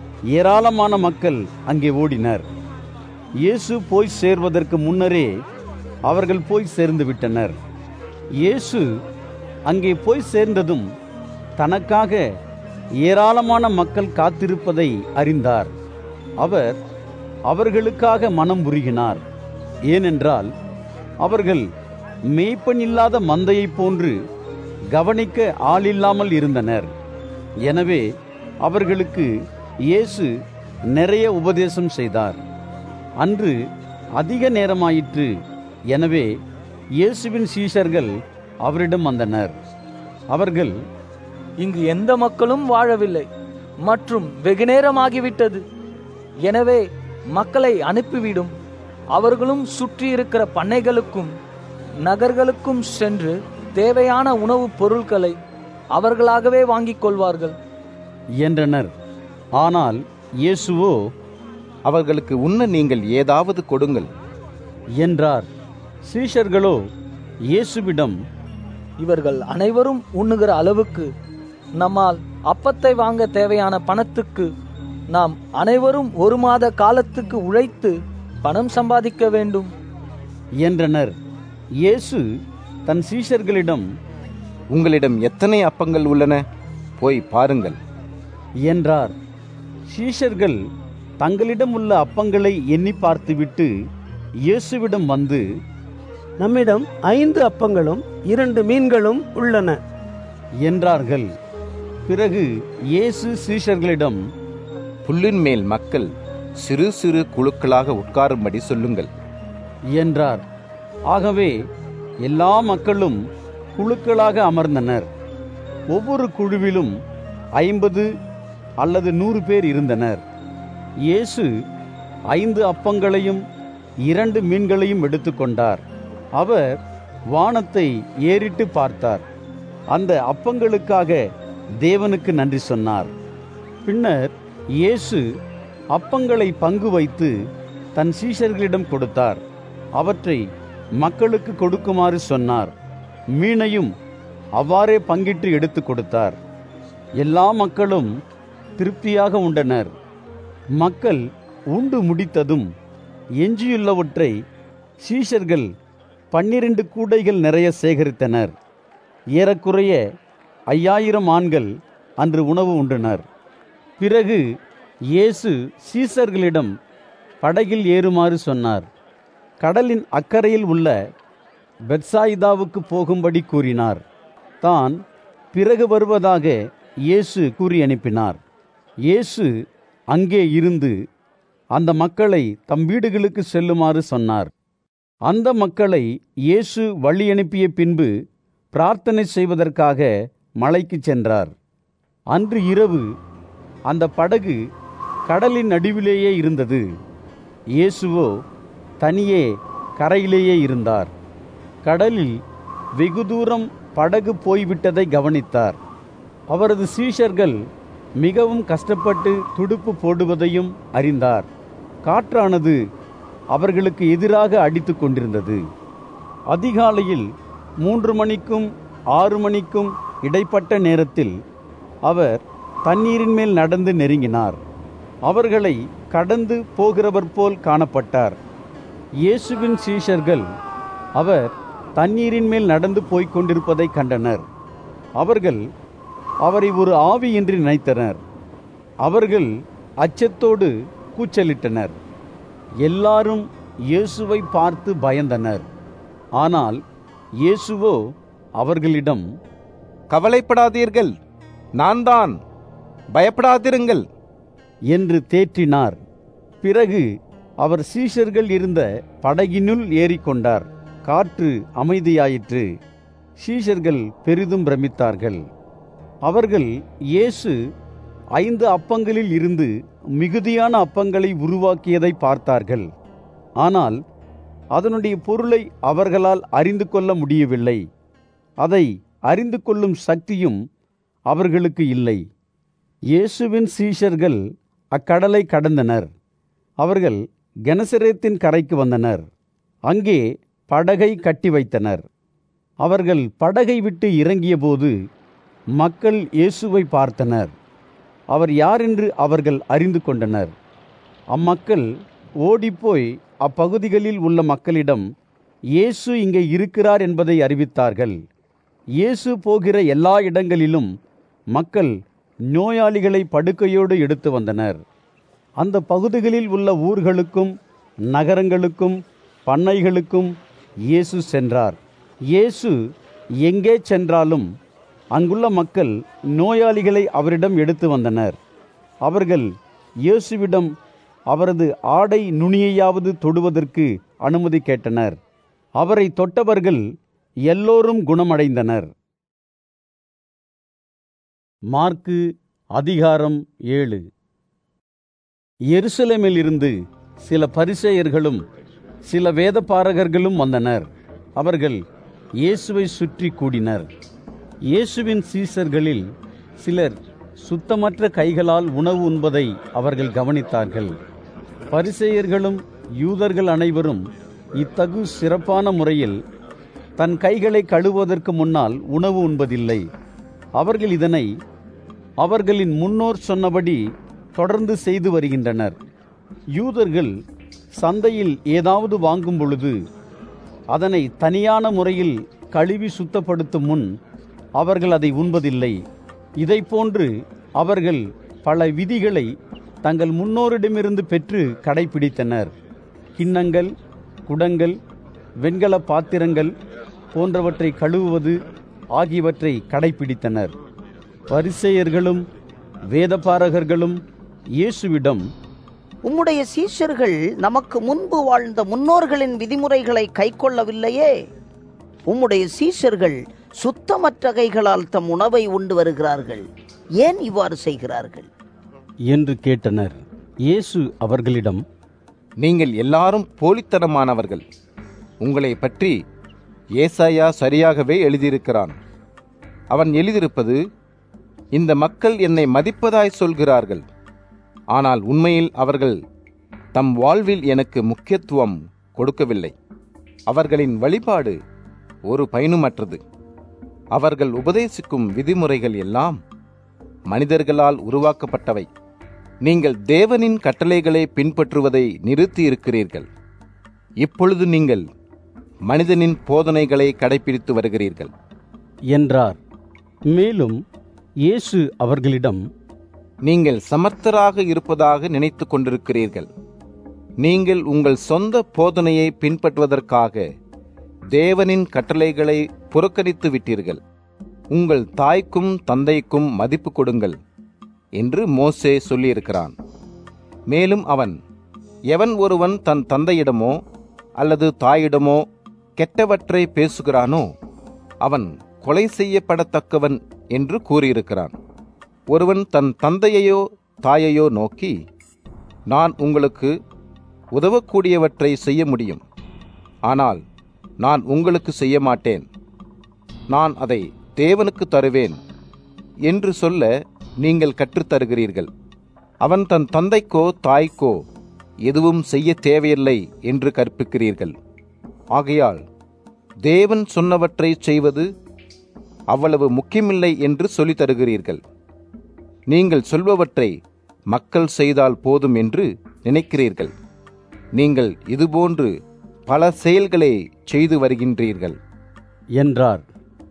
ஏராளமான மக்கள் அங்கே ஓடினர். இயேசு போய் சேர்வதற்கு முன்னரே அவர்கள் போய் சேர்ந்து விட்டனர். இயேசு அங்கே போய் சேர்ந்ததும் தனக்காக ஏராளமான மக்கள் காத்திருப்பதை அறிந்தார். அவர் அவர்களுக்காக மனம் உருகினார். ஏனென்றால் அவர்கள் மேய்ப்பன் இல்லாத மந்தையைப் போன்று கவனிக்க ஆளில்லாமல் இருந்தனர். எனவே அவர்களுக்கு இயேசு நிறைய உபதேசம் செய்தார். அன்று அதிக நேரமாயிற்று. எனவே இயேசுவின் சீஷர்கள் அவரிடம் வந்தனர். அவர்கள், இங்கு எந்த மக்களும் வாழவில்லை மற்றும் வெகுநேரமாகிவிட்டது. எனவே மக்களை அனுப்பிவிடும். அவர்களும் சுற்றி இருக்கிற பண்ணைகளுக்கும் நகர்களுக்கும் சென்று தேவையான உணவுப் பொருட்களை அவர்களாகவே வாங்கிக் கொள்வார்கள் என்றனர். ஆனால் இயேசுவோ, அவர்களுக்கு உண்ண நீங்கள் ஏதாவது கொடுங்கள் என்றார். சீஷர்களோ இயேசுவிடம், இவர்கள் அனைவரும் உண்ணுகிற அளவுக்கு நம்மால் அப்பத்தை வாங்க தேவையான பணத்துக்கு நாம் அனைவரும் ஒரு மாத காலத்துக்கு உழைத்து பணம் சம்பாதிக்க வேண்டும் என்றனர். இயேசு தன் சீஷர்களிடம், உங்களிடம் எத்தனை அப்பங்கள் உள்ளன, போய் பாருங்கள் என்றார். சீஷர்கள் தங்களிடம் உள்ள அப்பங்களை எண்ணி பார்த்துவிட்டு இயேசுவிடம் வந்து, நம்மிடம் ஐந்து அப்பங்களும் இரண்டு மீன்களும் உள்ளன என்றார்கள். பிறகு இயேசு சீஷர்களிடம், புல்லின் மேல் மக்கள் சிறு சிறு குழுக்களாக உட்காரும்படி சொல்லுங்கள் என்றார். ஆகவே எல்லா மக்களும் குழுக்களாக அமர்ந்தனர். ஒவ்வொரு குழுவிலும் ஐம்பது அல்லது நூறு பேர் இருந்தனர். இயேசு ஐந்து அப்பங்களையும் இரண்டு மீன்களையும் எடுத்துக்கொண்டார். அவர் வானத்தை ஏறிட்டு பார்த்தார். அந்த அப்பங்களுக்காக தேவனுக்கு நன்றி சொன்னார். பின்னர் இயேசு அப்பங்களை பங்கு வைத்து தன் சீஷர்களிடம் கொடுத்தார். அவற்றை மக்களுக்கு கொடுக்குமாறு சொன்னார். மீனையும் அவ்வாறே பங்கிட்டு எடுத்து கொடுத்தார். எல்லா மக்களும் திருப்தியாக உண்டனர். மக்கள் உண்டு முடித்ததும் எஞ்சியுள்ளவற்றை சீஷர்கள் பன்னிரண்டு கூடைகள் நிறைய சேகரித்தனர். ஏறக்குறைய ஐயாயிரம் ஆண்கள் அன்று உணவு உண்டனர். பிறகு இயேசு சீஷர்களிடம் படகில் ஏறுமாறு சொன்னார். கடலின் அக்கறையில் உள்ள பெத்சாயிதாவுக்கு போகும்படி கூறினார். தான் பிறகு வருவதாக இயேசு கூறி அனுப்பினார். இயேசு அங்கே இருந்து அந்த மக்களை தம் வீடுகளுக்கு செல்லுமாறு சொன்னார். அந்த மக்களை இயேசு வழி அனுப்பிய பின்பு பிரார்த்தனை செய்வதற்காக மலைக்கு சென்றார். அன்று இரவு அந்த படகு கடலின் நடுவிலேயே இருந்தது. இயேசுவோ தனியே கரையிலேயே இருந்தார். கடலில் வெகு தூரம் படகு போய்விட்டதை கவனித்தார். அவரது சீஷர்கள் மிகவும் கஷ்டப்பட்டு துடுப்பு போடுவதையும் அறிந்தார். காற்றானது அவர்களுக்கு எதிராக அடித்து கொண்டிருந்தது. அதிகாலையில் மூன்று மணிக்கும் ஆறு மணிக்கும் இடைப்பட்ட நேரத்தில் அவர் தண்ணீரின் மேல் நடந்து நெருங்கினார். அவர்களை கடந்து போகிறவர் போல் காணப்பட்டார். இயேசுவின் சீஷர்கள் அவர் தண்ணீரின் மேல் நடந்து போய்க் கொண்டிருப்பதை கண்டனர். அவர்கள் அவரை ஒரு ஆவி என்று நினைத்தனர். அவர்கள் அச்சத்தோடு கூச்சலிட்டனர். எல்லாரும் இயேசுவை பார்த்து பயந்தனர். ஆனால் இயேசுவோ அவர்களிடம், கவலைப்படாதீர்கள், நான் தான், பயப்படாதிருங்கள் என்று தேற்றினார். பிறகு அவர் சீஷர்கள் இருந்த படகினுள் ஏறிக்கொண்டார். காற்று அமைதியாயிற்று. சீஷர்கள் பெரிதும் பிரமித்தார்கள். அவர்கள் இயேசு ஐந்து அப்பங்களில் இருந்து மிகுதியான அப்பங்களை உருவாக்கியதை பார்த்தார்கள். ஆனால் அதனுடைய பொருளை அவர்களால் அறிந்து கொள்ள முடியவில்லை. அதை அறிந்து கொள்ளும் சக்தியும் அவர்களுக்கு இல்லை. இயேசுவின் சீஷர்கள் அக்கடலை கடந்தனர். அவர்கள் கெனசரேத்தின் கரைக்கு வந்தனர். அங்கே படகை கட்டி வைத்தனர். அவர்கள் படகை விட்டு இறங்கியபோது மக்கள் இயேசுவை பார்த்தனர். அவர் யார் என்று அவர்கள் அறிந்து கொண்டனர். அம்மக்கள் ஓடிப்போய் அப்பகுதிகளில் உள்ள மக்களிடம் இயேசு இங்கே இருக்கிறார் என்பதை அறிவித்தார்கள். இயேசு போகிற எல்லா இடங்களிலும் மக்கள் நோயாளிகளை படுக்கையோடு எடுத்து வந்தனர். அந்த பகுதிகளில் உள்ள ஊர்களுக்கும் நகரங்களுக்கும் பண்ணைகளுக்கும் இயேசு சென்றார். இயேசு எங்கே சென்றாலும் அங்குள்ள மக்கள் நோயாளிகளை அவரிடம் எடுத்து வந்தனர். அவர்கள் இயேசுவிடம் அவரது ஆடை நுனியையாவது தொடுவதற்கு அனுமதி கேட்டனர். அவரை தொட்டவர்கள் எல்லோரும் குணமடைந்தனர். மார்க்கு அதிகாரம் ஏழு. எருசலேமில் இருந்து சில பரிசேயர்களும் சில வேதபாரகர்களும் வந்தனர். அவர்கள் இயேசுவை சுற்றி கூடினர். இயேசுவின் சீஷர்களில் சிலர் சுத்தமற்ற கைகளால் உணவு உண்பதை அவர்கள் கவனித்தார்கள். பரிசேயர்களும் யூதர்கள் அனைவரும் இத்தகு சிறப்பான முறையில் தன் கைகளை கழுவுவதற்கு முன்னால் உணவு உண்பதில்லை. அவர்கள் இதனை அவர்களின் முன்னோர் சொன்னபடி தொடர்ந்து செய்து வருகின்றனர். யூதர்கள் சந்தையில் ஏதாவது வாங்கும் பொழுது அதனை தனியான முறையில் கழுவி சுத்தப்படுத்தும் முன் அவர்கள் அதை உண்பதில்லை. இதைப்போன்று அவர்கள் பல விதிகளை தங்கள் முன்னோரிடமிருந்து பெற்று கடைபிடித்தனர். கிண்ணங்கள், குடங்கள், வெண்கல பாத்திரங்கள் போன்றவற்றை கழுவுவது ஆகியவற்றை கடைபிடித்தனர். பரிசேயர்களும் வேதபாரகர்களும் இயேசுவிடம், உம்முடைய சீஷர்கள் நமக்கு முன்பு வாழ்ந்த முன்னோர்களின் விதிமுறைகளை கைக்கொள்ளவில்லையே. உம்முடைய சீஷர்கள் சுத்தமற்ற கைகளால் தம் உணவை உண்டு வருகிறார்கள். ஏன் இவ்வாறு செய்கிறார்கள் என்று கேட்டனர். இயேசு அவர்களிடம், நீங்கள் எல்லாரும் போலித்தனமானவர்கள். உங்களை பற்றி ஏசாயா சரியாகவே எழுதியிருக்கிறான். அவன் எழுதியிருப்பது, இந்த மக்கள் என்னை மதிப்பதாய் சொல்கிறார்கள், ஆனால் உண்மையில் அவர்கள் தம் வாழ்வில் எனக்கு முக்கியத்துவம் கொடுக்கவில்லை. அவர்களின் வழிபாடு ஒரு பயனுமற்றது. அவர்கள் உபதேசிக்கும் விதிமுறைகள் எல்லாம் மனிதர்களால் உருவாக்கப்பட்டவை. நீங்கள் தேவனின் கட்டளைகளை பின்பற்றுவதை நிறுத்தி இருக்கிறீர்கள். இப்பொழுது நீங்கள் மனிதனின் போதனைகளை கடைபிடித்து வருகிறீர்கள் என்றார். மேலும் இயேசு அவர்களிடம், நீங்கள் சமர்த்தராக இருப்பதாக நினைத்து கொண்டிருக்கிறீர்கள். நீங்கள் உங்கள் சொந்த போதனையை பின்பற்றுவதற்காக தேவனின் கட்டளைகளை புறக்கணித்து விட்டீர்கள். உங்கள் தாய்க்கும் தந்தைக்கும் மதிப்பு கொடுங்கள் என்று மோசே சொல்லியிருக்கிறான். மேலும் அவன், எவன் ஒருவன் தன் தந்தையிடமோ அல்லது தாயிடமோ கெட்டவற்றை பேசுகிறானோ அவன் கொலை செய்யப்படத்தக்கவன் என்று கூறியிருக்கிறான். ஒருவன் தன் தந்தையையோ தாயையோ நோக்கி, நான் உங்களுக்கு உதவக்கூடியவற்றை செய்ய முடியும், ஆனால் நான் உங்களுக்கு செய்ய மாட்டேன், நான் அதை தேவனுக்கு தருவேன் என்று சொல்ல நீங்கள் கற்றுத்தருகிறீர்கள். அவன் தன் தந்தைக்கோ தாய்க்கோ எதுவும் செய்ய தேவையில்லை என்று கற்பிக்கிறீர்கள். ஆகையால் தேவன் சொன்னவற்றை செய்வது அவ்வளவு முக்கியமில்லை என்று சொல்லித் தருகிறீர்கள். நீங்கள் சொல்பவற்றை மக்கள் செய்தால் போதும் என்று நினைக்கிறீர்கள். நீங்கள் இதுபோன்று பல செயல்களை செய்து வருகின்றீர்கள் என்றார்.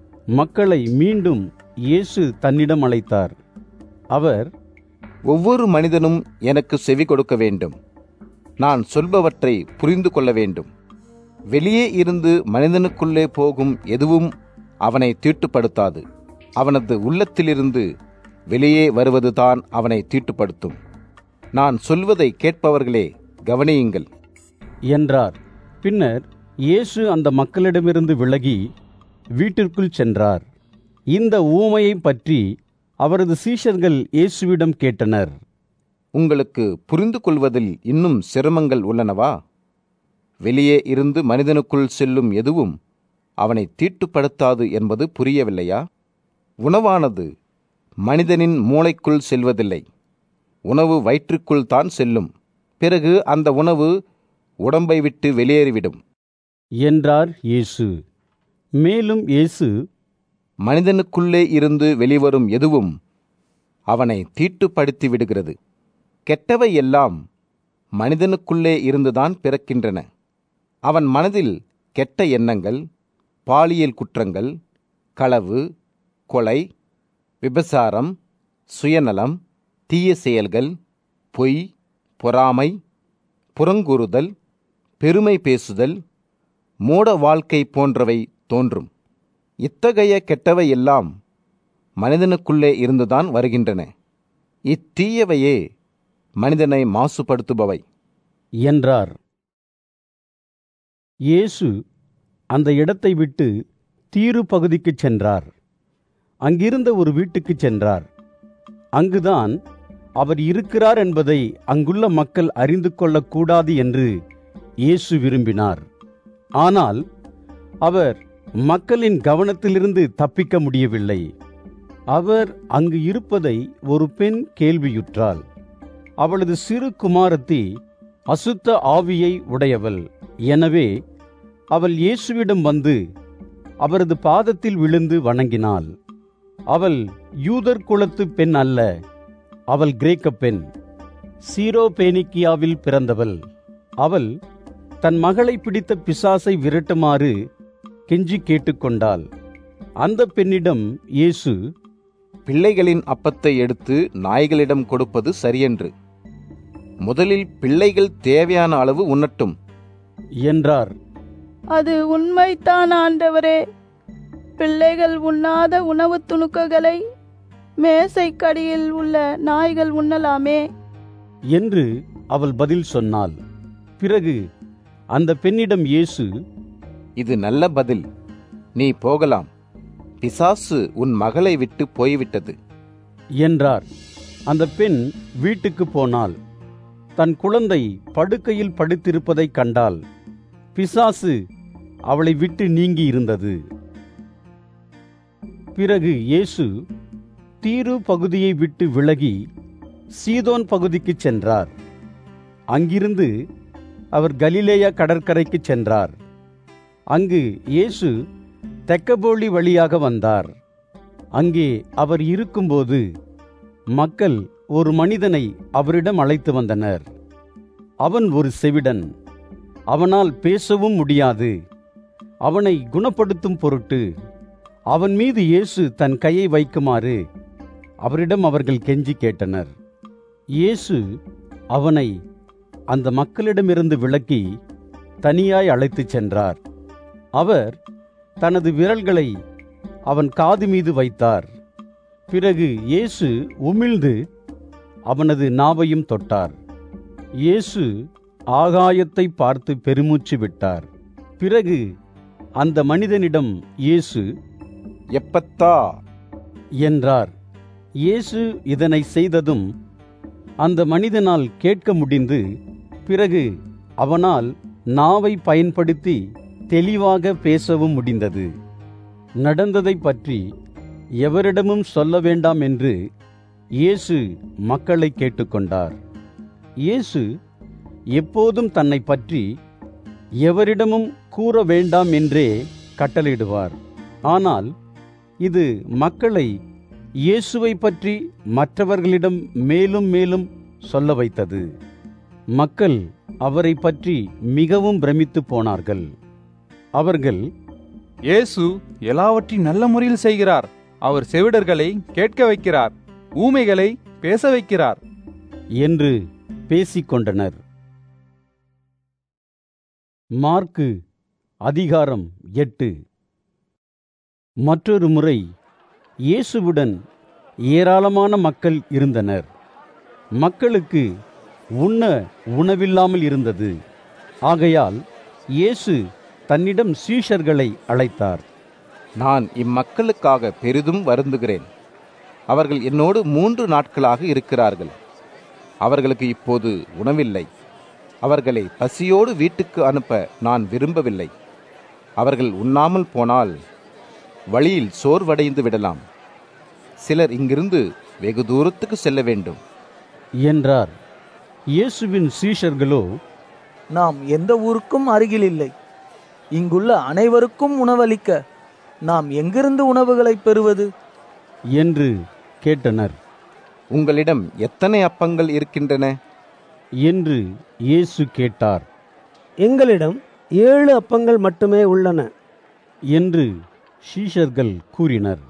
மக்களை மீண்டும் இயேசு தன்னிடம் அழைத்தார். அவர், ஒவ்வொரு மனிதனும் எனக்கு செவி கொடுக்க வேண்டும். நான் சொல்பவற்றை புரிந்து கொள்ள வேண்டும். வெளியே இருந்து மனிதனுக்குள்ளே போகும் எதுவும் அவனை தீட்டுப்படுத்தாது. அவனது உள்ளத்திலிருந்து வெளியே வருவதுதான் அவனை தீட்டுப்படுத்தும். நான் சொல்வதை கேட்பவர்களே, கவனியுங்கள் என்றார். பின்னர் இயேசு அந்த மக்களிடமிருந்து விலகி வீட்டிற்குள் சென்றார். இந்த ஊமையை பற்றி அவரது சீஷர்கள் இயேசுவிடம் கேட்டனர். உங்களுக்கு புரிந்து கொள்வதில் இன்னும் சிரமங்கள் உள்ளனவா? வெளியே இருந்து மனிதனுக்குள் செல்லும் எதுவும் அவனை தீட்டுப்படுத்தாது என்பது புரியவில்லையா? உணவானது மனிதனின் மூளைக்குள் செல்வதில்லை. உணவு வயிற்றுக்குள் தான் செல்லும். பிறகு அந்த உணவு உடம்பை விட்டு வெளியேறிவிடும் என்றார் இயேசு. மேலும் இயேசு, மனிதனுக்குள்ளே இருந்து வெளிவரும் எதுவும் அவனை தீட்டுப்படுத்தி விடுகிறது. கெட்டவை எல்லாம் மனிதனுக்குள்ளே இருந்துதான் பிறக்கின்றன. அவன் மனதில் கெட்ட எண்ணங்கள், பாலியல் குற்றங்கள், களவு, கொலை, விபசாரம், சுயநலம், தீய செயல்கள், பொய், பொறாமை, புறங்கூறுதல், பெருமை பேசுதல், மூட வாழ்க்கை போன்றவை தோன்றும். இத்தகைய கெட்டவை எல்லாம் மனிதனுக்குள்ளே இருந்துதான் வருகின்றன. இத்தீயவையே மனிதனை மாசுபடுத்துபவை என்றார். இயேசு அந்த இடத்தை விட்டு தீரு பகுதிக்குச் சென்றார். அங்கிருந்த ஒரு வீட்டுக்குச் சென்றார். அங்குதான் அவர் இருக்கிறார் என்பதை அங்குள்ள மக்கள் அறிந்து கொள்ளக்கூடாது என்று இயேசு விரும்பினார். ஆனால் அவர் மக்களின் கவனத்திலிருந்து தப்பிக்க முடியவில்லை. அவர் அங்கு இருப்பதை ஒரு பெண் கேள்வியுற்றாள். அவளது சிறு குமாரத்தி அசுத்த ஆவியை உடையவள். எனவே அவள் இயேசுவிடம் வந்து அவரது பாதத்தில் விழுந்து வணங்கினாள். அவள் யூதர் குலத்து பெண் அல்ல, அவள் கிரேக்க பெண், சீரோபேனிக்கியாவில் பிறந்தவள். அவள் தன் மகளை பிடித்த பிசாசை விரட்டுமாறு கெஞ்சி கேட்டுக்கொண்டாள். அந்த பெண்ணிடம் இயேசு, பிள்ளைகளின் அப்பத்தை எடுத்து நாய்களிடம் கொடுப்பது சரியென்று. முதலில் பிள்ளைகள் தேவையான அளவு உண்ணட்டும் என்றார். அது உண்மைதான் ஆண்டவரே. பிள்ளைகள் உண்ணாத உணவு துணுக்குகளை மேசைக்கடியில் உள்ள நாய்கள் உண்ணலாமே என்று அவள் பதில் சொன்னாள். பிறகு அந்த பெண்ணிடம் இயேசு, இது நல்ல பதில், நீ போகலாம், பிசாசு உன் மகளை விட்டு போய்விட்டது என்றார். அந்த பெண் வீட்டுக்கு போனாள். தன் குழந்தை படுக்கையில் படுத்திருப்பதை கண்டாள். பிசாசு அவளை விட்டு நீங்கி இருந்தது. பிறகு இயேசு தீரு பகுதியை விட்டு விலகி சீதோன் பகுதிக்கு சென்றார். அங்கிருந்து அவர் கலிலேயா கடற்கரைக்கு சென்றார். அங்கு இயேசு தெக்கப்போலி வழியாக வந்தார். அங்கே அவர் இருக்கும்போது மக்கள் ஒரு மனிதனை அவரிடம் அழைத்து வந்தனர். அவன் ஒரு செவிடன், அவனால் பேசவும் முடியாது. அவனை குணப்படுத்தும் பொருட்டு அவன் மீது இயேசு தன் கையை வைக்குமாறு அவரிடம் அவர்கள் கெஞ்சி கேட்டனர். இயேசு அவனை அந்த மக்களிடமிருந்து விலக்கி தனியாய் அழைத்துச் சென்றார். அவர் தனது விரல்களை அவன் காது மீது வைத்தார். பிறகு இயேசு உமிழ்ந்து அவனது நாவையும் தொட்டார். இயேசு ஆகாயத்தை பார்த்து பெருமூச்சு விட்டார். பிறகு அந்த மனிதனிடம் இயேசு எப்பத்தா என்றார். இயேசு இதனை செய்ததும் அந்த மனிதனால் கேட்க முடிந்து, பிறகு அவனால் நாவை பயன்படுத்தி தெளிவாக பேசவும் முடிந்தது. நடந்ததை பற்றி எவரிடமும் சொல்ல வேண்டாம் என்று இயேசு மக்களை கேட்டுக்கொண்டார். இயேசு எப்போதும் தன்னை பற்றி எவரிடமும் கூற வேண்டாம் என்றே கட்டளையிடுவார். ஆனால் இது மக்களை இயேசுவை பற்றி மற்றவர்களிடம் மேலும் மேலும் சொல்ல வைத்தது. மக்கள் அவரை பற்றி மிகவும் பிரமித்து போனார்கள். அவர்கள், இயேசு எல்லாவற்றையும் நல்ல முறையில் செய்கிறார். அவர் செவிடர்களை கேட்க வைக்கிறார், ஊமைகளை பேச வைக்கிறார் என்று பேசிக்கொண்டனர். மார்க்கு அதிகாரம் எட்டு. மற்றொரு முறை இயேசுவுடன் ஏராளமான மக்கள் இருந்தனர். மக்களுக்கு உண்ண உணவில்லாமல் இருந்தது. ஆகையால் இயேசு தன்னிடம் சீஷர்களை அழைத்தார். நான் இம்மக்களுக்காக பெரிதும் வருந்துகிறேன். அவர்கள் என்னோடு மூன்று நாட்களாக இருக்கிறார்கள். அவர்களுக்கு இப்போது உணவில்லை. அவர்களை பசியோடு வீட்டுக்கு அனுப்ப நான் விரும்பவில்லை. அவர்கள் உண்ணாமல் போனால் வழியில் சோர்வடைந்து விடலாம். சிலர் இங்கிருந்து வெகு தூரத்துக்கு செல்ல வேண்டும் என்றார். இயேசுவின் சீஷர்களோ, நாம் எந்த ஊருக்கும் அருகில் இல்லை. இங்குள்ள அனைவருக்கும் உணவளிக்க நாம் எங்கிருந்து உணவுகளை பெறுவது என்று கேட்டனர். உங்களிடம் எத்தனை அப்பங்கள் இருக்கின்றன என்று இயேசு கேட்டார். எங்களிடம் ஏழு அப்பங்கள் மட்டுமே உள்ளன என்று சீஷர்கள் கூறினர்.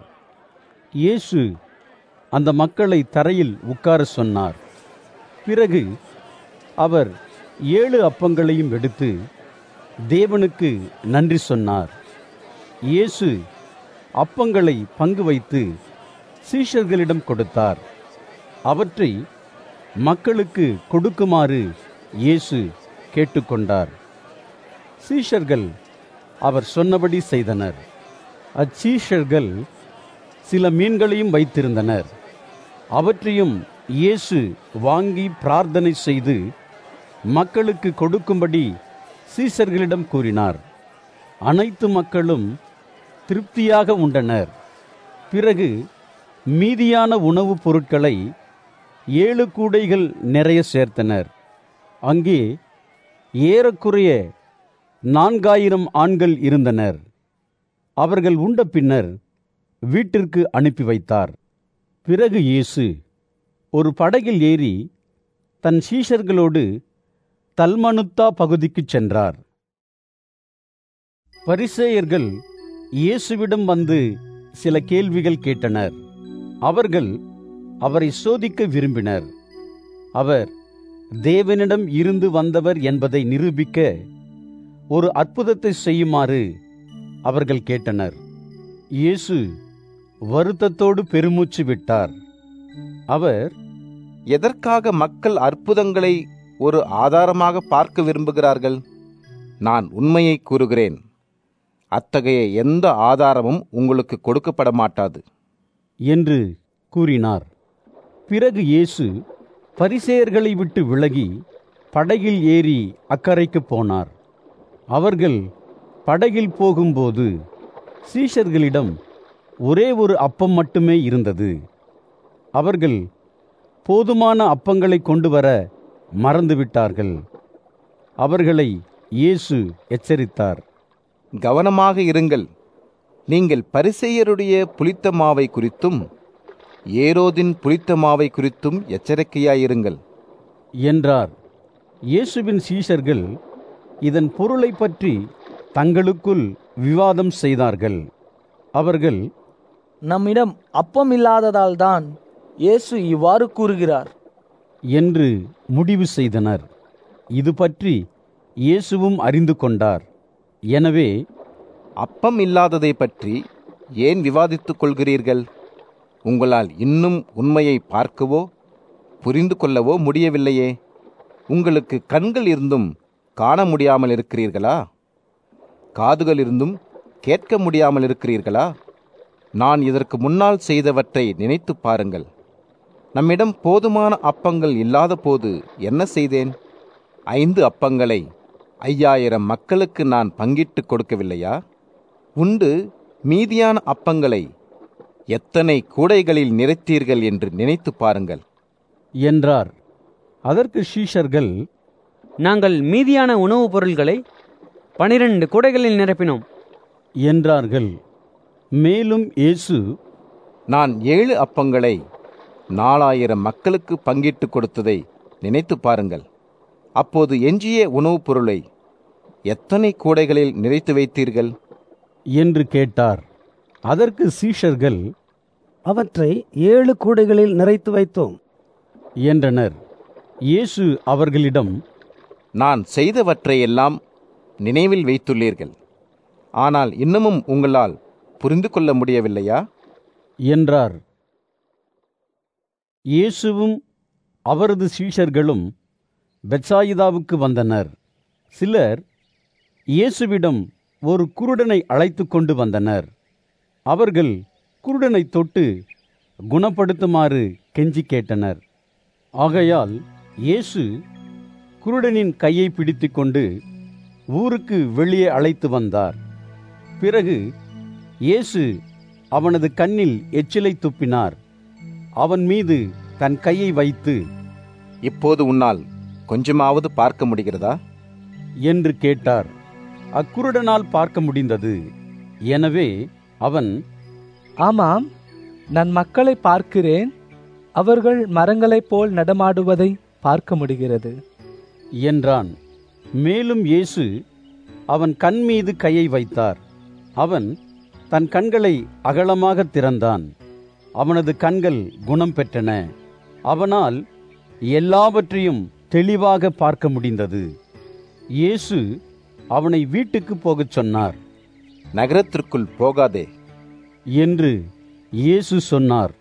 இயேசு அந்த மக்களை தரையில் உட்கார சொன்னார். பிறகு அவர் ஏழு அப்பங்களையும் எடுத்து தேவனுக்கு நன்றி சொன்னார். இயேசு அப்பங்களை பங்கு வைத்து சீஷர்களிடம் கொடுத்தார். அவற்றை மக்களுக்கு கொடுக்குமாறு இயேசு கேட்டுக்கொண்டார். சீஷர்கள் அவர் சொன்னபடி செய்தனர். அச்சீஷர்கள் சில மீன்களையும் வைத்திருந்தனர். அவற்றையும் இயேசு வாங்கி பிரார்த்தனை செய்து மக்களுக்கு கொடுக்கும்படி சீஷர்களிடம் கூறினார். அனைத்து மக்களும் திருப்தியாக உண்டனர். பிறகு மீதியான உணவுப் பொருட்களை ஏழு கூடைகள் நிறைய சேர்த்தனர். அங்கே ஏறக்குறைய நான்காயிரம் ஆண்கள் இருந்தனர். அவர்கள் உண்ட பின்னர் வீட்டிற்கு அனுப்பி வைத்தார். பிறகு இயேசு ஒரு படகில் ஏறி தன் சீஷர்களோடு தல்மனுத்தா பகுதிக்குச் சென்றார். பரிசேயர்கள் இயேசுவிடம் வந்து சில கேள்விகள் கேட்டனர். அவர்கள் அவரை சோதிக்க விரும்பினர். அவர் தேவனிடம் இருந்து வந்தவர் என்பதை நிரூபிக்க ஒரு அற்புதத்தை செய்யுமாறு அவர்கள் கேட்டனர். இயேசு வருத்தத்தோடு பெருமூச்சு விட்டார். அவர், எதற்காக மக்கள் அற்புதங்களை ஒரு ஆதாரமாக பார்க்க விரும்புகிறார்கள்? நான் உண்மையை கூறுகிறேன், அத்தகைய எந்த ஆதாரமும் உங்களுக்கு கொடுக்கப்பட மாட்டாது என்று கூறினார். பிறகு இயேசு பரிசேயர்களை விட்டு விலகி படகில் ஏறி அக்கரைக்கு போனார். அவர்கள் படகில் போகும்போது சீஷர்களிடம் ஒரே ஒரு அப்பம் மட்டுமே இருந்தது. அவர்கள் போதுமான அப்பங்களை கொண்டு வர மறந்துவிட்டார்கள். அவர்களை இயேசு எச்சரித்தார். கவனமாக இருங்கள். நீங்கள் பரிசேயருடைய புளித்த மாவை குறித்தும் ஏரோதின் புளித்த மாவை குறித்தும் எச்சரிக்கையாயிருங்கள் என்றார். இயேசுவின் சீஷர்கள் இதன் பொருளை பற்றி தங்களுக்குள் விவாதம் செய்தார்கள். அவர்கள், நம்மிடம் அப்பம் இல்லாததால் தான் இயேசு இவ்வாறு கூறுகிறார் என்று முடிவு செய்தனர். இது பற்றி இயேசுவும் அறிந்து கொண்டார். எனவே, அப்பம் இல்லாததை பற்றி ஏன் விவாதித்துக் கொள்கிறீர்கள்? உங்களால் இன்னும் உண்மையை பார்க்கவோ புரிந்து கொள்ளவோ முடியவில்லையே. உங்களுக்கு கண்கள் இருந்தும் காண முடியாமல் இருக்கிறீர்களா? காதுகள் இருந்தும் கேட்க முடியாமல் இருக்கிறீர்களா? நான் இதற்கு முன்னால் செய்தவற்றை நினைத்து பாருங்கள். நம்மிடம் போதுமான அப்பங்கள் இல்லாத போது என்ன செய்தேன்? ஐந்து அப்பங்களை ஐயாயிரம் மக்களுக்கு நான் பங்கிட்டு கொடுக்கவில்லையா? உண்டு மீதியான அப்பங்களை எத்தனை கூடைகளில் நிறைத்தீர்கள் என்று நினைத்து பாருங்கள் என்றார். அதற்கு சீஷர்கள், நாங்கள் மீதியான உணவுப் பொருள்களை பனிரெண்டு கூடைகளில் நிரப்பினோம் என்றார்கள். மேலும் இயேசு, நான் ஏழு அப்பங்களை நாலாயிரம் மக்களுக்கு பங்கிட்டு கொடுத்ததை நினைத்து பாருங்கள். அப்போது எஞ்சிய உணவுப் பொருளை எத்தனை கூடைகளில் நிறைத்து வைத்தீர்கள் என்று கேட்டார். அதற்கு சீஷர்கள், அவற்றை ஏழு கூடைகளில் நிறைத்து வைத்தோம் என்றனர். இயேசு அவர்களிடம், நான் செய்தவற்றையெல்லாம் நினைவில் வைத்துள்ளீர்கள். ஆனால் இன்னமும் உங்களால் புரிந்து கொள்ள முடியவில்லையா என்றார். இயேசுவும் அவரது சீஷர்களும் பெத்சாயிதாவுக்கு வந்தனர். சிலர் இயேசுவிடம் ஒரு குருடனை அழைத்து கொண்டு வந்தனர். அவர்கள் குருடனை தொட்டு குணப்படுத்துமாறு கெஞ்சி கேட்டனர். ஆகையால் இயேசு குருடனின் கையை பிடித்துக்கொண்டு ஊருக்கு வெளியே அழைத்து வந்தார். பிறகு இயேசு அவனது கண்ணில் எச்சிலை துப்பினார். அவன் மீது தன் கையை வைத்து, இப்போது உன்னால் கொஞ்சமாவது பார்க்க முடிகிறதா என்று கேட்டார். அக்குருடனால் பார்க்க முடிந்தது. எனவே அவன், ஆமாம், நான் மக்களை பார்க்கிறேன். அவர்கள் மரங்களைப் போல் நடமாடுவதை பார்க்க முடிகிறது என்றான். மேலும் இயேசு அவன் கண் மீது கையை வைத்தார். அவன் தன் கண்களை அகலமாக திறந்தான். அவனது கண்கள் குணம் பெற்றன. அவனால் எல்லாவற்றையும் தெளிவாக பார்க்க முடிந்தது. இயேசு அவனை வீட்டுக்கு போகச் சொன்னார். நகரத்திற்குள் போகாதே என்று இயேசு சொன்னார்.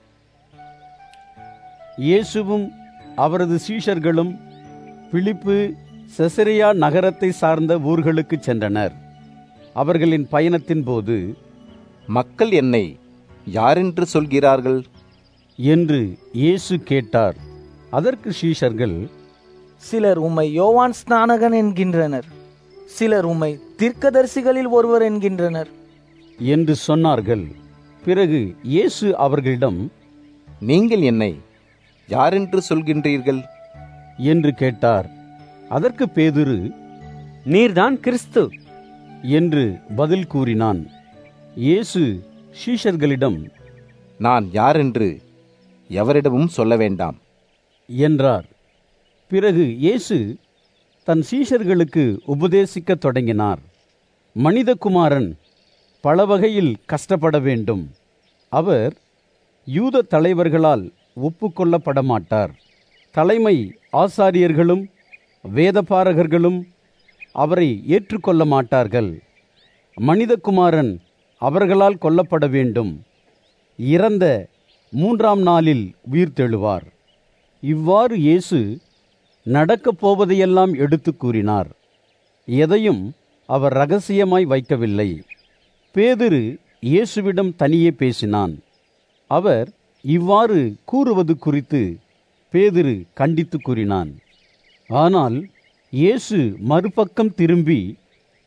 இயேசுவும் அவரது சீஷர்களும் பிலிப்பு செசரியா நகரத்தை சார்ந்த ஊர்களுக்கு சென்றனர். அவர்களின் பயணத்தின் போது, மக்கள் என்னை யாரென்று சொல்கிறார்கள் என்று இயேசு கேட்டார். அதற்கு சீஷர்கள், சிலர் உம்மை யோவான் ஸ்நானகன் என்கின்றனர், சிலர் உம்மை தீர்க்கதரிசிகளில் ஒருவர் என்கின்றனர் என்று சொன்னார்கள். பிறகு இயேசு அவர்களிடம், நீங்கள் என்னை யாரென்று சொல்கின்றீர்கள் என்று கேட்டார். அதற்கு பேதுரு, நீர்தான் கிறிஸ்து என்று பதில் கூறினான். இயேசு சீஷர்களிடம், நான் யாரென்று எவரிடமும் சொல்ல வேண்டாம் என்றார். பிறகு இயேசு தன் சீஷர்களுக்கு உபதேசிக்கத் தொடங்கினார். மனிதகுமாரன் பல வகையில் கஷ்டப்பட வேண்டும். அவர் யூத தலைவர்களால் ஒப்புக்கொள்ளப்பட மாட்டார். தலைமை ஆசாரியர்களும் வேதபாரகர்களும் அவரை ஏற்றுக்கொள்ள மாட்டார்கள். மனிதகுமாரன் அவர்களால் கொல்லப்பட வேண்டும். இறந்த மூன்றாம் நாளில் உயிர்த்தெழுவார். இவ்வாறு இயேசு நடக்கப் போவதையெல்லாம் எடுத்து கூறினார். எதையும் அவர் இரகசியமாய் வைக்கவில்லை. பேதுரு இயேசுவிடம் தனியே பேசினான். அவர் இவ்வாறு கூறுவது குறித்து பேதுரு கண்டித்து கூறினான். ஆனால் இயேசு மறுபக்கம் திரும்பி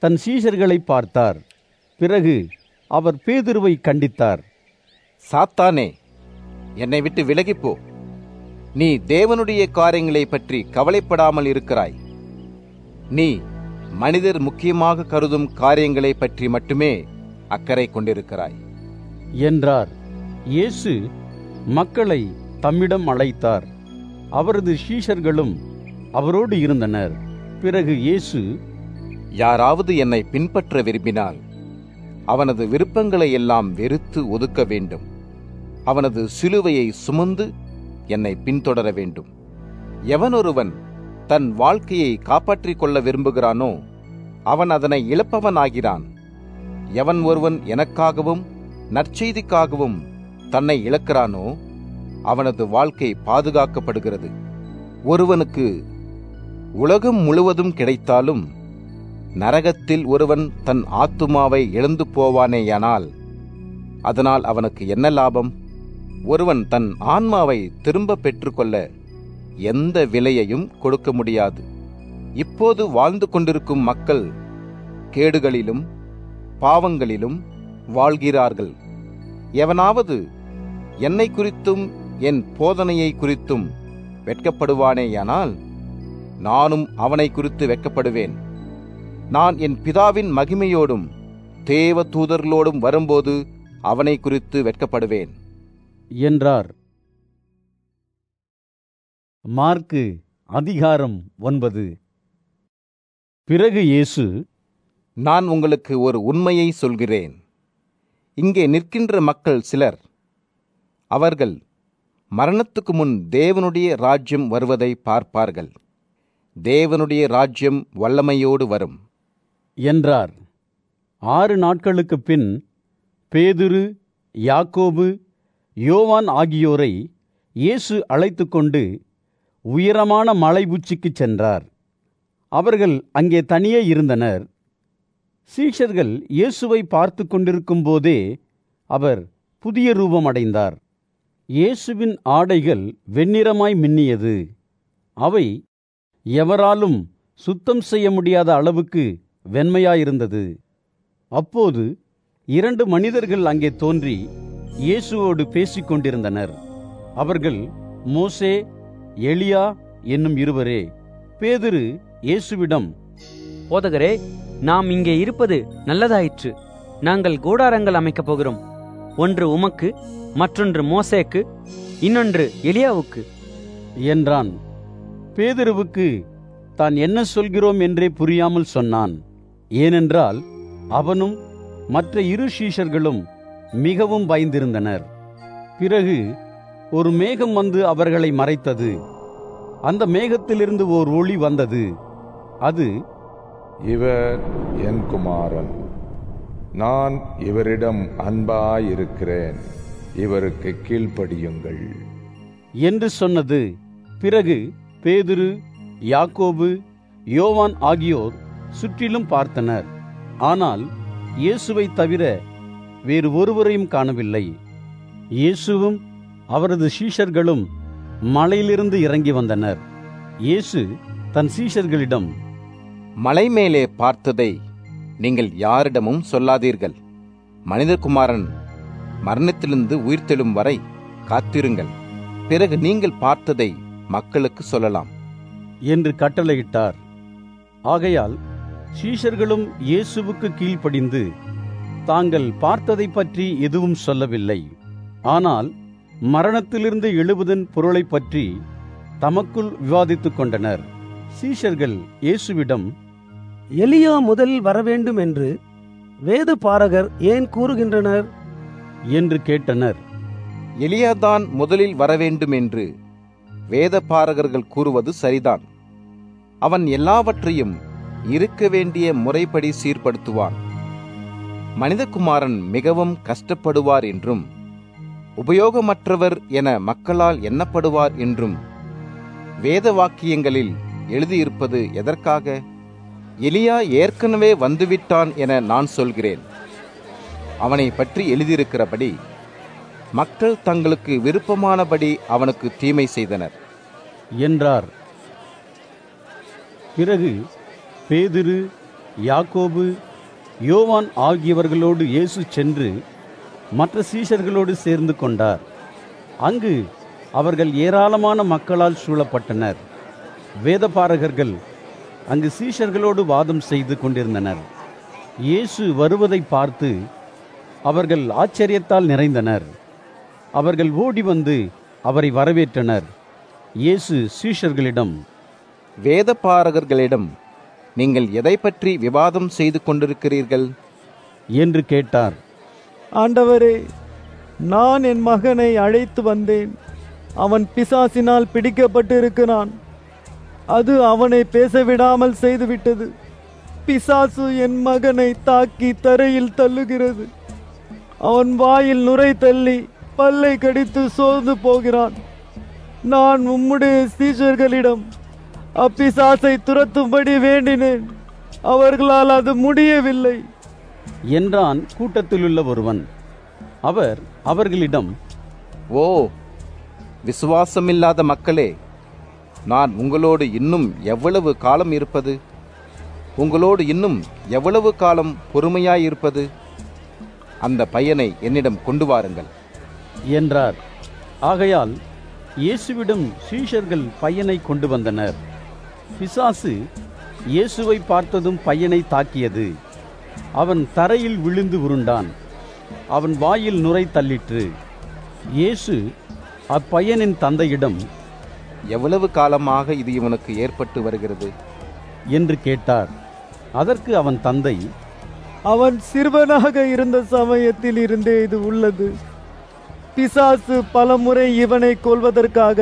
தன் சீஷர்களை பார்த்தார். பிறகு அவர் பேதுருவை கண்டித்தார். சாத்தானே, என்னை விட்டு விலகிப்போ. நீ தேவனுடைய காரியங்களை பற்றி கவலைப்படாமல் இருக்கிறாய். நீ மனிதர் முக்கியமாக கருதும் காரியங்களை பற்றி மட்டுமே அக்கறை கொண்டிருக்கிறாய் என்றார். இயேசு மக்களை தம்மிடம் அழைத்தார். அவரது சீஷர்களும் அவரோடு இருந்தனர். பிறகு இயேசு, யாராவது என்னை பின்பற்ற விரும்பினால் அவனது விருப்பங்களை எல்லாம் வெறுத்து ஒதுக்க வேண்டும். அவனது சிலுவையை சுமந்து என்னை பின்தொடர வேண்டும். எவனொருவன் தன் வாழ்க்கையை காப்பாற்றிக் கொள்ள விரும்புகிறானோ அவன் அதனை இழப்பவனாகிறான். எவன் ஒருவன் எனக்காகவும் நற்செய்திக்காகவும் தன்னை இழக்கிறானோ அவனது வாழ்க்கை பாதுகாக்கப்படுகிறது. ஒருவனுக்கு உலகம் முழுவதும் கிடைத்தாலும் நரகத்தில் ஒருவன் தன் ஆத்துமாவை இழந்து போவானேயானால் அதனால் அவனுக்கு என்ன லாபம்? ஒருவன் தன் ஆன்மாவை திரும்ப பெற்றுக்கொள்ள எந்த விலையையும் கொடுக்க முடியாது. இப்போது வாழ்ந்து கொண்டிருக்கும் மக்கள் கேடுகளிலும் பாவங்களிலும் வாழ்கிறார்கள். எவனாவது என்னை குறித்தும் என் போதனையை குறித்தும் வெட்கப்படுவானேயானால் நானும் அவனை குறித்து வெட்கப்படுவேன். நான் என் பிதாவின் மகிமையோடும் தேவ தூதர்களோடும் வரும்போது அவனை குறித்து வெட்கப்படுவேன் என்றார். மார்க்கு அதிகாரம் ஒன்பது. பிறகு இயேசு, நான் உங்களுக்கு ஒரு உண்மையை சொல்கிறேன். இங்கே நிற்கின்ற மக்கள் சிலர், அவர்கள் மரணத்துக்கு முன் தேவனுடைய ராஜ்யம் வருவதை பார்ப்பார்கள். தேவனுடைய ராஜ்யம் வல்லமையோடு வரும் என்றார். ஆறு நாட்களுக்கு பின் பேதுரு, யாக்கோபு, யோவான் ஆகியோரை இயேசு அழைத்து கொண்டு உயரமான மலை உச்சிக்குச் சென்றார். அவர்கள் அங்கே தனியே இருந்தனர். சீஷர்கள் இயேசுவை பார்த்து கொண்டிருக்கும் போதே அவர் புதிய ரூபம் அடைந்தார். இயேசுவின் ஆடைகள் வெண்ணிறமாய் மின்னியது. அவை எவராலும் சுத்தம் செய்ய முடியாத அளவுக்கு வெண்மையாயிருந்தது. அப்போது இரண்டு மனிதர்கள் அங்கே தோன்றி இயேசுவோடு பேசிக் கொண்டிருந்தனர். அவர்கள் மோசே, எலியா என்னும் இருவரே. பேதுரு இயேசுவிடம், போதகரே, நாம் இங்கே இருப்பது நல்லதாயிற்று. நாங்கள் கூடாரங்கள் அமைக்கப் போகிறோம். ஒன்று உமக்கு, மற்றொன்று மோசேக்கு, இன்னொன்று எலியாவுக்கு என்றான். பேதுருவுக்கு தான் என்ன சொல்கிறோம் என்றே புரியாமல் சொன்னான். ஏனென்றால் அவனும் மற்ற இரு சீஷர்களும் மிகவும் பயந்திருந்தனர். பிறகு ஒரு மேகம் வந்து அவர்களை மறைத்தது. அந்த மேகத்திலிருந்து ஓர் ஒளி வந்தது. அது, இவர் என் குமாரன், நான் இவரிடம் அன்பாயிருக்கிறேன், இவருக்கு கீழ்ப்படியுங்கள் என்று சொன்னது. பிறகு பேதுரு, யாக்கோபு, யோவான் ஆகியோர் சுற்றிலும் பார்த்தனர். ஆனால் இயேசுவை தவிர வேறு ஒருவரையும் காணவில்லை. இயேசுவும் அவரது சீஷர்களும் மலையிலிருந்து இறங்கி வந்தனர். இயேசு தன் சீஷர்களிடம், மலை மேலே பார்த்ததை நீங்கள் யாரிடமும் சொல்லாதீர்கள். மனிதகுமாரன் மரணத்திலிருந்து உயிர்த்தெழும் வரை காத்திருங்கள். பிறகு நீங்கள் பார்த்ததை மக்களுக்கு சொல்லலாம் என்று கட்டளையிட்டார். ஆகையால் சீஷர்களும் இயேசுவுக்கு கீழ்ப்படிந்து தாங்கள் பார்த்ததை பற்றி எதுவும் சொல்லவில்லை. ஆனால் மரணத்திலிருந்து எழுவதன் பொருளை பற்றி தமக்குள் விவாதித்துக் கொண்டனர். சீஷர்கள் இயேசுவிடம், எலியா முதலில் வரவேண்டும் என்று வேத பாரகர் ஏன் கூறுகின்றனர் என்று கேட்டனர். எலியாதான் முதலில் வரவேண்டும் என்று வேத பாரகர்கள் கூறுவது சரிதான். அவன் எல்லாவற்றையும் இருக்க வேண்டிய முறைப்படி சீர்படுத்துவான். மனிதகுமாரன் மிகவும் கஷ்டப்படுவார் என்றும் உபயோகமற்றவர் என மக்களால் எண்ணப்படுவார் என்றும் வேத வாக்கியங்களில் எழுதியிருப்பது எதற்காக? எலியா ஏற்கனவே வந்துவிட்டான் என நான் சொல்கிறேன். அவனை பற்றி எழுதியிருக்கிறபடி மக்கள் தங்களுக்கு விருப்பமானபடி அவனுக்கு தீமை செய்தனர் என்றார். பிறகு பேதுரு, யாக்கோபு, யோவான் ஆகியவர்களோடு இயேசு சென்று மற்ற சீஷர்களோடு சேர்ந்து கொண்டார். அங்கு அவர்கள் ஏராளமான மக்களால் சூழப்பட்டனர். வேதபாரகர்கள் அங்கு சீஷர்களோடு வாதம் செய்து கொண்டிருந்தனர். இயேசு வருவதை பார்த்து அவர்கள் ஆச்சரியத்தால் நிறைந்தனர். அவர்கள் ஓடி வந்து அவரை வரவேற்றனர். இயேசு சீஷர்களிடம், வேதபாரகர்களிடம் நீங்கள் எதை பற்றி விவாதம் செய்து கொண்டிருக்கிறீர்கள் என்று கேட்டார். ஆண்டவரே, நான் என் மகனை அழைத்து வந்தேன். அவன் பிசாசினால் பிடிக்கப்பட்டிருக்கிறான். அது அவனை பேச விடாமல் செய்துவிட்டது. பிசாசு என் மகனை தாக்கி தரையில் தள்ளுகிறது. அவன் வாயில் நுரை தள்ளி பல்லை கடித்து சோர்ந்து போகிறான். நான் உம்முடைய சீஷர்களிடம் அப்பிசாசை துரத்தும்படி வேண்டினேன், அவர்களால் அது முடியவில்லை என்றான் கூட்டத்திலுள்ள ஒருவன். அவர் அவர்களிடம், ஓ விசுவாசமில்லாத மக்களே, நான் உங்களோடு இன்னும் எவ்வளவு காலம் இருப்பது? உங்களோடு இன்னும் எவ்வளவு காலம் பொறுமையாயிருப்பது? அந்த பையனை என்னிடம் கொண்டு வாருங்கள் என்றார். ஆகையால் இயேசுவிடம் சீஷர்கள் பையனை கொண்டு வந்தனர். பிசாசு இயேசுவை பார்த்ததும் பையனை தாக்கியது. அவன் தரையில் விழுந்து உருண்டான். அவன் வாயில் நுரை தள்ளிற்று. இயேசு அப்பையனின் தந்தையிடம், எவ்வளவு காலமாக இது இவனுக்கு ஏற்பட்டு வருகிறது என்று கேட்டார். அதற்கு அவன் தந்தை, அவன் சிறுவனாக இருந்த சமயத்தில் இருந்தே இது உள்ளது. பிசாசு பலமுறை இவனை கொல்வதற்காக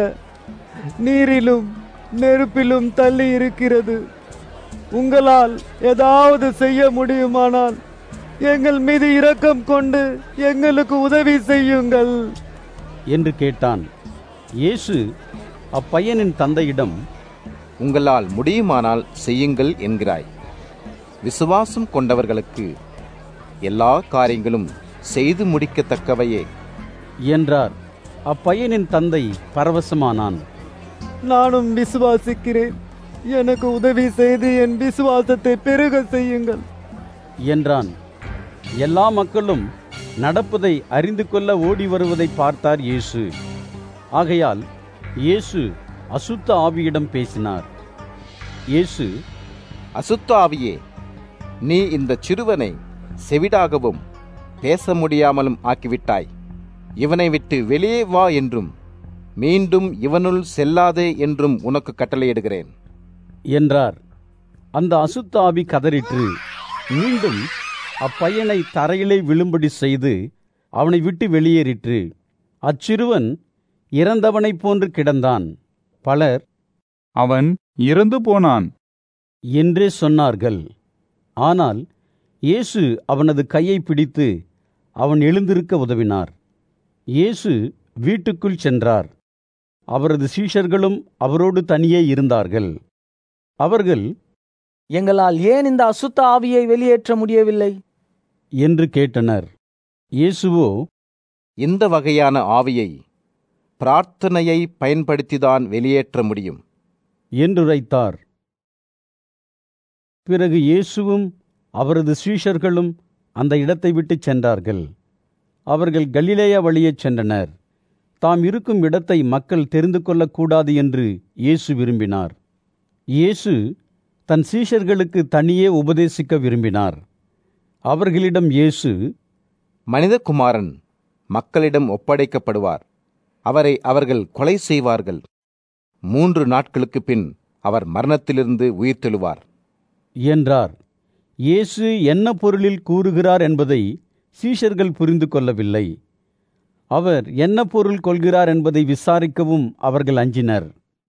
நீரிலும் நெருப்பிலும் தள்ளி இருக்கிறது. உங்களால் ஏதாவது செய்ய முடியுமானால் எங்கள் மீது இரக்கம் கொண்டு எங்களுக்கு உதவி செய்யுங்கள் என்று கேட்டான். இயேசு அப்பையனின் தந்தையிடம், உங்களால் முடியுமானால் செய்யுங்கள் என்கிறாய். விசுவாசம் கொண்டவர்களுக்கு எல்லா காரியங்களும் செய்து முடிக்கத்தக்கவையே என்றார். அப்பையனின் தந்தை பரவசமானான். நானும் விசுவாசிக்கிறேன், எனக்கு உதவி செய்து என் விசுவாசத்தை பெருக செய்யுங்கள் என்றான். எல்லா மக்களும் நடப்பதை அறிந்து கொள்ள ஓடி வருவதை பார்த்தார் இயேசு. ஆகையால் இயேசு அசுத்த ஆவியிடம் பேசினார். இயேசு, அசுத்த ஆவியே, நீ இந்த சிறுவனை செவிடாகவும் பேச முடியாமலும் ஆக்கிவிட்டாய். இவனை விட்டு வெளியே வா என்றும் மீண்டும் இவனுள் செல்லாதே என்றும் உனக்கு கட்டளையிடுகிறேன் என்றார். அந்த அசுத்த ஆவி கதறிற்று. மீண்டும் அப்பையனை தரையிலே விழும்படி செய்து அவனை விட்டு வெளியேறிற்று. அச்சிறுவன் இறந்தவனைப் போன்று கிடந்தான். பலர், அவன் இறந்து போனான் என்றே சொன்னார்கள். ஆனால் இயேசு அவனது கையை பிடித்து அவன் எழுந்திருக்க உதவினார். இயேசு வீட்டுக்குள் சென்றார். அவரது சீஷர்களும் அவரோடு தனியே இருந்தார்கள். அவர்கள், எங்களால் ஏன் இந்த அசுத்த ஆவியை வெளியேற்ற முடியவில்லை என்று கேட்டனர். இயேசுவோ, இந்த வகையான ஆவியை பிரார்த்தனையை பயன்படுத்திதான் வெளியேற்ற முடியும் என்றுரைத்தார். பிறகு இயேசுவும் அவரது சீஷர்களும் அந்த இடத்தை விட்டு சென்றார்கள். அவர்கள் கலிலேயா வழியே சென்றனர். தாம் இருக்கும் இடத்தை மக்கள் தெரிந்து கொள்ளக்கூடாது என்று இயேசு விரும்பினார். இயேசு தன் சீஷர்களுக்கு தனியே உபதேசிக்க விரும்பினார். அவர்களிடம் இயேசு, மனிதகுமாரன் மக்களிடம் ஒப்படைக்கப்படுவார். அவரை அவர்கள் கொலை செய்வார்கள். மூன்று நாட்களுக்கு பின் அவர் மரணத்திலிருந்து உயிர்த்தெழுவார் என்றார். இயேசு என்ன பொருளில் கூறுகிறார் என்பதை சீஷர்கள் புரிந்து கொள்ளவில்லை. அவர் என்ன பொருள் கொள்கிறார் என்பதை விசாரிக்கவும் அவர்கள் அஞ்சினர்.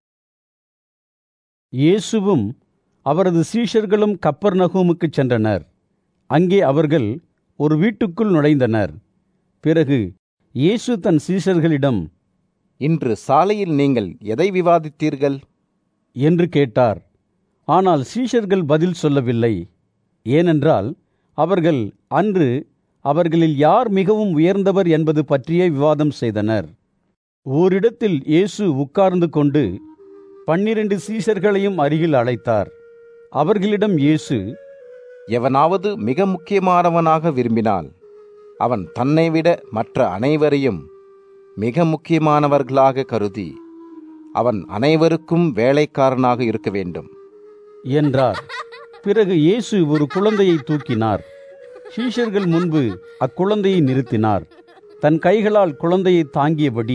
இயேசுவும் அவரது சீஷர்களும் கப்பர்நகூமுக்கு சென்றனர். அங்கே அவர்கள் ஒரு வீட்டுக்குள் நுழைந்தனர். பிறகு இயேசு தன் சீஷர்களிடம், இன்று சாலையில் நீங்கள் எதை விவாதித்தீர்கள் என்று கேட்டார். ஆனால் சீஷர்கள் பதில் சொல்லவில்லை. ஏனென்றால் அவர்கள் அன்று அவர்களில் யார் மிகவும் உயர்ந்தவர் என்பது பற்றியே விவாதம் செய்தனர். ஓரிடத்தில் இயேசு உட்கார்ந்து கொண்டு பன்னிரண்டு சீஷர்களையும் அருகில் அழைத்தார். அவர்களிடம் இயேசு, எவனாவது மிக முக்கியமானவனாக விரும்பினால் அவன் தன்னை விட மற்ற அனைவரையும் மிக முக்கியமானவர்களாக கருதி அவன் அனைவருக்கும் வேலைக்காரனாக இருக்க வேண்டும் என்றார். பிறகு இயேசு ஒரு குழந்தையை தூக்கினார். சீஷர்கள் முன்பு அக்குழந்தையை நிறுத்தினார். தன் கைகளால் குழந்தையை தாங்கியபடி,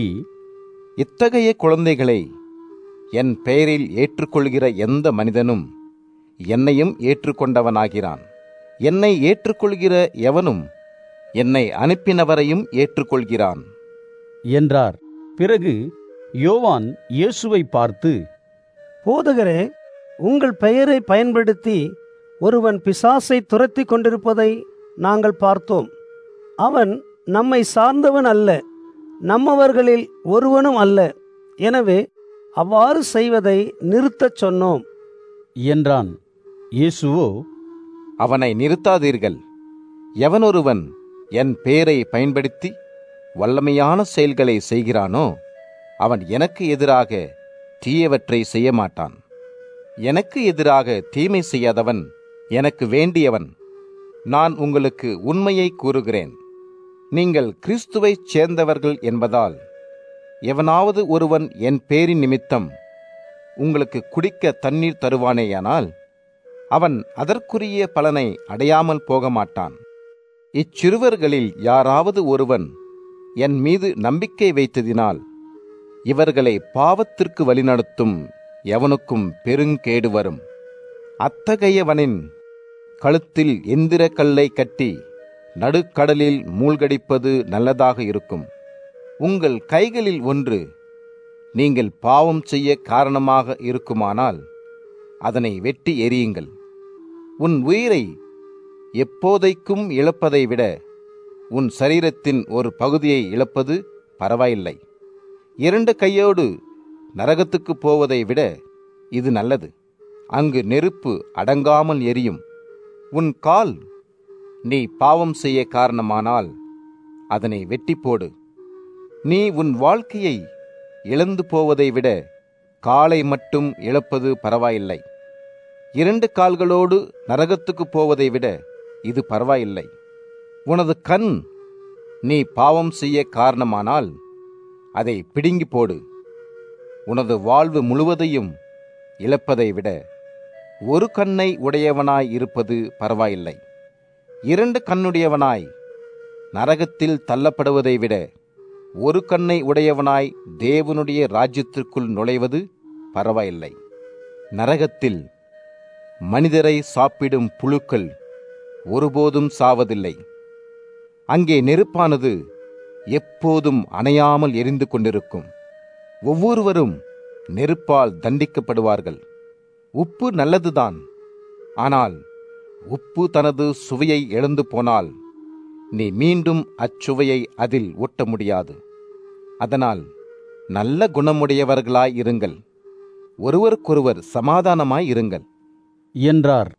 இத்தகைய குழந்தைகளை என் பெயரில் ஏற்றுக்கொள்கிற எந்த மனிதனும் என்னையும் ஏற்றுக்கொண்டவனாகிறான். என்னை ஏற்றுக்கொள்கிற எவனும் என்னை அனுப்பினவரையும் ஏற்றுக்கொள்கிறான் என்றார். பிறகு யோவான் இயேசுவை பார்த்து, போதகரே, உங்கள் பெயரை பயன்படுத்தி ஒருவன் பிசாசை துரத்தி கொண்டிருப்பதை நாங்கள் பார்த்தோம். அவன் நம்மை சார்ந்தவன் அல்ல, நம்மவர்களில் ஒருவனும் அல்ல. எனவே அவ்வாறு செய்வதை நிறுத்தச் சொன்னோம் என்றான். இயேசுவோ, அவனை நிறுத்தாதீர்கள். எவனொருவன் என் பெயரை பயன்படுத்தி வல்லமையான செயல்களை செய்கிறானோ அவன் எனக்கு எதிராக தீயவற்றை செய்ய மாட்டான். எனக்கு எதிராக தீமை செய்யாதவன் எனக்கு வேண்டியவன். நான் உங்களுக்கு உண்மையை கூறுகிறேன். நீங்கள் கிறிஸ்துவைச் சேர்ந்தவர்கள் என்பதால் எவனாவது ஒருவன் என் பேரின் நிமித்தம் உங்களுக்கு குடிக்க தண்ணீர் தருவானேயானால் அவன் அதற்குரிய பலனை அடையாமல் போக மாட்டான். இச்சிறுவர்களில் யாராவது ஒருவன் என் மீது நம்பிக்கை வைத்ததினால் இவர்களை பாவத்திற்கு வழிநடத்தும் எவனுக்கும் பெருங்கேடு வரும். அத்தகையவனின் கழுத்தில் எந்திர கல்லை கட்டி நடுக்கடலில் மூழ்கடிப்பது நல்லதாக இருக்கும். உங்கள் கைகளில் ஒன்று நீங்கள் பாவம் செய்ய காரணமாக இருக்குமானால் அதனை வெட்டி எறியுங்கள். உன் உயிரை எப்போதைக்கும் இழப்பதை விட உன் சரீரத்தின் ஒரு பகுதியை இழப்பது பரவாயில்லை. இரண்டு கையோடு நரகத்துக்கு போவதை விட இது நல்லது. அங்கு நெருப்பு அடங்காமல் எரியும். உன் கால் நீ பாவம் செய்ய காரணமானால் அதனை வெட்டி போடு. நீ உன் வாழ்க்கையை இழந்து போவதை விட காலை மட்டும் இழப்பது பரவாயில்லை. இரண்டு கால்களோடு நரகத்துக்கு போவதை விட இது பரவாயில்லை. உனது கண் நீ பாவம் செய்ய காரணமானால் அதை பிடுங்கி போடு. உனது வாழ்வு முழுவதையும் இழப்பதை விட ஒரு கண்ணை உடையவனாய் இருப்பது பரவாயில்லை. இரண்டு கண்ணுடையவனாய் நரகத்தில் தள்ளப்படுவதை விட ஒரு கண்ணை உடையவனாய் தேவனுடைய ராஜ்யத்திற்குள் நுழைவது பரவாயில்லை. நரகத்தில் மனிதரை சாப்பிடும் புழுக்கள் ஒருபோதும் சாவதில்லை. அங்கே நெருப்பானது எப்போதும் அணையாமல் எரிந்து கொண்டிருக்கும். ஒவ்வொருவரும் நெருப்பால் தண்டிக்கப்படுவார்கள். உப்பு நல்லதுதான், ஆனால் உப்பு தனது சுவையை இழந்து போனால் நீ மீண்டும் அச்சுவையை அதில் ஊட்ட முடியாது. அதனால் நல்ல குணமுடையவர்களாய் இருங்கள், ஒருவருக்கொருவர் சமாதானமாய் இருங்கள் என்றார்.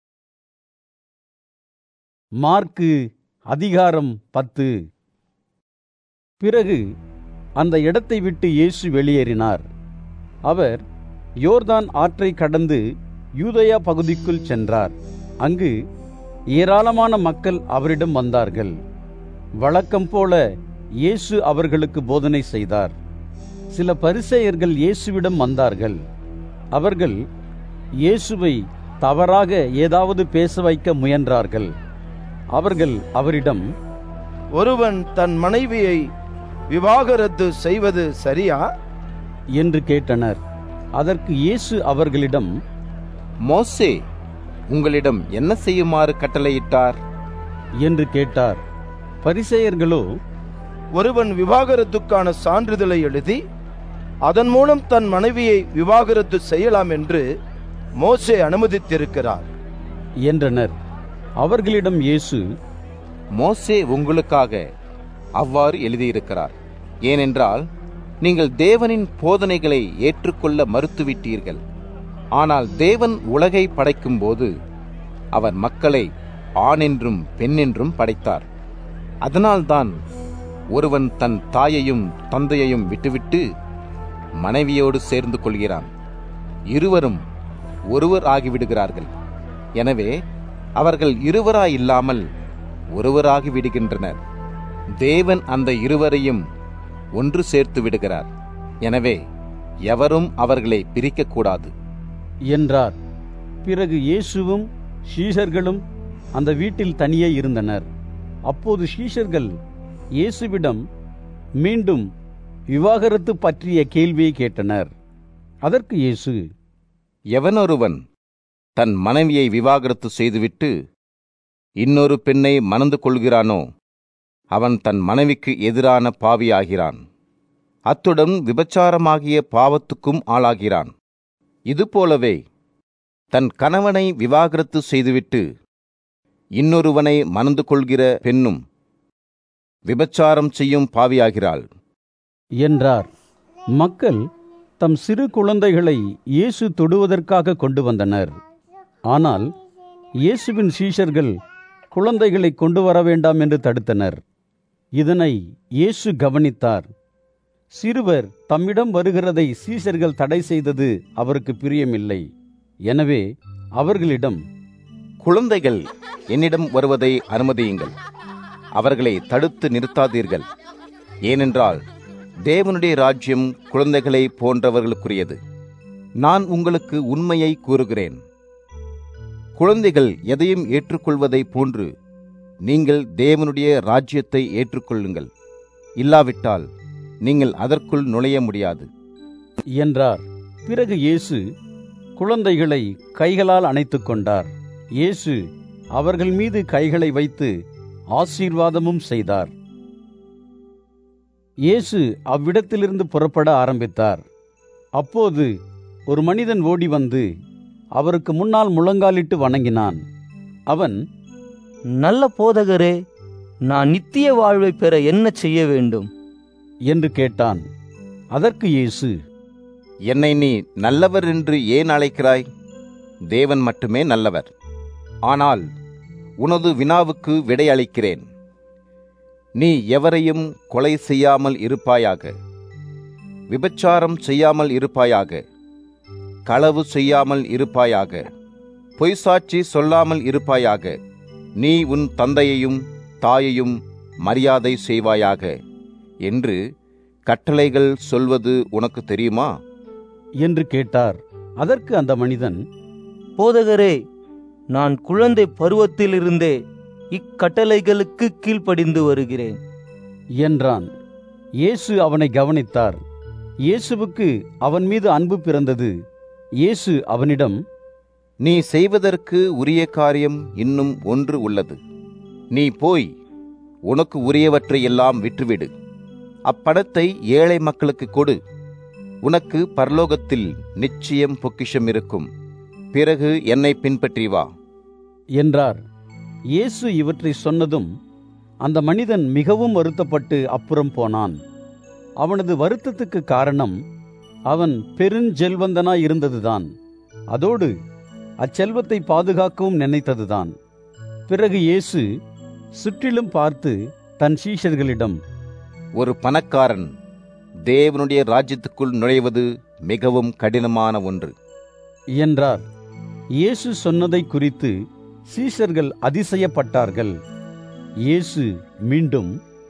மார்க்கு அதிகாரம் பத்து. பிறகு அந்த இடத்தை விட்டு இயேசு வெளியேறினார். அவர் யோர்தான் ஆற்றை கடந்து யூதேயா பகுதிக்குள் சென்றார். அங்கு ஏராளமான மக்கள் அவரிடம் வந்தார்கள். வழக்கம் போல இயேசு அவர்களுக்கு போதனை செய்தார். சில பரிசேயர்கள் இயேசுவிடம் வந்தார்கள். அவர்கள் இயேசுவை தவறாக ஏதாவது பேச வைக்க முயன்றார்கள். அவர்கள் அவரிடம், ஒருவன் தன் மனைவியை விவாகரத்து செய்வது சரியா என்று கேட்டனர். அதற்கு இயேசு அவர்களிடம், மோசே உங்களிடம் என்ன செய்யுமாறு கட்டளையிட்டார் என்று கேட்டார். பரிசேயர்களோ, ஒருவன் விவாகரத்துக்கான சான்றிதழை எழுதி அதன் மூலம் தன் மனைவியை விவாகரத்து செய்யலாம் என்று மோசே அனுமதித்திருக்கிறார் என்றனர். அவர்களிடம் இயேசு, மோசே உங்களுக்காக அவ்வாறு எழுதியிருக்கிறார். ஏனென்றால் நீங்கள் தேவனின் போதனைகளை ஏற்றுக்கொள்ள மறுத்துவிட்டீர்கள். ஆனால் தேவன் உலகை படைக்கும் போது அவர் மக்களை ஆண் என்றும் பெண் என்றும் படைத்தார். அதனால்தான் ஒருவன் தன் தாயையும் தந்தையையும் விட்டுவிட்டு மனைவியோடு சேர்ந்து கொள்கிறான். இருவரும் ஒருவர் ஆகிவிடுகிறார்கள். எனவே அவர்கள் இருவராயில்லாமல் ஒருவராகி விடுகின்றனர். தேவன் அந்த இருவரையும் ஒன்று சேர்த்து விடுகிறார். எனவே எவரும் அவர்களை பிரிக்கக்கூடாது என்றார். பிறகு இயேசுவும் சீஷர்களும் அந்த வீட்டில் தனியே இருந்தனர். அப்போது சீஷர்கள் இயேசுவிடம் மீண்டும் விவாகரத்து பற்றிய கேள்வியை கேட்டனர். அதற்கு இயேசு, எவனொருவன் தன் மனைவியை விவாகரத்து செய்துவிட்டு இன்னொரு பெண்ணை மணந்து கொள்கிறானோ அவன் தன் மனைவிக்கு எதிரான பாவியாகிறான். அத்துடன் விபச்சாரமாகிய பாவத்துக்கும் ஆளாகிறான். இதுபோலவே தன் கணவனை விவாகரத்து செய்துவிட்டு இன்னொருவனை மணந்து கொள்கிற பெண்ணும் விபச்சாரம் செய்யும் பாவியாகிறாள் என்றார். மக்கள் தம் சிறு குழந்தைகளை இயேசு தொடுவதற்காக கொண்டு வந்தனர். ஆனால் இயேசுவின் சீஷர்கள் குழந்தைகளை கொண்டு வர வேண்டாம் என்று தடுத்தனர். இதனை இயேசு கவனித்தார். சிறுவர் தம்மிடம் வருகிறதை சீஷர்கள் தடை செய்தது அவருக்கு பிரியமில்லை. எனவே அவர்களிடம், குழந்தைகள் என்னிடம் வருவதை அனுமதியுங்கள், அவர்களை தடுத்து நிறுத்தாதீர்கள். ஏனென்றால் தேவனுடைய ராஜ்யம் குழந்தைகளை போன்றவர்களுக்குரியது. நான் உங்களுக்கு உண்மையை கூறுகிறேன், குழந்தைகள் எதையும் ஏற்றுக்கொள்வதை போன்று நீங்கள் தேவனுடைய ராஜ்யத்தை ஏற்றுக்கொள்ளுங்கள். இல்லாவிட்டால் நீங்கள் அதற்குள் நுழைய முடியாது என்றார். பிறகு இயேசு குழந்தைகளை கைகளால் அணைத்துக் கொண்டார். இயேசு அவர்கள் மீது கைகளை வைத்து ஆசீர்வாதமும் செய்தார். இயேசு அவ்விடத்திலிருந்து புறப்பட ஆரம்பித்தார். அப்போது ஒரு மனிதன் ஓடி வந்து அவருக்கு முன்னால் முழங்காலிட்டு வணங்கினான். அவன், நல்ல போதகரே, நான் நித்திய வாழ்வை பெற என்ன செய்ய வேண்டும் என்று கேட்டான். அதற்கு இயேசு, என்னை நீ நல்லவர் என்று ஏன் அழைக்கிறாய்? தேவன் மட்டுமே நல்லவர். ஆனால் உனது வினாவுக்கு விடையளிக்கிறேன். நீ எவரையும் கொலை செய்யாமல் இருப்பாயாக, விபச்சாரம் செய்யாமல் இருப்பாயாக, களவு செய்யாமல் இருப்பாயாக, பொய்சாட்சி சொல்லாமல் இருப்பாயாக, நீ உன் தந்தையையும் தாயையும் மரியாதை செய்வாயாக என்று கட்டளைகள் சொல்வது உனக்கு தெரியுமா என்று கேட்டார். அதற்கு அந்த மனிதன், போதகரே, நான் குழந்தை பருவத்திலிருந்தே இக்கட்டளைகளுக்கு கீழ்ப்படிந்து வருகிறேன் என்றான். இயேசு அவனை கவனித்தார். இயேசுவுக்கு அவன் மீது அன்பு பிறந்தது. இயேசு அவனிடம், நீ செய்வதற்கு உரிய காரியம் இன்னும் ஒன்று உள்ளது. நீ போய் உனக்கு உரியவற்றை எல்லாம் விற்றுவிடு, அப்பணத்தை ஏழை மக்களுக்கு கொடு, உனக்கு பரலோகத்தில் நிச்சயம் பொக்கிஷம் இருக்கும். பிறகு என்னை பின்பற்றி வா என்றார். இயேசு இவற்றை சொன்னதும் அந்த மனிதன் மிகவும் வருத்தப்பட்டு அப்புறம் போனான். அவனது வருத்தத்துக்கு காரணம் அவன் பெருஞ்செல்வந்தனாய் இருந்ததுதான். அதோடு அச்செல்வத்தை பாதுகாக்கவும் நினைத்ததுதான். பிறகு இயேசு சுற்றிலும் பார்த்து தன் சீஷர்களிடம், ஒரு பணக்காரன் தேவனுடைய ராஜ்யத்துக்குள் நுழைவது மிகவும் கடினமான ஒன்று என்றார். இயேசு சொன்னதை குறித்து சீஷர்கள் அதிசயப்பட்டார்கள். இயேசு மீண்டும்,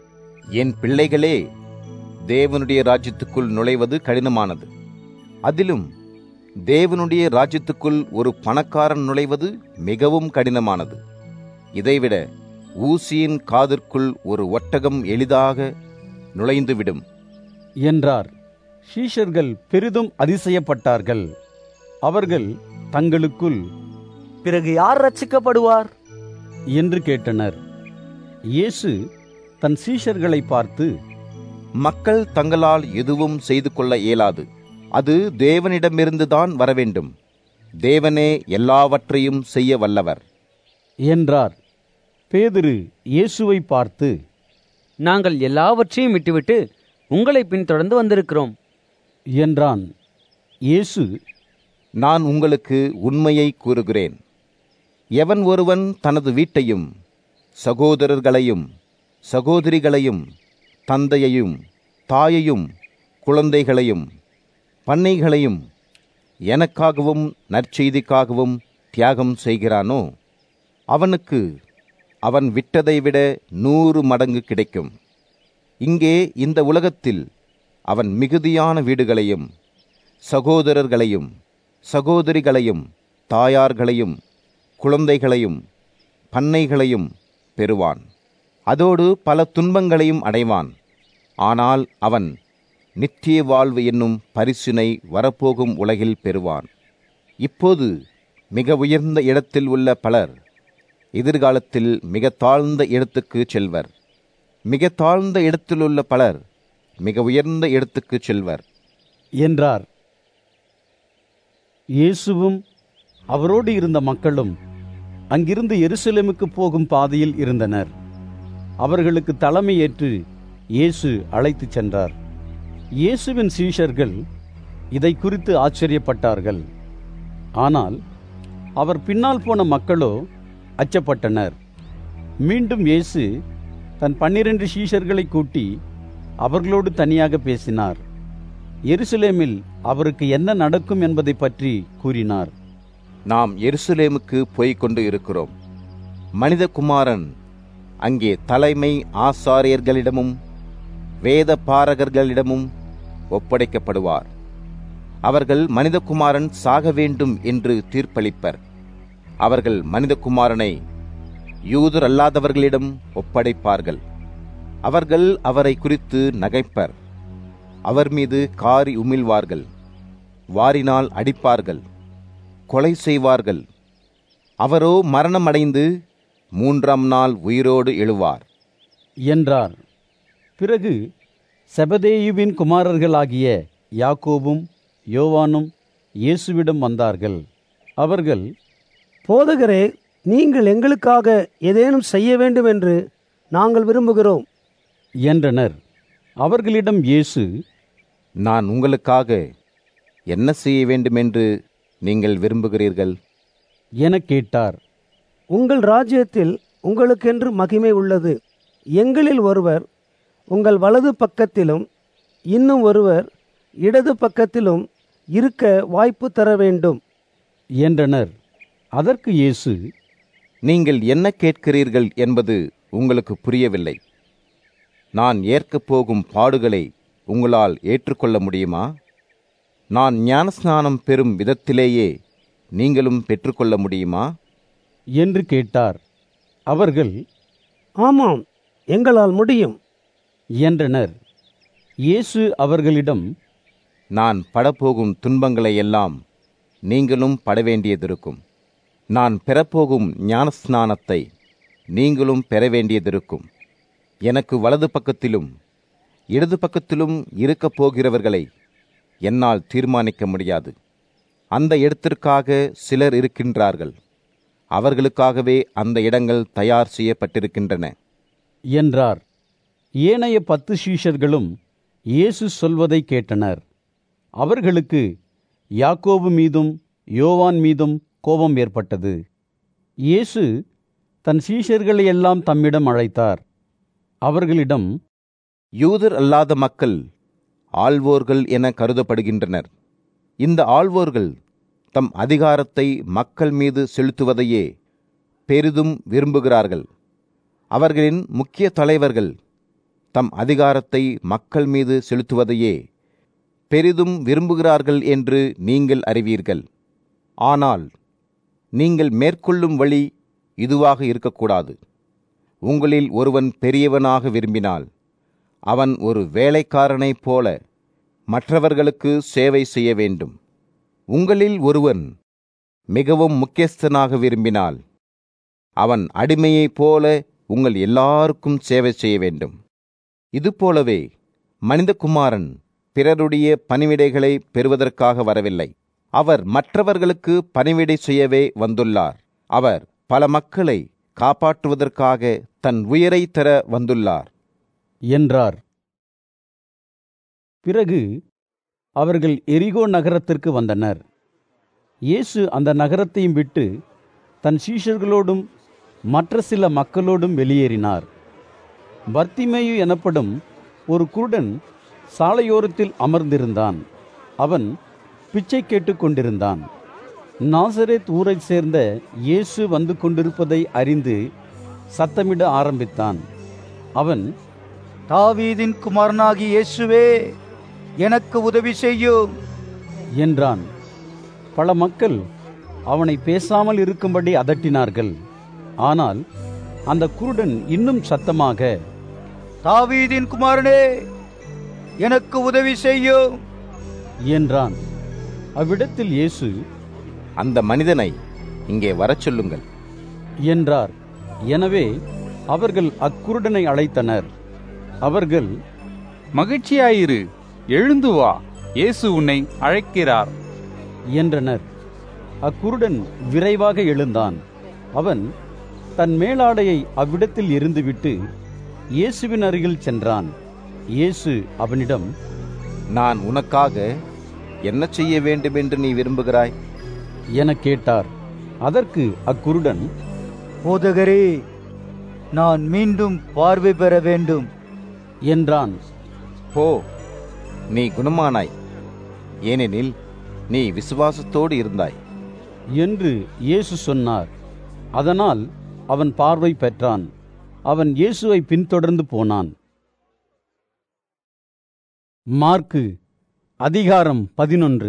என் பிள்ளைகளே, தேவனுடைய ராஜ்யத்துக்குள் நுழைவது கடினமானது. அதிலும் தேவனுடைய ராஜ்யத்துக்குள் ஒரு பணக்காரன் நுழைவது மிகவும் கடினமானது. இதைவிட ஊசியின் காதிற்குள் ஒரு ஒட்டகம் எளிதாக நுழைந்துவிடும் என்றார். சீஷர்கள் பெரிதும் அதிசயப்பட்டார்கள். அவர்கள் தங்களுக்குள், பிறகு யார் ரட்சிக்கப்படுவார் என்று கேட்டனர். இயேசு தன் சீஷர்களை பார்த்து, மக்கள் தங்களால் எதுவும் செய்து கொள்ள இயலாது, அது தேவனிடமிருந்துதான் வரவேண்டும். தேவனே எல்லாவற்றையும் செய்ய வல்லவர் என்றார். பேதுரு இயேசுவை பார்த்து, நாங்கள் எல்லாவற்றையும் விட்டுவிட்டு உங்களை பின்தொடர்ந்து வந்திருக்கிறோம் என்றான். இயேசு, நான் உங்களுக்கு உண்மையை கூறுகிறேன், எவன் ஒருவன் தனது வீட்டையும் சகோதரர்களையும் சகோதரிகளையும் தந்தையையும் தாயையும் குழந்தைகளையும் பண்ணைகளையும் எனக்காகவும் நற்செய்திக்காகவும் தியாகம் செய்கிறானோ அவனுக்கு அவன் விட்டதை விட நூறு மடங்கு கிடைக்கும். இங்கே இந்த உலகத்தில் அவன் மிகுதியான வீடுகளையும் சகோதரர்களையும் சகோதரிகளையும் தாயார்களையும் குழந்தைகளையும் பண்ணைகளையும் பெறுவான். அதோடு பல துன்பங்களையும் அடைவான். ஆனால் அவன் நித்திய வாழ்வு என்னும் பரிசினை வரப்போகும் உலகில் பெறுவான். இப்போது மிக உயர்ந்த இடத்தில் உள்ள பலர் எதிர்காலத்தில் மிக தாழ்ந்த இடத்துக்கு செல்வர். மிக தாழ்ந்த இடத்திலுள்ள பலர் மிக உயர்ந்த இடத்துக்கு செல்வர் என்றார். இயேசுவும் அவரோடு இருந்த மக்களும் அங்கிருந்து எருசலேமுக்கு போகும் பாதையில் இருந்தனர். அவர்களுக்கு தலைமையேற்று இயேசு அழைத்துச் சென்றார். இயேசுவின் சீஷர்கள் இதை குறித்து ஆச்சரியப்பட்டார்கள். ஆனால் அவர் பின்னால் போன மக்களோ அச்சப்பட்டனர். மீண்டும் இயேசு தன் பன்னிரண்டு சீஷர்களை கூட்டி அவர்களோடு தனியாக பேசினார். எருசலேமில் அவருக்கு என்ன நடக்கும் என்பதை பற்றி கூறினார். நாம் எருசலேமுக்கு போய்க் கொண்டு இருக்கிறோம். மனிதகுமாரன் அங்கே தலைமை ஆசாரியர்களிடமும் வேத பாரகர்களிடமும் ஒப்படைக்கப்படுவார். அவர்கள் மனிதகுமாரன் சாக வேண்டும் என்று தீர்ப்பளிப்பர். அவர்கள் மனிதகுமாரனை யூதர் அல்லாதவர்களிடம் ஒப்படைப்பார்கள். அவர்கள் அவரை குறித்து நகைப்பர். அவர் மீது காரி உமிழ்வார்கள். வாரினால் அடிப்பார்கள். கொலை செய்வார்கள். அவரோ மரணமடைந்து மூன்றாம் நாள் உயிரோடு எழுவார் என்றார். பிறகு செபதேயுவின் குமாரர்களாகிய யாக்கோபும் யோவானும் இயேசுவிடம் வந்தார்கள். அவர்கள், போதகரே, நீங்கள் எங்களுக்காக ஏதேனும் செய்ய வேண்டும் என்று நாங்கள் விரும்புகிறோம் என்றனர். அவர்களிடம் இயேசு, நான் உங்களுக்காக என்ன செய்ய வேண்டுமென்று நீங்கள் விரும்புகிறீர்கள் என கேட்டார். உங்கள் ராஜ்யத்தில் உங்களுக்கென்று மகிமை உள்ளது. எங்களில் ஒருவர் உங்கள் வலது பக்கத்திலும் இன்னும் ஒருவர் இடது பக்கத்திலும் இருக்க வாய்ப்பு தர வேண்டும் என்றனர். அதற்கு இயேசு, நீங்கள் என்ன கேட்கிறீர்கள் என்பது உங்களுக்கு புரியவில்லை. நான் ஏற்கப் போகும் பாடுகளை உங்களால் ஏற்றுக்கொள்ள முடியுமா? நான் ஞானஸ்நானம் பெறும் விதத்திலேயே நீங்களும் பெற்றுக்கொள்ள முடியுமா என்று கேட்டார். அவர்கள், ஆமாம், எங்களால் முடியும் என்றனர். இயேசு அவர்களிடம், நான் படப்போகும் துன்பங்களை எல்லாம் நீங்களும் படவேண்டியதிருக்கும். நான் பெறப்போகும் ஞானஸ்நானத்தை நீங்களும் பெற வேண்டியதிருக்கும். எனக்கு வலது பக்கத்திலும் இடது பக்கத்திலும் இருக்கப் போகிறவர்களை என்னால் தீர்மானிக்க முடியாது. அந்த இடத்திற்காக சிலர் இருக்கின்றார்கள். அவர்களுக்காகவே அந்த இடங்கள் தயார் செய்யப்பட்டிருக்கின்றன என்றார். ஏனைய பத்து சீஷர்களும் இயேசு சொல்வதை கேட்டனர். அவர்களுக்கு யாக்கோபு மீதும் யோவான் மீதும் கோபம் ஏற்பட்டது. இயேசு தன் சீஷர்களை எல்லாம் தம்மிடம் அழைத்தார். அவர்களிடம், யூதர் அல்லாத மக்கள் ஆள்வோர்கள் என கருதப்படுகின்றனர். இந்த ஆள்வோர்கள் தம் அதிகாரத்தை மக்கள் மீது செலுத்துவதையே பெரிதும் விரும்புகிறார்கள். அவர்களின் முக்கிய தலைவர்கள் தம் அதிகாரத்தை மக்கள் மீது செலுத்துவதையே பெரிதும் விரும்புகிறார்கள் என்று நீங்கள் அறிவீர்கள். ஆனால் நீங்கள் மேற்கொள்ளும் வழி இதுவாக இருக்கக்கூடாது. உங்களில் ஒருவன் பெரியவனாக விரும்பினால் அவன் ஒரு வேலைக்காரனைப் போல மற்றவர்களுக்கு சேவை செய்ய வேண்டும். உங்களில் ஒருவன் மிகவும் முக்கியஸ்தனாக விரும்பினால் அவன் அடிமையைப் போல உங்கள் எல்லாருக்கும் சேவை செய்ய வேண்டும். இதுபோலவே மனிதகுமாரன் பிறருடைய பணிவிடைகளை பெறுவதற்காக வரவில்லை. அவர் மற்றவர்களுக்கு பணிவிடை செய்யவே வந்துள்ளார். அவர் பல மக்களை காப்பாற்றுவதற்காக தன் உயிரை தர வந்துள்ளார் என்றார். பிறகு அவர்கள் எரிகோ நகரத்திற்கு வந்தனர். இயேசு அந்த நகரத்தையும் விட்டு தன் சீஷர்களோடும் மற்ற சில மக்களோடும் வெளியேறினார். பர்த்திமேயு எனப்படும் ஒரு குருடன் சாலையோரத்தில் அமர்ந்திருந்தான். அவன் பிச்சை கேட்டுக் கொண்டிருந்தான். நாசரேத் ஊரைச் சேர்ந்த இயேசு வந்து கொண்டிருப்பதை அறிந்து சத்தமிட ஆரம்பித்தான். அவன், தாவீதின் குமாரனாகி இயேசுவே, எனக்கு உதவி செய்யும் என்றான். பல மக்கள் அவனை பேசாமல் இருக்கும்படி அதட்டினார்கள். ஆனால் அந்த குருடன் இன்னும் சத்தமாக, தாவீதின் குமாரனே, எனக்கு உதவி செய்யும் என்றான். அவ்விடத்தில் இயேசு, அந்த மனிதனை இங்கே வரச் சொல்லுங்கள் என்றார். எனவே அவர்கள் அக்குருடனை அழைத்தனர். அவர்கள், மகிழ்ச்சியாயிரு, எழுந்து வா, இயேசு உன்னை அழைக்கிறார் என்றனர். அக்குருடன் விரைவாக எழுந்தான். அவன் தன் மேலாடையை அவ்விடத்தில் எறிந்துவிட்டு இயேசுவின் அருகில் சென்றான். இயேசு அவனிடம், நான் உனக்காக என்ன செய்ய வேண்டும் என்று நீ விரும்புகிறாய் என கேட்டார். அதற்கு அக்குருடன், போதகரே, நான் மீண்டும் பார்வை பெற வேண்டும் என்றான். போ, நீ குணமானாய், ஏனெனில் நீ விசுவாசத்தோடு இருந்தாய் என்று இயேசு சொன்னார். அதனால் அவன் பார்வை பெற்றான். அவன் இயேசுவை பின்தொடர்ந்து போனான். மார்க்கு அதிகாரம் பதினொன்று.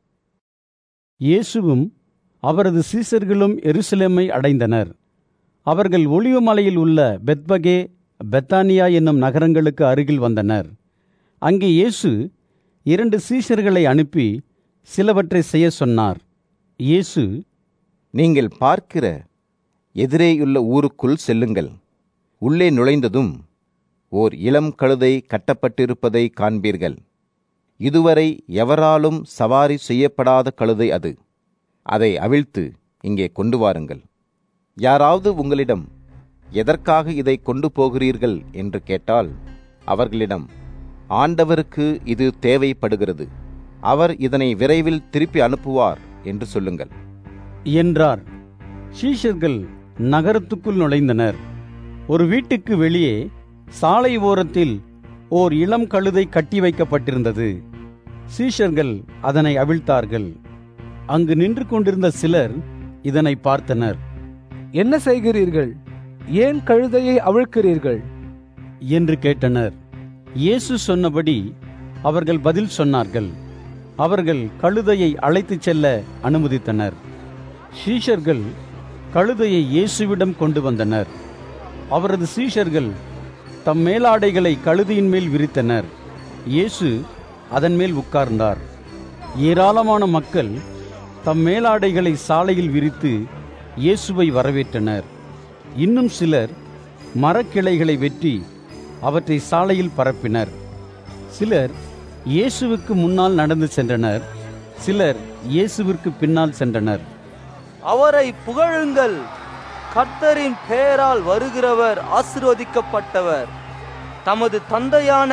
இயேசுவும் அவரது சீசர்களும் எருசலேமை அடைந்தனர். அவர்கள் ஒலிவ மலையில் உள்ள பெத்பகே, பெத்தானியா என்னும் நகரங்களுக்கு அருகில் வந்தனர். அங்கே இயேசு இரண்டு சீஷர்களை அனுப்பி சிலவற்றை செய்ய சொன்னார். இயேசு, நீங்கள் பார்க்கிற எதிரேயுள்ள ஊருக்குள் செல்லுங்கள். உள்ளே நுழைந்ததும் ஓர் இளம் கழுதை கட்டப்பட்டிருப்பதை காண்பீர்கள். இதுவரை எவராலும் சவாரி செய்யப்படாத கழுதை அது. அதை அவிழ்த்து இங்கே கொண்டு வாருங்கள். யாராவது உங்களிடம், எதற்காக இதை கொண்டு போகிறீர்கள் என்று கேட்டால், அவர்களிடம், ஆண்டவருக்கு இது தேவைப்படுகிறது, அவர் இதனை விரைவில் திருப்பி அனுப்புவார் என்று சொல்லுங்கள் என்றார். சீஷர்கள் நகரத்துக்குள் நுழைந்தனர். ஒரு வீட்டுக்கு வெளியே சாலை ஓரத்தில் ஓர் இளம் கழுதை கட்டி வைக்கப்பட்டிருந்தது. சீஷர்கள் அதனை அவிழ்த்தார்கள். அங்கு நின்று கொண்டிருந்த சிலர் இதனை பார்த்தனர். என்ன செய்கிறீர்கள்? ஏன் கழுதையை அவிழ்க்கிறீர்கள் என்று கேட்டனர். இயேசு சொன்னபடி அவர்கள் பதில் சொன்னார்கள். அவர்கள் கழுதையை அழைத்துச் செல்ல அனுமதித்தனர். சீஷர்கள் கழுதையை இயேசுவிடம் கொண்டு வந்தனர். அவரது சீஷர்கள் தம் மேலாடைகளை கழுதையின் மேல் விரித்தனர். இயேசு அதன் மேல் உட்கார்ந்தார். ஏராளமான மக்கள் தம் மேலாடைகளை சாலையில் விரித்து இயேசுவை வரவேற்றனர். இன்னும் சிலர் மரக்கிளைகளை வெட்டி அவற்றை சாலையில் பரப்பினர். சிலர் இயேசுவுக்கு முன்னால் நடந்து சென்றனர். சிலர் இயேசுவிற்கு பின்னால் சென்றனர். அவரை புகழுங்கள், கர்த்தரின் பெயரால் வருகிறவர் ஆசீர்வதிக்கப்பட்டவர். தமது தந்தையான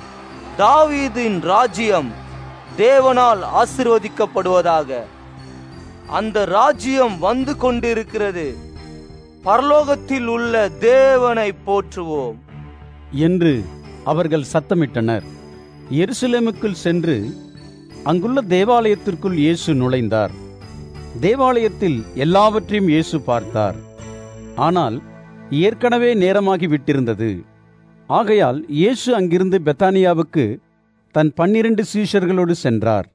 தாவீதின் ராஜ்யம் தேவனால் ஆசீர்வதிக்கப்படுவதாக. அந்த ராஜ்யம் வந்து கொண்டிருக்கிறது. பரலோகத்தில் உள்ள தேவனை போற்றுவோம் என்று அவர்கள் சத்தமிட்டனர். எருசலேமுக்குள் சென்று அங்குள்ள தேவாலயத்திற்குள் இயேசு நுழைந்தார். தேவாலயத்தில் எல்லாவற்றையும் இயேசு பார்த்தார். ஆனால் ஏற்கனவே நேரமாகி விட்டிருந்தது. ஆகையால் இயேசு அங்கிருந்து பெத்தானியாவுக்கு தன் பன்னிரண்டு சீஷர்களோடு சென்றார்.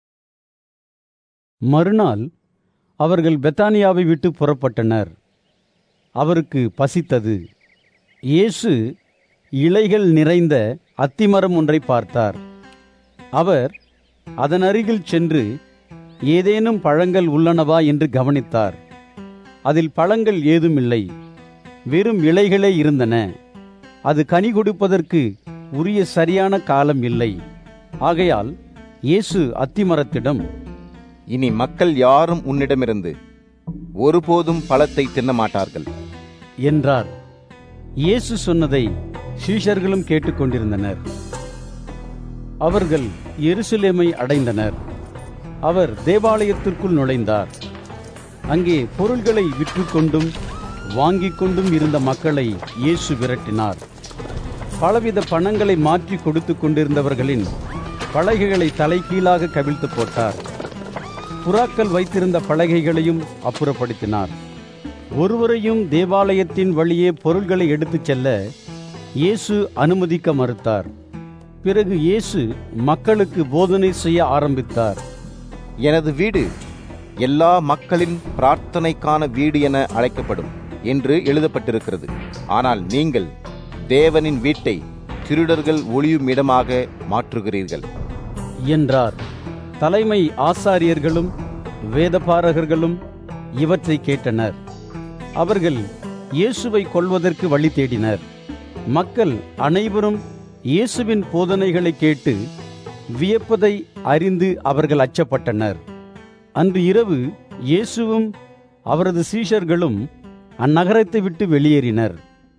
மறுநாள் அவர்கள் பெத்தானியாவை விட்டு புறப்பட்டனர். அவருக்கு பசித்தது. இயேசு இலைகள் நிறைந்த அத்திமரம் ஒன்றை பார்த்தார். அவர் அதன் அருகில் சென்று ஏதேனும் பழங்கள் உள்ளனவா என்று கவனித்தார். அதில் பழங்கள் ஏதுமில்லை, வெறும் இலைகளே இருந்தன. அது கனி கொடுப்பதற்கு உரிய சரியான காலம் இல்லை. ஆகையால் இயேசு அத்திமரத்திடம், இனி மக்கள் யாரும் உன்னிடமிருந்து ஒருபோதும் பழத்தை தின்னமாட்டார்கள் என்றார். இயேசு சொன்னதை சீஷர்களும் கேட்டுக்கொண்டிருந்தனர். அவர்கள் எருசலேமை அடைந்தனர். அவர் தேவாலயத்திற்குள் நுழைந்தார். அங்கே பொருள்களை விற்றுக்கொண்டும் வாங்கிக் கொண்டும் இருந்த மக்களை இயேசு விரட்டினார். பலவித பணங்களை மாற்றி கொடுத்து கொண்டிருந்தவர்களின் பலகைகளை தலைகீழாக கவிழ்த்து போட்டார். புறாக்கள் வைத்திருந்த பலகைகளையும் அப்புறப்படுத்தினார். ஒருவரையும் தேவாலயத்தின் வழியே பொருள்களை எடுத்துச் செல்ல இயேசு அனுமதிக்க மறுத்தார். பிறகு இயேசு மக்களுக்கு போதனை செய்ய ஆரம்பித்தார். எனது வீடு எல்லா மக்களின் பிரார்த்தனைக்கான வீடு என அழைக்கப்படும் என்று எழுதப்பட்டிருக்கிறது. ஆனால் நீங்கள் தேவனின் வீட்டை திருடர்கள் ஒளியும் இடமாக மாற்றுகிறீர்கள் என்றார். தலைமை ஆசாரியர்களும் வேதபாரகர்களும் இவற்றை கேட்டனர். அவர்கள் இயேசுவை கொல்வதற்கு வழி தேடினர். மக்கள் அனைவரும் இயேசுவின் போதனைகளை கேட்டு வியப்பதை அறிந்து அவர்கள் அச்சப்பட்டனர். அன்று இரவு இயேசுவும் அவரது சீஷர்களும் அந்நகரத்தை விட்டு வெளியேறினர்.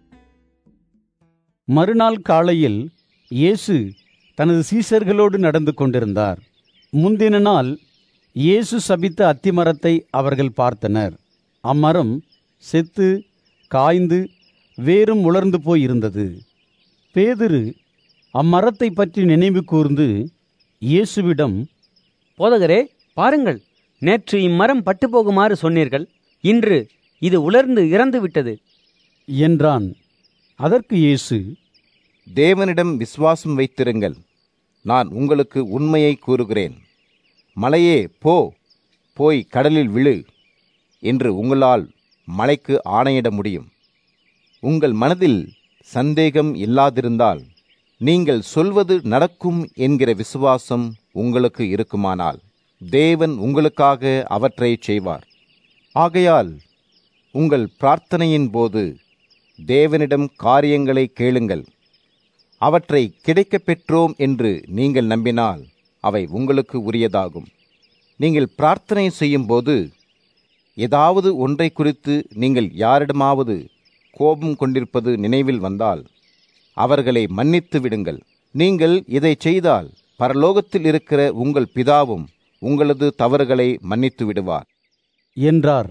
மறுநாள் காலையில் இயேசு தனது சீஷர்களோடு நடந்து கொண்டிருந்தார். முந்தின நாள் இயேசு சபித்த அத்திமரத்தை அவர்கள் பார்த்தனர். அம்மரம் செத்து காய்ந்து வேரும் உலர்ந்து போயிருந்தது. பேதுரு அம்மரத்தை பற்றி நினைவு கூர்ந்து இயேசுவிடம், போதகரே, பாருங்கள், நேற்று இம்மரம் பட்டு போகுமாறு சொன்னீர்கள், இன்று இது உலர்ந்து இறந்து விட்டது என்றான். அதற்கு இயேசு, தேவனிடம் விசுவாசம் வைத்திருங்கள். நான் உங்களுக்கு உண்மையை கூறுகிறேன். மலையே போ, போய் கடலில் விழு என்று உங்களால் மலைக்கு ஆணையிட முடியும். உங்கள் மனதில் சந்தேகம் இல்லாதிருந்தால் நீங்கள் சொல்வது நடக்கும் என்கிற விசுவாசம் உங்களுக்கு இருக்குமானால் தேவன் உங்களுக்காக அவற்றை செய்வார். ஆகையால் உங்கள் பிரார்த்தனையின் போது தேவனிடம் காரியங்களை கேளுங்கள். அவற்றை கிடைக்கப் பெற்றோம் என்று நீங்கள் நம்பினால் அவை உங்களுக்கு உரியதாகும். நீங்கள் பிரார்த்தனை செய்யும்போது ஏதாவது ஒன்றை குறித்து நீங்கள் யாரிடமாவது கோபம் கொண்டிருப்பது நினைவில் வந்தால் அவர்களை மன்னித்து விடுங்கள். நீங்கள் இதை செய்தால் பரலோகத்தில் இருக்கிற உங்கள் பிதாவும் உங்களது தவறுகளை மன்னித்து விடுவார் என்றார்.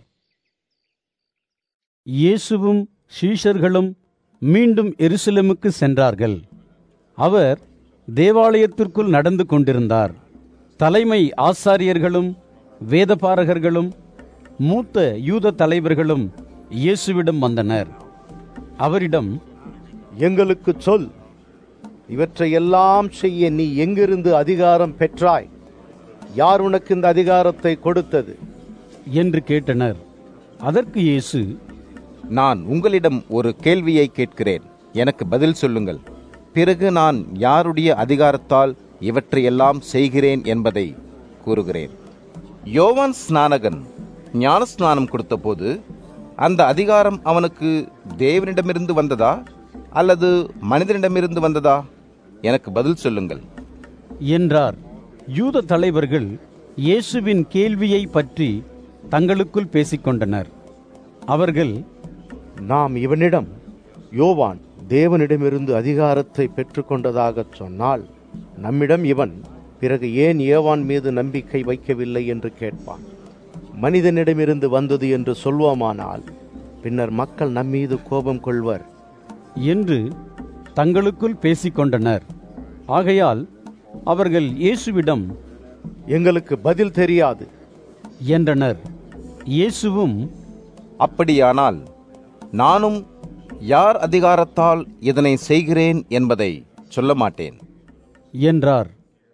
இயேசுவும் சீஷர்களும் மீண்டும் எருசலேமுக்கு சென்றார்கள். அவர் தேவாலயத்திற்குள் நடந்து கொண்டிருந்தார். தலைமை ஆசாரியர்களும் வேதபாரகர்களும் மூத்த யூத தலைவர்களும் இயேசுவிடம் வந்தனர். அவரிடம், எங்களுக்கு சொல், இவற்றையெல்லாம் செய்ய நீ எங்கிருந்து அதிகாரம் பெற்றாய்? யார் உனக்கு இந்த அதிகாரத்தை கொடுத்தது என்று கேட்டனர். அதற்கு இயேசு, நான் உங்களிடம் ஒரு கேள்வியை கேட்கிறேன், எனக்கு பதில் சொல்லுங்கள். பிறகு நான் யாருடைய அதிகாரத்தால் இவற்றையெல்லாம் செய்கிறேன் என்பதை கூறுகிறேன். யோவான் ஸ்நானகன் ஞானஸ்நானம் கொடுத்தபோது அந்த அதிகாரம் அவனுக்கு தேவனிடமிருந்து வந்ததா அல்லது மனிதனிடமிருந்து வந்ததா? எனக்கு பதில் சொல்லுங்கள் என்றார். யூத தலைவர்கள் இயேசுவின் கேள்வியை பற்றி தங்களுக்குள் பேசிக்கொண்டனர். அவர்கள், நாம் இவனிடம் யோவான் தேவனிடமிருந்து அதிகாரத்தை பெற்றுக்கொண்டதாக சொன்னால் நம்மிடம் இவன் பிறகு ஏன் யோவான் மீது நம்பிக்கை வைக்கவில்லை என்று கேட்பான். மனிதனிடமிருந்து வந்தது என்று சொல்வோமானால் பின்னர் மக்கள் நம்மீது கோபம் கொள்வர் என்று தங்களுக்குள் பேசிக்கொண்டனர். ஆகையால் அவர்கள் இயேசுவிடம், எங்களுக்கு பதில் தெரியாது என்றனர். இயேசுவும், அப்படியானால் நானும் யார் அதிகாரத்தால் இதனை செய்கிறேன் என்பதை சொல்ல மாட்டேன் என்றார்.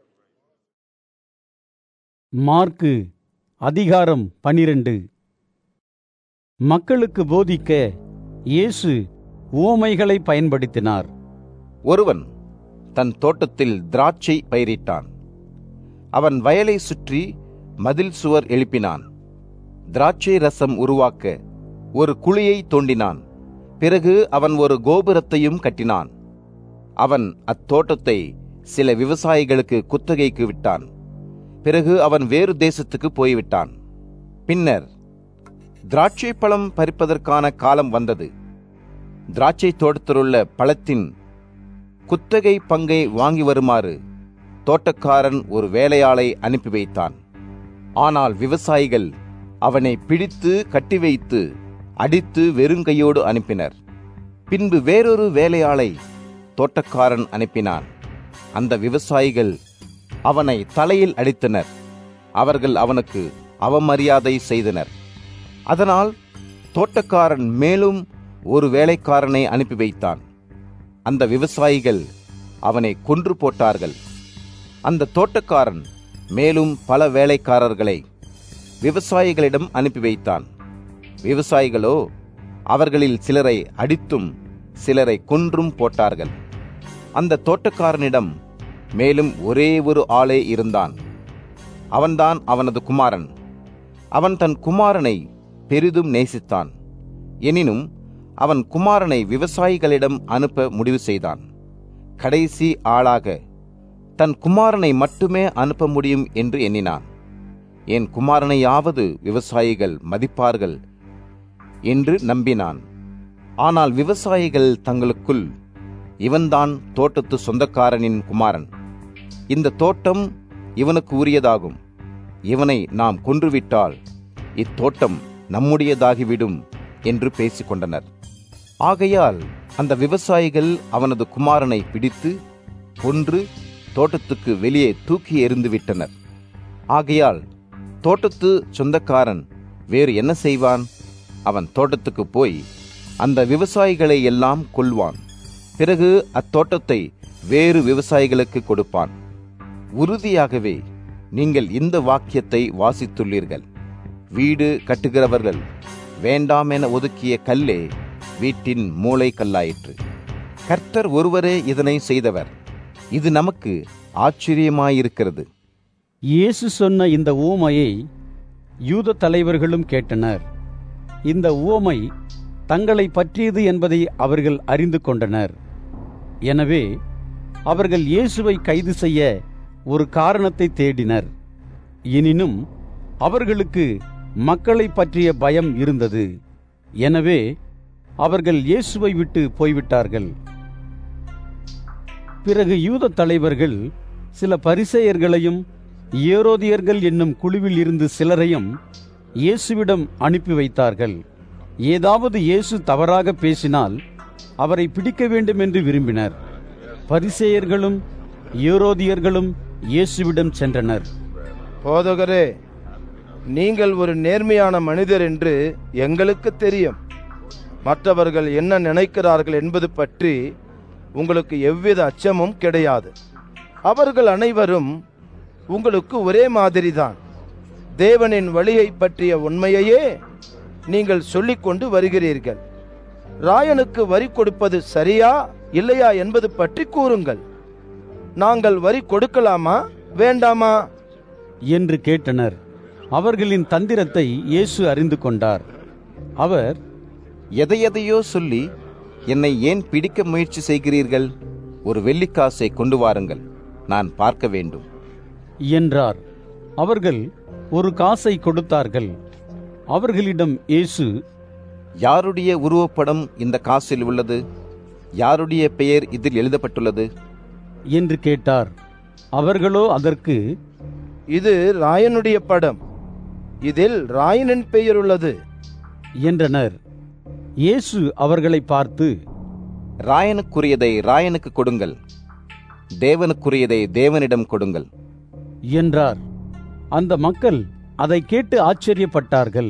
மார்க்கு அதிகாரம் பனிரெண்டு. மக்களுக்கு போதிக்க இயேசு உவமைகளை பயன்படுத்தினார். ஒருவன் தன் தோட்டத்தில் திராட்சை பயிரிட்டான். அவன் வயலை சுற்றி மதில் சுவர் எழுப்பினான். திராட்சை ரசம் உருவாக்க ஒரு குழியை தோண்டினான். பிறகு அவன் ஒரு கோபுரத்தையும் கட்டினான். அவன் அத்தோட்டத்தை சில விவசாயிகளுக்கு குத்தகைக்கு விட்டான். பிறகு அவன் வேறு தேசத்துக்கு போய்விட்டான். பின்னர் திராட்சை பழம் பறிப்பதற்கான காலம் வந்தது. திராட்சை தோட்டத்திலுள்ள பழத்தின் குத்தகை பங்கை வாங்கி வருமாறு தோட்டக்காரன் ஒரு வேலையாளை அனுப்பி வைத்தான். ஆனால் விவசாயிகள் அவனை பிடித்து கட்டி வைத்து அடித்து வெறுங்கையோடு அனுப்பினர். பின்பு வேறொரு வேலையாளை தோட்டக்காரன் அனுப்பினான். அந்த விவசாயிகள் அவனை தலையில் அடித்தனர். அவர்கள் அவனுக்கு அவமரியாதை செய்தனர். அதனால் தோட்டக்காரன் மேலும் ஒரு வேலைக்காரனை அனுப்பி வைத்தான். அந்த விவசாயிகள் அவனை கொன்று போட்டார்கள். அந்த தோட்டக்காரன் மேலும் பல வேலைக்காரர்களை விவசாயிகளிடம் அனுப்பி வைத்தான். விவசாயிகளோ அவர்களில் சிலரை அடித்தும் சிலரை கொன்றும் போட்டார்கள். அந்த தோட்டக்காரனிடம் மேலும் ஒரே ஒரு ஆளே இருந்தான். அவன்தான் அவனது குமாரன். அவன் தன் குமாரனை பெரிதும் நேசித்தான். எனினும் அவன் குமாரனை விவசாயிகளிடம் அனுப்ப முடிவு செய்தான். கடைசி ஆளாக தன் குமாரனை மட்டுமே அனுப்ப முடியும் என்று எண்ணினான். என் குமாரனையாவது விவசாயிகள் மதிப்பார்கள் என்று நம்பினான். ஆனால் விவசாயிகள் தங்களுக்குள், இவன்தான் தோட்டத்து சொந்தக்காரனின் குமாரன், இந்த தோட்டம் இவனுக்கு உரியதாகும், இவனை நாம் கொன்றுவிட்டால் இத்தோட்டம் நம்முடையதாகிவிடும் என்று பேசிக்கொண்டனர். ஆகையால் அந்த விவசாயிகள் அவனது குமாரனை பிடித்து கொன்று தோட்டத்துக்கு வெளியே தூக்கி எறிந்து விட்டனர். ஆகையால் தோட்டத்து சொந்தக்காரன் வேறு என்ன செய்வான்? அவன் தோட்டத்துக்கு போய் அந்த விவசாயிகளை எல்லாம் கொல்வான். பிறகு அத்தோட்டத்தை வேறு விவசாயிகளுக்கு கொடுப்பான். உறுதியாகவே நீங்கள் இந்த வாக்கியத்தை வாசித்துள்ளீர்கள். வீடு கட்டுகிறவர்கள் வேண்டாம் என ஒதுக்கிய கல்லே வீட்டின் மூலை கல்லாயிற்று. கர்த்தர் ஒருவரே இதனை செய்தவர். இது நமக்கு ஆச்சரியமாயிருக்கிறது. இயேசு சொன்ன இந்த உவமையை யூத தலைவர்களும் கேட்டனர். இந்த உவமை தங்களை பற்றியது என்பதை அவர்கள் அறிந்து கொண்டனர். எனவே அவர்கள் இயேசுவை கைது செய்ய ஒரு காரணத்தை தேடினர். எனினும் அவர்களுக்கு மக்களை பற்றிய பயம் இருந்தது. எனவே அவர்கள் இயேசுவை விட்டு போய்விட்டார்கள். பிறகு யூத தலைவர்கள் சில பரிசேயர்களையும் ஏரோதியர்கள் என்னும் குழுவில் இருந்து சிலரையும் இயேசுவிடம் அனுப்பி வைத்தார்கள். ஏதாவது இயேசு தவறாக பேசினால் அவரை பிடிக்க வேண்டும் என்று விரும்பினர். பரிசேயர்களும் ஏரோதியர்களும் இயேசுவிடம் சென்றனர். போதகரே, நீங்கள் ஒரு நேர்மையான மனிதர் என்று எங்களுக்கு தெரியும். மற்றவர்கள் என்ன நினைக்கிறார்கள் என்பது பற்றி உங்களுக்கு எவ்வித அச்சமும் கிடையாது. அவர்கள் அனைவரும் உங்களுக்கு ஒரே மாதிரிதான். தேவனின் வழியை பற்றிய உண்மையையே நீங்கள் சொல்லிக்கொண்டு வருகிறீர்கள். ராயனுக்கு வரி கொடுப்பது சரியா இல்லையா என்பது பற்றி கூறுங்கள். நாங்கள் வரி கொடுக்கலாமா வேண்டாமா என்று கேட்டனர். அவர்களின் தந்திரத்தை இயேசு அறிந்து கொண்டார். அவர், எதையெதையோ சொல்லி என்னை ஏன் பிடிக்க முயற்சி செய்கிறீர்கள்? ஒரு வெள்ளிக்காசை கொண்டு வாருங்கள், நான் பார்க்க வேண்டும் என்றார். அவர்கள் ஒரு காசை கொடுத்தார்கள். அவர்களிடம் இயேசு, யாருடைய உருவப்படம் இந்த காசில் உள்ளது? யாருடைய பெயர் இதில் எழுதப்பட்டுள்ளது என்று கேட்டார். அவர்களோ அதற்கு, இது ராயனுடைய படம், இதில் ராயனின் பெயர் உள்ளது என்றனர். இயேசு அவர்களை பார்த்து, ராயனுக்குரியதை ராயனுக்கு கொடுங்கள், தேவனுக்குரியதை தேவனிடம் கொடுங்கள் என்றார். அந்த மக்கள் அதை கேட்டு ஆச்சரியப்பட்டார்கள்.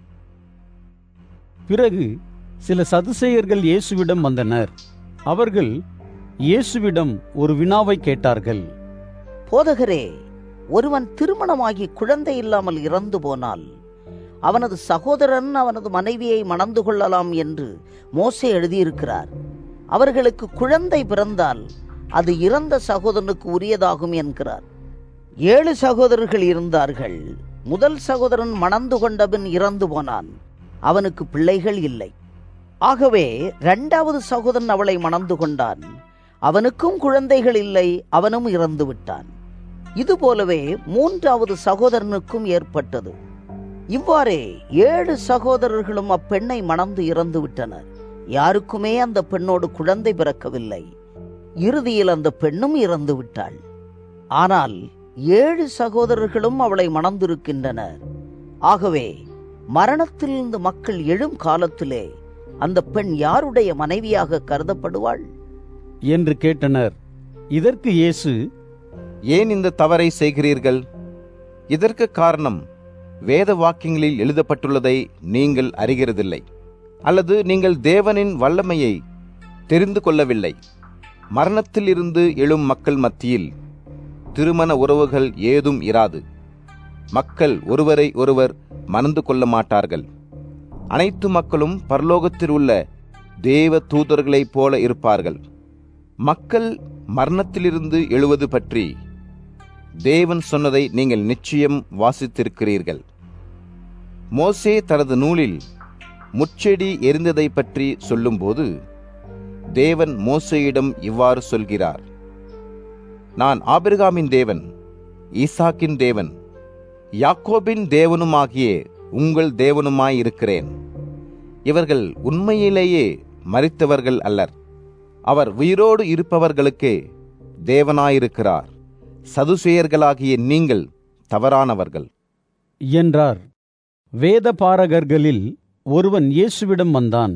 பிறகு சில சதுசேயர்கள் இயேசுவிடம் வந்தனர். அவர்கள் இயேசுவிடம் ஒரு வினாவை கேட்டார்கள். போதகரே, ஒருவன் திருமணமாகி குழந்தை இல்லாமல் இறந்து போனால் அவனது சகோதரன் அவனது மனைவியை மணந்து கொள்ளலாம் என்று மோசே எழுதியிருக்கிறார். அவர்களுக்கு குழந்தை பிறந்தால் அது இறந்த சகோதரனுக்கு உரியதாகும் என்கிறார். ஏழு சகோதரர்கள் இருந்தார்கள். முதல் சகோதரன் மணந்து கொண்டபின் இறந்து போனான். அவனுக்கு பிள்ளைகள் இல்லை. ஆகவே இரண்டாவது சகோதரன் அவளை மணந்து கொண்டான். அவனுக்கும் குழந்தைகள் இல்லை, அவனும் இறந்து விட்டான். இதுபோலவே மூன்றாவது சகோதரனுக்கும் ஏற்பட்டது. இவ்வாறே ஏழு சகோதரர்களும் அப்பெண்ணை மணந்து இறந்து விட்டனர். யாருக்குமே அந்த பெண்ணோடு குழந்தை பிறக்கவில்லை. இறுதியில் அந்த பெண்ணும் இறந்து விட்டாள். ஆனால் ஏழு சகோதரர்களும் அவளை மணந்திருக்கின்றனர். ஆகவே மரணத்திலிருந்து மக்கள் எழும் காலத்திலே அந்த பெண் யாருடைய மனைவியாக கருதப்படுவாள் என்று கேட்டனர். இதற்கு இயேசு, ஏன் இந்த தவறை செய்கிறீர்கள்? இதற்கு காரணம் வேத வாக்கியங்களில் எழுதப்பட்டுள்ளதை நீங்கள் அறிகிறதில்லை, அல்லது நீங்கள் தேவனின் வல்லமையை தெரிந்து கொள்ளவில்லை. மரணத்தில் இருந்து எழும் மக்கள் மத்தியில் திருமண உறவுகள் ஏதும் இராது. மக்கள் ஒருவரை ஒருவர் மணந்து கொள்ள மாட்டார்கள். அனைத்து மக்களும் பரலோகத்தில் உள்ள தேவ தூதர்களைப் போல இருப்பார்கள். மக்கள் மரணத்திலிருந்து எழுவது பற்றி தேவன் சொன்னதை நீங்கள் நிச்சயம் வாசித்திருக்கிறீர்கள். மோசே தனது நூலில் முட்செடி எரிந்ததை பற்றி சொல்லும்போது தேவன் மோசேயிடம் இவ்வாறு சொல்கிறார்: நான் ஆபிரகாமின் தேவன், ஈசாக்கின் தேவன், யாக்கோபின் தேவனுமாகிய உங்கள் தேவனுமாயிருக்கிறேன். இவர்கள் உண்மையிலேயே மரித்தவர்கள் அல்லர், அவர் உயிரோடு இருப்பவர்களுக்கே தேவனாயிருக்கிறார். சதுசேயர்களாகிய நீங்கள் தவறானவர்கள் என்றார். வேதபாரகர்களில் ஒருவன் இயேசுவிடம் வந்தான்.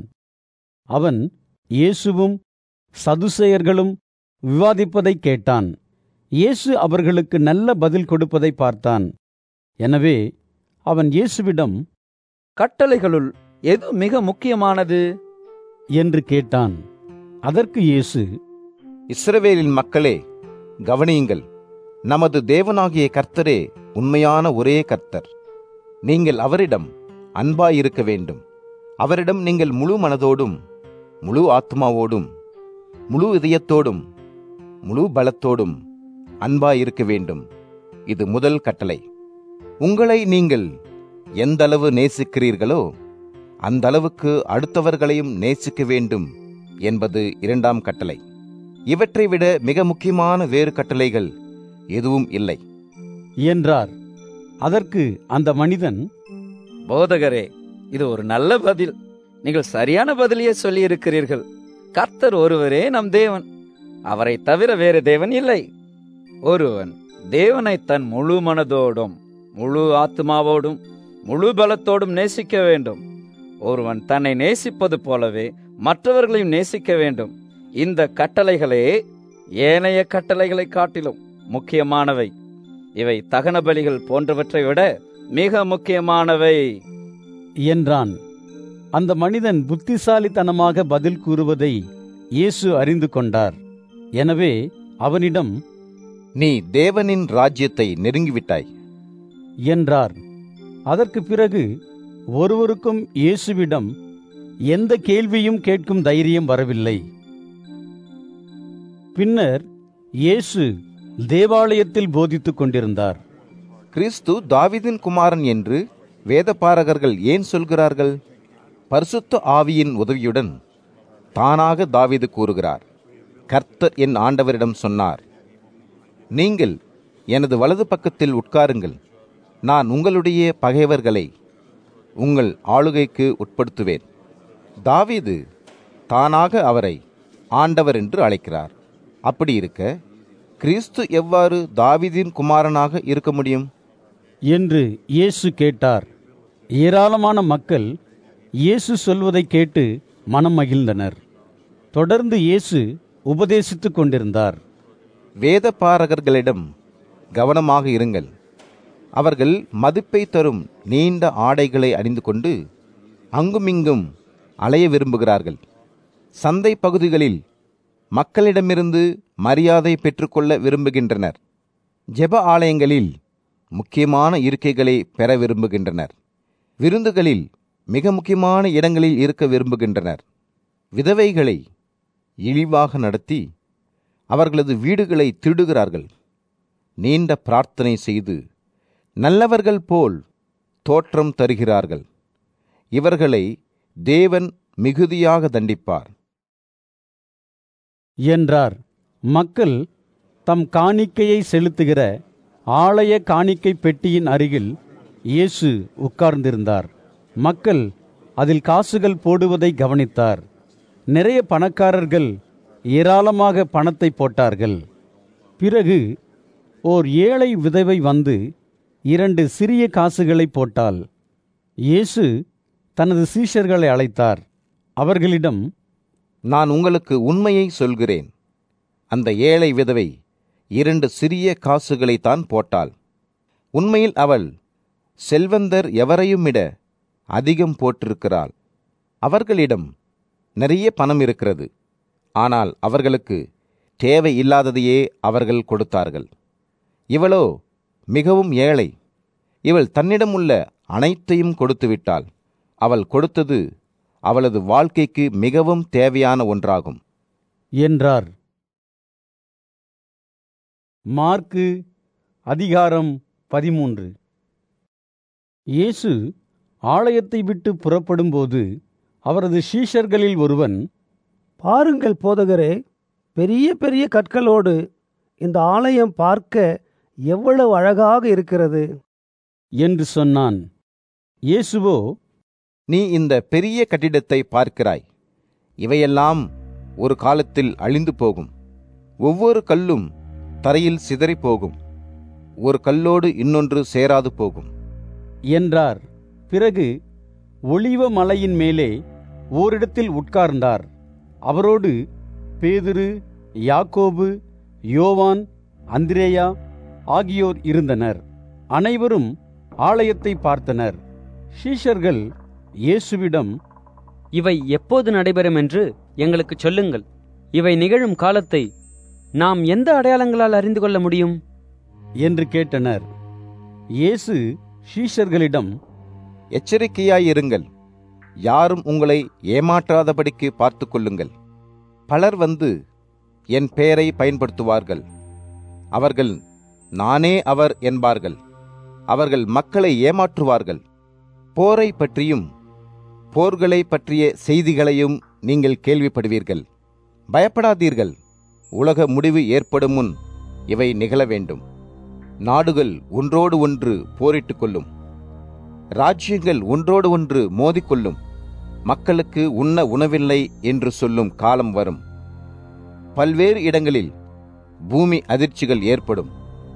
அவன் இயேசுவும் சதுசேயர்களும் விவாதிப்பதைக் கேட்டான். இயேசு அவர்களுக்கு நல்ல பதில் கொடுப்பதை பார்த்தான். எனவே அவன் இயேசுவிடம், கட்டளைகளுள் எது மிக முக்கியமானது என்று கேட்டான். அதற்கு இயேசு, இஸ்ரவேலின் மக்களே, கவனியுங்கள். நமது தேவனாகிய கர்த்தரே உண்மையான ஒரே கர்த்தர். நீங்கள் அவரிடம் அன்பாயிருக்க வேண்டும். அவரிடம் நீங்கள் முழு மனதோடும், முழு ஆத்மாவோடும், முழு இதயத்தோடும், முழு பலத்தோடும் அன்பாயிருக்க வேண்டும். இது முதல் கட்டளை. உங்களை நீங்கள் எந்தளவு நேசிக்கிறீர்களோ அந்த அளவுக்கு அடுத்தவர்களையும் நேசிக்க வேண்டும் என்பது இரண்டாம் கட்டளை. இவற்றை விட மிக முக்கியமான வேறு கட்டளைகள் எதுவும் இல்லை என்றார். அதற்கு அந்த மனிதன், போதகரே, இது ஒரு நல்ல பதில். நீங்கள் சரியான பதிலையே சொல்லி இருக்கிறீர்கள். கர்த்தர் ஒருவரே நம் தேவன், அவரை தவிர வேறு தேவன் இல்லை. ஒருவன் தேவனை தன் முழு மனதோடும், முழு ஆத்மாவோடும், முழு பலத்தோடும் நேசிக்க வேண்டும். ஒருவன் தன்னை நேசிப்பது போலவே மற்றவர்களையும் நேசிக்க வேண்டும். இந்த கட்டளைகளே ஏனைய கட்டளைகளை காட்டிலும் முக்கியமானவை. இவை தகன பலிகள் போன்றவற்றை விட மிக முக்கியமானவை என்றான். அந்த மனிதன் புத்திசாலித்தனமாக பதில் கூறுவதை இயேசு அறிந்து கொண்டார். எனவே அவனிடம், நீ தேவனின் ராஜ்யத்தை நெருங்கிவிட்டாய் என்றார். அதற்கு பிறகு ஒருவருக்கும் இயேசுவிடம் எந்த கேள்வியும் கேட்கும் தைரியம் வரவில்லை. பின்னர் இயேசு தேவாலயத்தில் போதித்துக் கொண்டிருந்தார். கிறிஸ்து தாவீதின் குமாரன் என்று வேதபாரகர்கள் ஏன் சொல்கிறார்கள்? பரிசுத்த ஆவியின் உதவியுடன் தானாக தாவீது கூறுகிறார். கர்த்தர் என் ஆண்டவரிடம் சொன்னார், நீங்கள் எனது வலது பக்கத்தில் உட்காருங்கள், நான் உங்களுடைய பகைவர்களை உங்கள் ஆளுகைக்கு உட்படுத்துவேன். தாவீது தானாக அவரை ஆண்டவர் என்று அழைக்கிறார். அப்படி இருக்க கிறிஸ்து எவ்வாறு தாவீதின் குமாரனாக இருக்க முடியும் என்று இயேசு கேட்டார். ஏராளமான மக்கள் இயேசு சொல்வதை கேட்டு மனம் மகிழ்ந்தனர். தொடர்ந்து இயேசு உபதேசித்துக் கொண்டிருந்தார். வேதபாரகர்களிடம் கவனமாக இருங்கள். அவர்கள் மதிப்பை தரும் நீண்ட ஆடைகளை அணிந்து கொண்டு அங்குமிங்கும் அலைய விரும்புகிறார்கள். சந்தை பகுதிகளில் மக்களிடமிருந்து மரியாதை பெற்றுக்கொள்ள விரும்புகின்றனர். ஜெப ஆலயங்களில் முக்கியமான இருக்கைகளை பெற விரும்புகின்றனர். விருந்துகளில் மிக முக்கியமான இடங்களில் இருக்க விரும்புகின்றனர். விதவைகளை இழிவாக நடத்தி அவர்களது வீடுகளை திருடுகிறார்கள். நீண்ட பிரார்த்தனை செய்து நல்லவர்கள் போல் தோற்றம் தருகிறார்கள். இவர்களை தேவன் மிகுதியாக தண்டிப்பார் என்றார். மக்கள் தம் காணிக்கையை செலுத்துகிற ஆலய காணிக்கை பெட்டியின் அருகில் இயேசு உட்கார்ந்திருந்தார். மக்கள் அதில் காசுகள் போடுவதை கவனித்தார். நிறைய பணக்காரர்கள் ஏராளமாக பணத்தை போட்டார்கள். பிறகு ஓர் ஏழை விதவை வந்து இரண்டு சிறிய காசுகளை போட்டாள். இயேசு தனது சீஷர்களை அழைத்தார். அவர்களிடம், நான் உங்களுக்கு உண்மையை சொல்கிறேன், அந்த ஏழை விதவை இரண்டு சிறிய காசுகளை தான் போட்டாள். உண்மையில் அவள் செல்வந்தர் எவரையுமிட அதிகம் போட்டிருக்கிறாள். அவர்களிடம் நிறைய பணம் இருக்கிறது, ஆனால் அவர்களுக்கு தேவை இல்லாததையே அவர்கள் கொடுத்தார்கள். இவளோ மிகவும் ஏழை. இவள் தன்னிடமுள்ள அனைத்தையும் கொடுத்துவிட்டாள். அவள் கொடுத்தது அவளது வாழ்க்கைக்கு மிகவும் தேவையான ஒன்றாகும் என்றார். மார்க்கு அதிகாரம் பதிமூன்று. இயேசு ஆலயத்தை விட்டு புறப்படும்போது அவரது சீஷர்களில் ஒருவன், பாருங்கள் போதகரே, பெரிய பெரிய கற்களோடு இந்த ஆலயம் பார்க்க எவ்வளவு அழகாக இருக்கிறது என்று சொன்னான். இயேசுவோ, நீ இந்த பெரிய கட்டிடத்தை பார்க்கிறாய். இவையெல்லாம் ஒரு காலத்தில் அழிந்து போகும். ஒவ்வொரு கல்லும் தரையில் சிதறி போகும். ஒரு கல்லோடு இன்னொன்று சேராது போகும் என்றார். பிறகு ஒலிவ மலையின் மேலே ஓரிடத்தில் உட்கார்ந்தார். அவரோடு பேதுரு, யாக்கோபு, யோவான், அந்திரேயா ஆகியோர் இருந்தனர். அனைவரும் ஆலயத்தை பார்த்தனர். சீஷர்கள் இயேசுவிடம், இவை எப்போது நடைபெறும் என்று எங்களுக்கு சொல்லுங்கள். இவை நிகழும் காலத்தை நாம் எந்த அடையாளங்களால் அறிந்து கொள்ள முடியும் என்று கேட்டனர். இயேசு சீஷர்களிடம், எச்சரிக்கையாயிருங்கள். யாரும் உங்களை ஏமாற்றாதபடிக்கு பார்த்து கொள்ளுங்கள். பலர் வந்து என் பெயரை பயன்படுத்துவார்கள். அவர்கள் நானே அவர் என்பார்கள். அவர்கள் மக்களை ஏமாற்றுவார்கள். போரை பற்றியும் போர்களை பற்றிய செய்திகளையும் நீங்கள் கேள்விப்படுவீர்கள். பயப்படாதீர்கள். உலக முடிவு ஏற்படும் முன் இவை நிகழ வேண்டும். நாடுகள் ஒன்றோடு ஒன்று போரிட்டுக் கொள்ளும். ராஜ்யங்கள் ஒன்றோடு ஒன்று மோதிக்கொள்ளும். மக்களுக்கு உண்ண உணவில்லை என்று சொல்லும் காலம் வரும். பல்வேறு இடங்களில் பூமி அதிர்ச்சிகள் ஏற்படும்.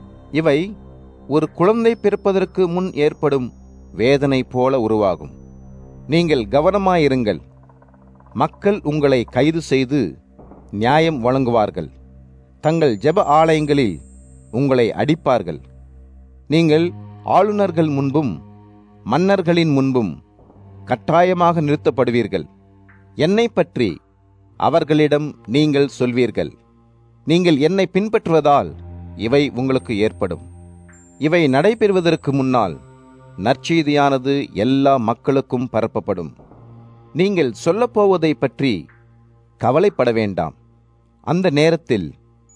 இவை ஒரு குழந்தை பிறப்பதற்கு முன் ஏற்படும் வேதனை போல உருவாகும். நீங்கள் கவனமாயிருங்கள். மக்கள் உங்களை கைது செய்து நியாயம் வழங்குவார்கள். தங்கள் ஜெப ஆலயங்களில் உங்களை அடிப்பார்கள். நீங்கள் ஆளுநர்கள் முன்பும் மன்னர்களின் முன்பும் கட்டாயமாக நிறுத்தப்படுவீர்கள். என்னை பற்றி அவர்களிடம் நீங்கள் சொல்வீர்கள். நீங்கள் என்னை பின்பற்றுவதால் இவை உங்களுக்கு ஏற்படும். இவை நடைபெறுவதற்கு முன்னால் நற்செய்தியானது எல்லா மக்களுக்கும் பரப்பப்படும். நீங்கள் சொல்லப்போவதை பற்றி கவலைப்பட வேண்டாம். அந்த நேரத்தில்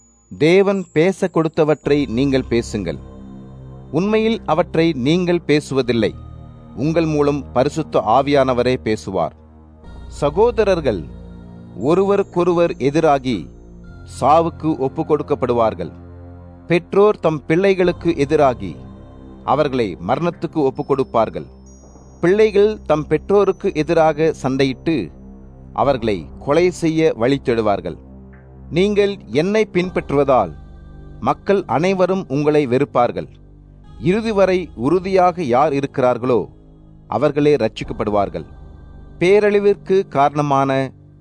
தேவன் பேச கொடுத்தவற்றை நீங்கள் பேசுங்கள். உண்மையில் அவற்றை நீங்கள் பேசுவதில்லை. உங்கள் மூலம் பரிசுத்த ஆவியானவரே பேசுவார். சகோதரர்கள் ஒருவருக்கொருவர் எதிராகி சாவுக்கு ஒப்பு கொடுக்கப்படுவார்கள். பெற்றோர் தம் பிள்ளைகளுக்கு எதிராகி அவர்களை மரணத்துக்கு ஒப்பு கொடுப்பார்கள். பிள்ளைகள் தம் பெற்றோருக்கு எதிராக சண்டையிட்டு அவர்களை கொலை செய்ய வழி தேடுவார்கள். நீங்கள் என்னை பின்பற்றுவதால் மக்கள் அனைவரும் உங்களை வெறுப்பார்கள். இறுதி வரை உறுதியாக யார் இருக்கிறார்களோ அவர்களே ரட்சிக்கப்படுவார்கள். பேரழிவிற்கு காரணமான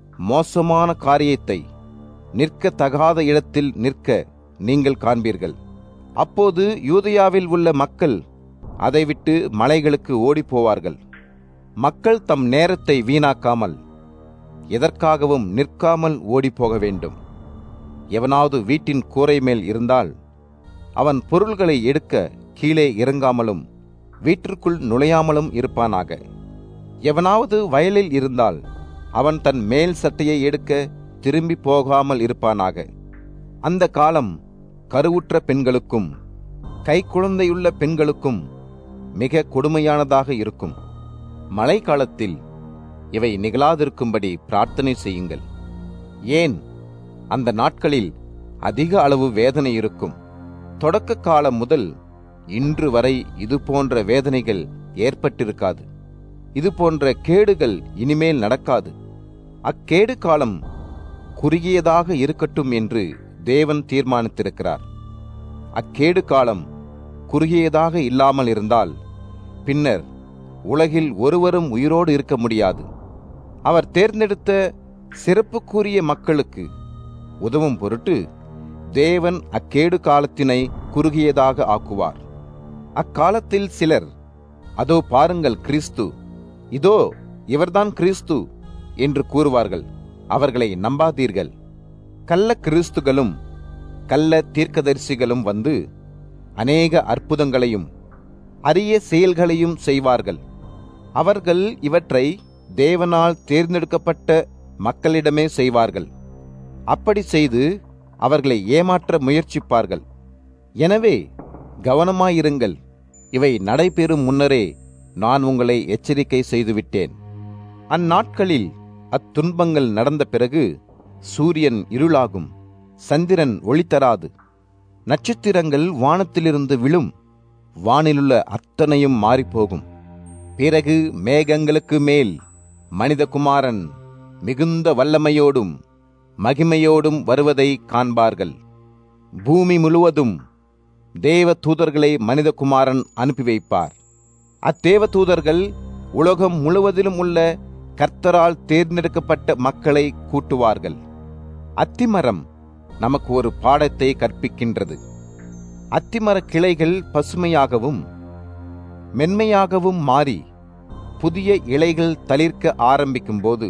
மோசமான காரியத்தை நிற்கத்தகாத இடத்தில் நிற்க நீங்கள் காண்பீர்கள். அப்போது யூதேயாவில் உள்ள மக்கள் அதை விட்டு மலைகளுக்கு ஓடிப்போவார்கள். மக்கள் தம் நேரத்தை வீணாக்காமல் எதற்காகவும் நிற்காமல் ஓடிப்போக வேண்டும். எவனாவது வீட்டின் கூரை மேல் இருந்தால் அவன் பொருள்களை எடுக்க கீழே இறங்காமலும் வீட்டிற்குள் நுழையாமலும் இருப்பானாக. எவனாவது வயலில் இருந்தால் அவன் தன் மேல் சட்டையை எடுக்க திரும்பி போகாமல் இருப்பானாக. அந்த காலம் கருவுற்ற பெண்களுக்கும் கைக்குழந்தையுள்ள பெண்களுக்கும் மிக கொடுமையானதாக இருக்கும். மழை காலத்தில் இவை நிகழாதிருக்கும்படி பிரார்த்தனை செய்யுங்கள். ஏன், அந்த நாட்களில் அதிக அளவு வேதனை இருக்கும். தொடக்க காலம் முதல் இன்று வரை இது போன்ற வேதனைகள் ஏற்பட்டிருக்காது. இது போன்ற கேடுகள் இனிமேல் நடக்காது. அக்கேடு காலம் குறுகியதாக இருக்கட்டும் என்று தேவன் தீர்மானித்திருக்கிறார். அக்கேடு காலம் குறுகியதாக இல்லாமல் இருந்தால் பின்னர் உலகில் ஒருவரும் உயிரோடு இருக்க முடியாது. அவர் தேர்ந்தெடுத்த சிறப்புக்குரிய மக்களுக்கு உதவும் பொருட்டு தேவன் அக்கேடு காலத்தினை குறுகியதாக ஆக்குவார். அக்காலத்தில் சிலர் அதோ பாருங்கள் கிறிஸ்து, இதோ இவர்தான் கிறிஸ்து என்று கூறுவார்கள். அவர்களை நம்பாதீர்கள். கள்ள கிறிஸ்துகளும் கள்ள தீர்க்கதரிசிகளும் வந்து அநேக அற்புதங்களையும் அரிய செயல்களையும் செய்வார்கள். அவர்கள் இவற்றை தேவனால் தேர்ந்தெடுக்கப்பட்ட மக்களிடமே செய்வார்கள். அப்படி செய்து அவர்களை ஏமாற்ற முயற்சிப்பார்கள். எனவே கவனமாயிருங்கள். இவை நடைபெறும் முன்னரே நான் உங்களை எச்சரிக்கை செய்துவிட்டேன். அந்நாட்களில் அத்துன்பங்கள் நடந்த பிறகு சூரியன் இருளாகும், சந்திரன் ஒளி தராது, நட்சத்திரங்கள் வானத்திலிருந்து விழும், வானிலுள்ள அத்தனையும் மாறிப்போகும். பிறகு மேகங்களுக்கு மேல் மனிதகுமாரன் மிகுந்த வல்லமையோடும் மகிமையோடும் வருவதை காண்பார்கள். பூமி முழுவதும் தேவ தூதர்களை மனிதகுமாரன் அனுப்பி வைப்பார். அத்தேவ தூதர்கள் உலகம் முழுவதிலும் உள்ள கர்த்தரால் தேர்ந்தெடுக்கப்பட்ட மக்களை கூட்டுவார்கள். அத்திமரம் நமக்கு ஒரு பாடத்தை கற்பிக்கின்றது. அத்திமர கிளைகள் பசுமையாகவும் மென்மையாகவும் மாறி புதிய இலைகள் தளிர்க்க ஆரம்பிக்கும் போது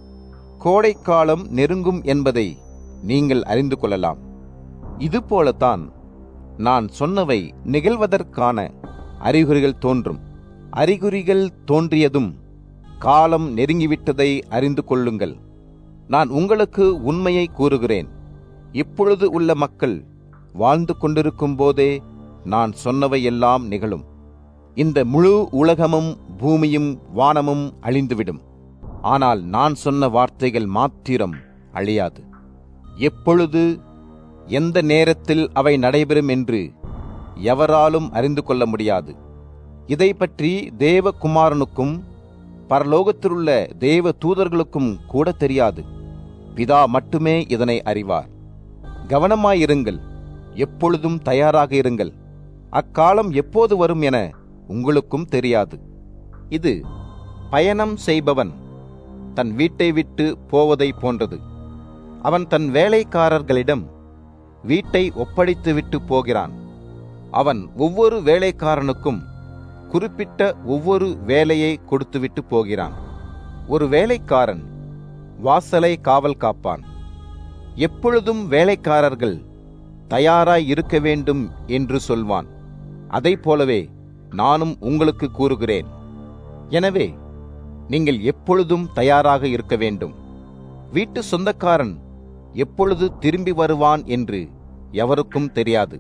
கோடைக்காலம் நெருங்கும் என்பதை நீங்கள் அறிந்து கொள்ளலாம். இதுபோலத்தான் நான் சொன்னவை நிகழ்வதற்கான அறிகுறிகள் தோன்றும். அறிகுறிகள் தோன்றியதும் காலம் நெருங்கிவிட்டதை அறிந்து கொள்ளுங்கள். நான் உங்களுக்கு உண்மையை கூறுகிறேன். இப்பொழுது உள்ள மக்கள் வாழ்ந்து கொண்டிருக்கும் போதே நான் சொன்னவையெல்லாம் நிகழும். இந்த முழு உலகமும் பூமியும் வானமும் அழிந்துவிடும். ஆனால் நான் சொன்ன வார்த்தைகள் மாத்திரம் அழியாது. எப்பொழுது எந்த நேரத்தில் அவை நடைபெறும் என்று எவராலும் அறிந்து கொள்ள முடியாது. இதை பற்றி தேவகுமாரனுக்கும் பரலோகத்திலுள்ள தேவ தூதர்களுக்கும் கூட தெரியாது. பிதா மட்டுமே இதனை அறிவார். கவனமாயிருங்கள், எப்பொழுதும் தயாராக இருங்கள். அக்காலம் எப்போது வரும் என உங்களுக்கும் தெரியாது. இது பயணம் செய்பவன் தன் வீட்டை விட்டு போவதை போன்றது. அவன் தன் வேலைக்காரர்களிடம் வீட்டை ஒப்படைத்து விட்டு போகிறான். அவன் ஒவ்வொரு வேலைக்காரனுக்கும் குறிப்பிட்ட ஒவ்வொரு வேலையை கொடுத்துவிட்டு போகிறான். ஒரு வேலைக்காரன் வாசலை காவல் காப்பான். எப்பொழுதும் வேலைக்காரர்கள் தயாராய் இருக்க வேண்டும் என்று சொல்வான். அதைப் போலவே நானும் உங்களுக்கு கூறுகிறேன். எனவே நீங்கள் எப்பொழுதும் தயாராக இருக்க வேண்டும். வீட்டு சொந்தக்காரன் எப்பொழுது திரும்பி வருவான் என்று எவருக்கும் தெரியாது.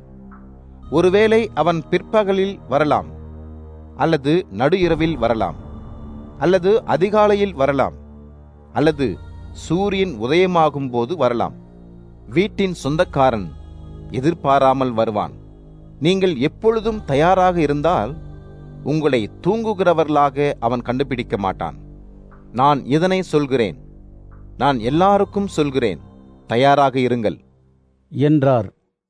ஒருவேளை அவன் பிற்பகலில் வரலாம், அல்லது நடு இரவில் வரலாம், அல்லது அதிகாலையில் வரலாம், அல்லது சூரியன் உதயமாகும் போது வரலாம். வீட்டின் சொந்தக்காரன் எதிர்பாராமல் வருவான். நீங்கள் எப்பொழுதும் தயாராக இருந்தால் உங்களை தூங்குகிறவர்களாக அவன் கண்டுபிடிக்க மாட்டான். நான் இதனை சொல்கிறேன், நான் எல்லாருக்கும் சொல்கிறேன், தயாராக இருங்கள் என்றார்.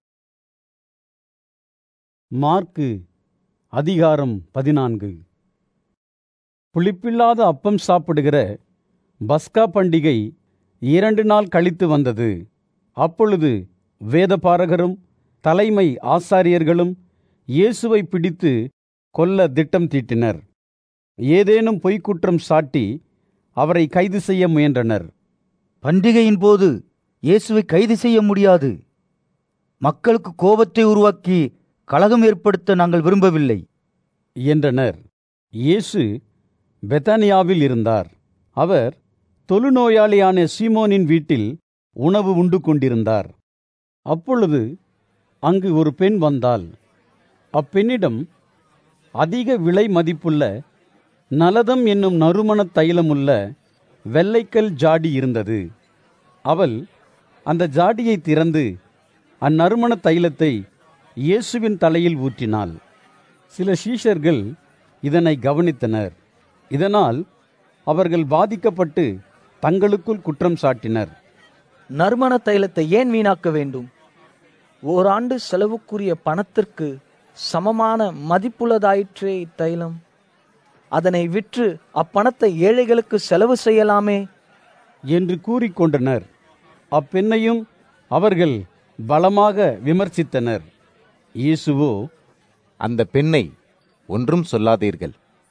மார்க்கு அதிகாரம் பதினான்கு. புளிப்பில்லாத அப்பம் சாப்பிடுகிற பஸ்கா பண்டிகை இரண்டு நாள் கழித்து வந்தது. அப்பொழுது வேதபாரகரும் தலைமை ஆசாரியர்களும் இயேசுவை பிடித்து கொல்ல திட்டம் தீட்டினர். ஏதேனும் பொய்க்குற்றம் சாட்டி அவரை கைது செய்ய முயன்றனர். பண்டிகையின் போது இயேசுவை கைது செய்ய முடியாது. மக்களுக்கு கோபத்தை உருவாக்கி கலகம் ஏற்படுத்த நாங்கள் விரும்பவில்லை என்றனர். இயேசு பெத்தானியாவில் இருந்தார். அவர் தொழுநோயாளியான சீமோனின் வீட்டில் உணவு உண்டு கொண்டிருந்தார். அப்பொழுது அங்கு ஒரு பெண் வந்தாள். அப்பெண்ணிடம் அதிக விலை மதிப்புள்ள நலதம் என்னும் நறுமணத் தைலமுள்ள வெள்ளைக்கல் ஜாடி இருந்தது. அவள் அந்த ஜாடியை திறந்து அந்நறுமணத் தைலத்தை இயேசுவின் தலையில் ஊற்றினாள். சில சீஷர்கள் இதனை கவனித்தனர். இதனால் அவர்கள் பாதிக்கப்பட்டு தங்களுக்குள் குற்றம் சாட்டினர். நறுமண தைலத்தை ஏன் வீணாக்க வேண்டும்? ஓராண்டு செலவுக்குரிய பணத்திற்கு சமமான மதிப்புள்ளதாயிற்றே இத்தைலம். அதனை விற்று அப்பணத்தை ஏழைகளுக்கு செலவு செய்யலாமே என்று கூறிக்கொண்டனர். அப்பெண்ணையும் அவர்கள் பலமாக விமர்சித்தனர். இயேசுவோ, அந்த பெண்ணை ஒன்றும் சொல்லாதீர்கள்.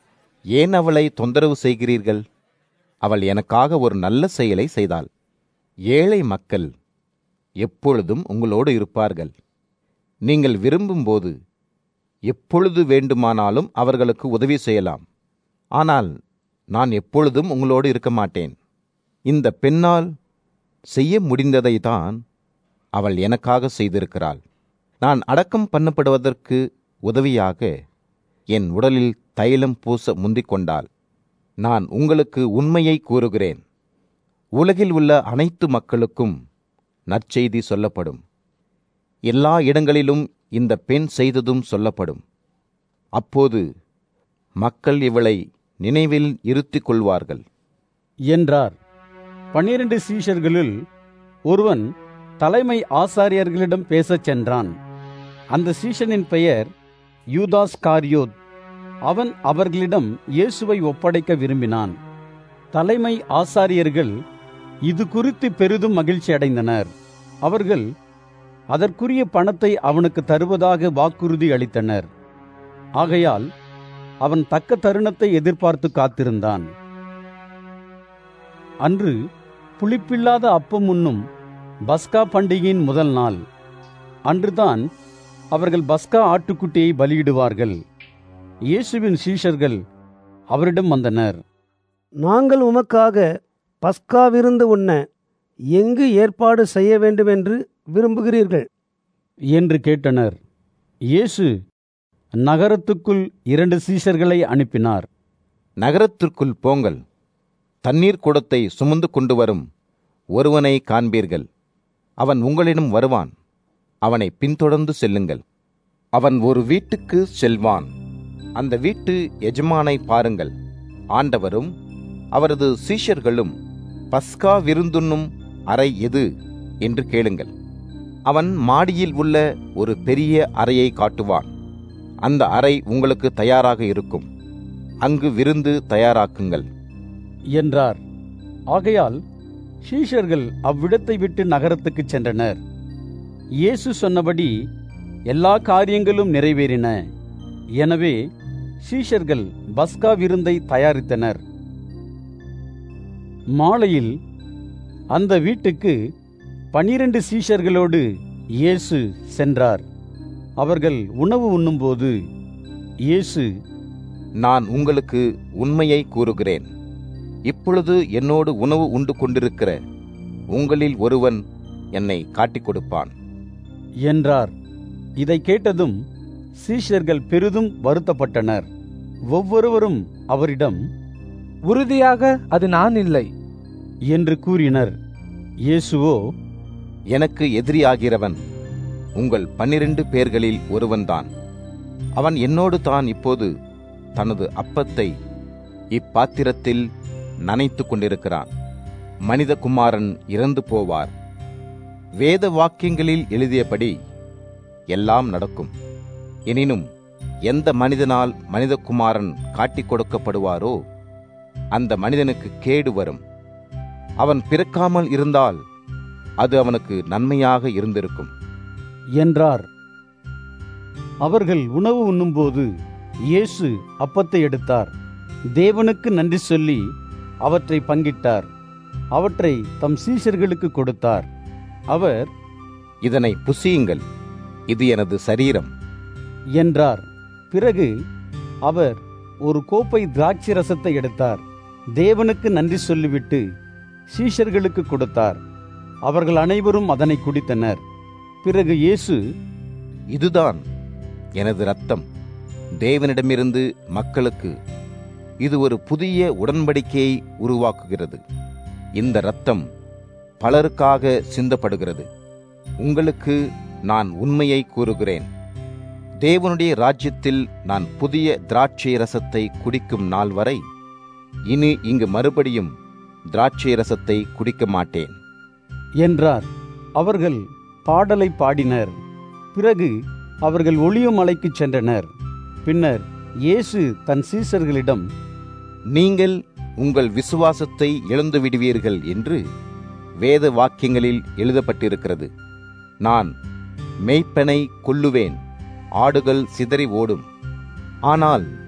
ஏன் அவளை தொந்தரவு செய்கிறீர்கள்? அவள் எனக்காக ஒரு நல்ல செயலை செய்தாள். ஏழை மக்கள் எப்பொழுதும் உங்களோடு இருப்பார்கள். நீங்கள் விரும்பும்போது எப்பொழுது வேண்டுமானாலும் அவர்களுக்கு உதவி செய்யலாம். ஆனால் நான் எப்பொழுதும் உங்களோடு இருக்க மாட்டேன். இந்த பெண்ணால் செய்ய முடிந்ததை தான் அவள் எனக்காக செய்திருக்கிறாள். நான் அடக்கம் பண்ணப்படுவதற்கு உதவியாக என் உடலில் தைலம் பூச முந்திக் கொண்டாள். நான் உங்களுக்கு உண்மையை கூறுகிறேன், உலகில் உள்ள அனைத்து மக்களுக்கும் நற்செய்தி சொல்லப்படும். எல்லா இடங்களிலும் இந்த பெண் செய்ததும் சொல்லப்படும். அப்போது மக்கள் இவளை நினைவில் இருத்திக் கொள்வார்கள் என்றார். பன்னிரண்டு சீஷர்களுள் ஒருவன் தலைமை ஆசாரியர்களிடம் பேசச் சென்றான். அந்த சீஷனின் பெயர் யூதாஸ் காரியோத். அவன் அவர்களிடம் இயேசுவை ஒப்படைக்க விரும்பினான். தலைமை ஆசாரியர்கள் இது குறித்து பெரிதும் மகிழ்ச்சி அடைந்தனர். அவர்கள் அதற்குரிய பணத்தை அவனுக்கு தருவதாக வாக்குறுதி அளித்தனர். ஆகையால் அவன் தக்க தருணத்தை எதிர்பார்த்து காத்திருந்தான். அன்று புளிப்பில்லாத அப்பம் உண்ணும் பஸ்கா பண்டிகையின் முதல் நாள். அன்றுதான் அவர்கள் பஸ்கா ஆட்டுக்குட்டியை பலியிடுவார்கள். இயேசுவின் சீஷர்கள் அவரிடம் வந்தனர். நாங்கள் உமக்காக பஸ்கா விருந்து உண்ண எங்கு ஏற்பாடு செய்ய வேண்டும் என்று விரும்புகிறீர்கள் என்று கேட்டனர். இயேசு நகரத்துக்குள் இரண்டு சீஷர்களை அனுப்பினார். நகரத்திற்குள் போங்கள். தண்ணீர் குடத்தை சுமந்து கொண்டு வரும் ஒருவனை காண்பீர்கள். அவன் உங்களிடம் வருவான். அவனை பின்தொடர்ந்து செல்லுங்கள். அவன் ஒரு வீட்டுக்கு செல்வான். அந்த வீட்டு எஜமானை பாருங்கள். ஆண்டவரும் அவரது சீஷர்களும் பஸ்கா விருந்துண்ணும் அறை எது என்று கேளுங்கள். அவன் மாடியில் உள்ள ஒரு பெரிய அறையை காட்டுவான். அந்த அறை உங்களுக்கு தயாராக இருக்கும். அங்கு விருந்து தயாராக்குங்கள் என்றார். ஆகையால் சீஷர்கள் அவ்விடத்தை விட்டு நகரத்துக்கு சென்றனர். இயேசு சொன்னபடி எல்லா காரியங்களும் நிறைவேறின. எனவே சீஷர்கள் பஸ்கா விருந்தை தயாரித்தனர். மாலையில் அந்த வீட்டுக்கு பனிரெண்டு சீஷர்களோடு இயேசு சென்றார். அவர்கள் உணவு உண்ணும்போது இயேசு, நான் உங்களுக்கு உண்மையை கூறுகிறேன், இப்பொழுது என்னோடு உணவு உண்டு கொண்டிருக்கிற உங்களில் ஒருவன் என்னை காட்டிக் கொடுப்பான் என்றார். இதை கேட்டதும் சீஷர்கள் பெரிதும் வருத்தப்பட்டனர். ஒவ்வொருவரும் அவரிடம், உறுதியாக அது நான் இல்லை என்று கூறினர். இயேசுவோ, எனக்கு எதிரியாகிறவன் உங்கள் பன்னிரண்டு பேர்களில் ஒருவன்தான். அவன் என்னோடு தான் இப்போது தனது அப்பத்தை இப்பாத்திரத்தில் நனைத்து கொண்டிருக்கிறான். மனிதகுமாரன் இறந்து போவார். வேத வாக்கியங்களில் எழுதியபடி எல்லாம் நடக்கும். எனினும் எந்த மனிதனால் மனிதகுமாரன் காட்டிக் கொடுக்கப்படுவாரோ அந்த மனிதனுக்கு கேடு வரும். அவன் பிறக்காமல் இருந்தால் அது அவனுக்கு நன்மையாக இருந்திருக்கும் என்றார். அவர்கள் உணவு உண்ணும்போது இயேசு அப்பத்தை எடுத்தார். தேவனுக்கு நன்றி சொல்லி அவற்றை பங்கிட்டார். அவற்றை தம் சீஷர்களுக்கு கொடுத்தார். அவர், இதனை புசியுங்கள், இது எனது சரீரம் என்றார். பிறகு அவர் ஒரு கோப்பை திராட்சை ரசத்தை எடுத்தார். தேவனுக்கு நன்றி சொல்லிவிட்டு சீஷர்களுக்கு கொடுத்தார். அவர்கள் அனைவரும் அதனை குடித்தனர். பிறகு இயேசு, இதுதான் எனது இரத்தம், தேவனிடமிருந்து மக்களுக்கு. இது ஒரு புதிய உடன்படிக்கையை உருவாக்குகிறது. இந்த இரத்தம் பலருக்காக சிந்தப்படுகிறது. உங்களுக்கு நான் உண்மையை கூறுகிறேன், தேவனுடைய ராஜ்யத்தில் நான் புதிய திராட்சை ரசத்தை குடிக்கும் நாள் வரை இனி இங்கு மறுபடியும் திராட்சை ரசத்தை குடிக்க மாட்டேன் என்றார். அவர்கள் பாடலை பாடினர். பிறகு அவர்கள் ஒலிவ மலைக்கு சென்றனர். பின்னர் இயேசு தன் சீஷர்களிடம், நீங்கள் உங்கள் விசுவாசத்தை இழந்து விடுவீர்கள் என்று வேத வாக்கியங்களில் எழுதப்பட்டிருக்கிறது. நான் மேய்ப்பனை கொல்லுவேன், ஆடுகள் சிதறி ஓடும். ஆனால்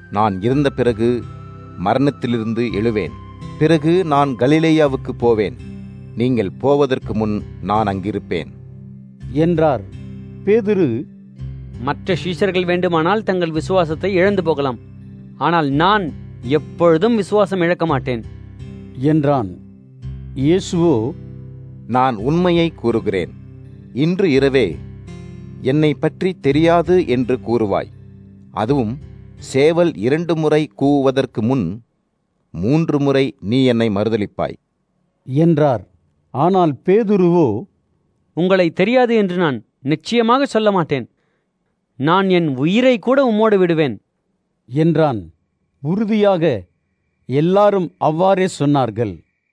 நான் இருந்த பிறகு மரணத்திலிருந்து எழுவேன். பிறகு நான் கலிலேயாவுக்கு போவேன். நீங்கள் போவதற்கு முன் நான் அங்கிருப்பேன் என்றார். பேதுரு, மற்ற சீஷர்கள் வேண்டுமானால் தங்கள் விசுவாசத்தை இழந்து போகலாம், ஆனால் நான் எப்பொழுதும் விசுவாசம் இழக்க மாட்டேன் என்றான். இயேசுவோ, நான் உண்மையை கூறுகிறேன். இன்று இரவே என்னை பற்றி தெரியாது என்று கூறுவாய். அதுவும் சேவல் இரண்டு முறை கூவுவதற்கு முன் மூன்று முறை நீ என்னை மறுதலிப்பாய் என்றார். ஆனால் பேதுருவோ, உங்களை தெரியாது என்று நான் நிச்சயமாக சொல்ல மாட்டேன். நான் என் உயிரை கூட உம்மோடு விடுவேன் என்றான். உறுதியாக எல்லாரும் அவ்வாறே சொன்னார்கள்.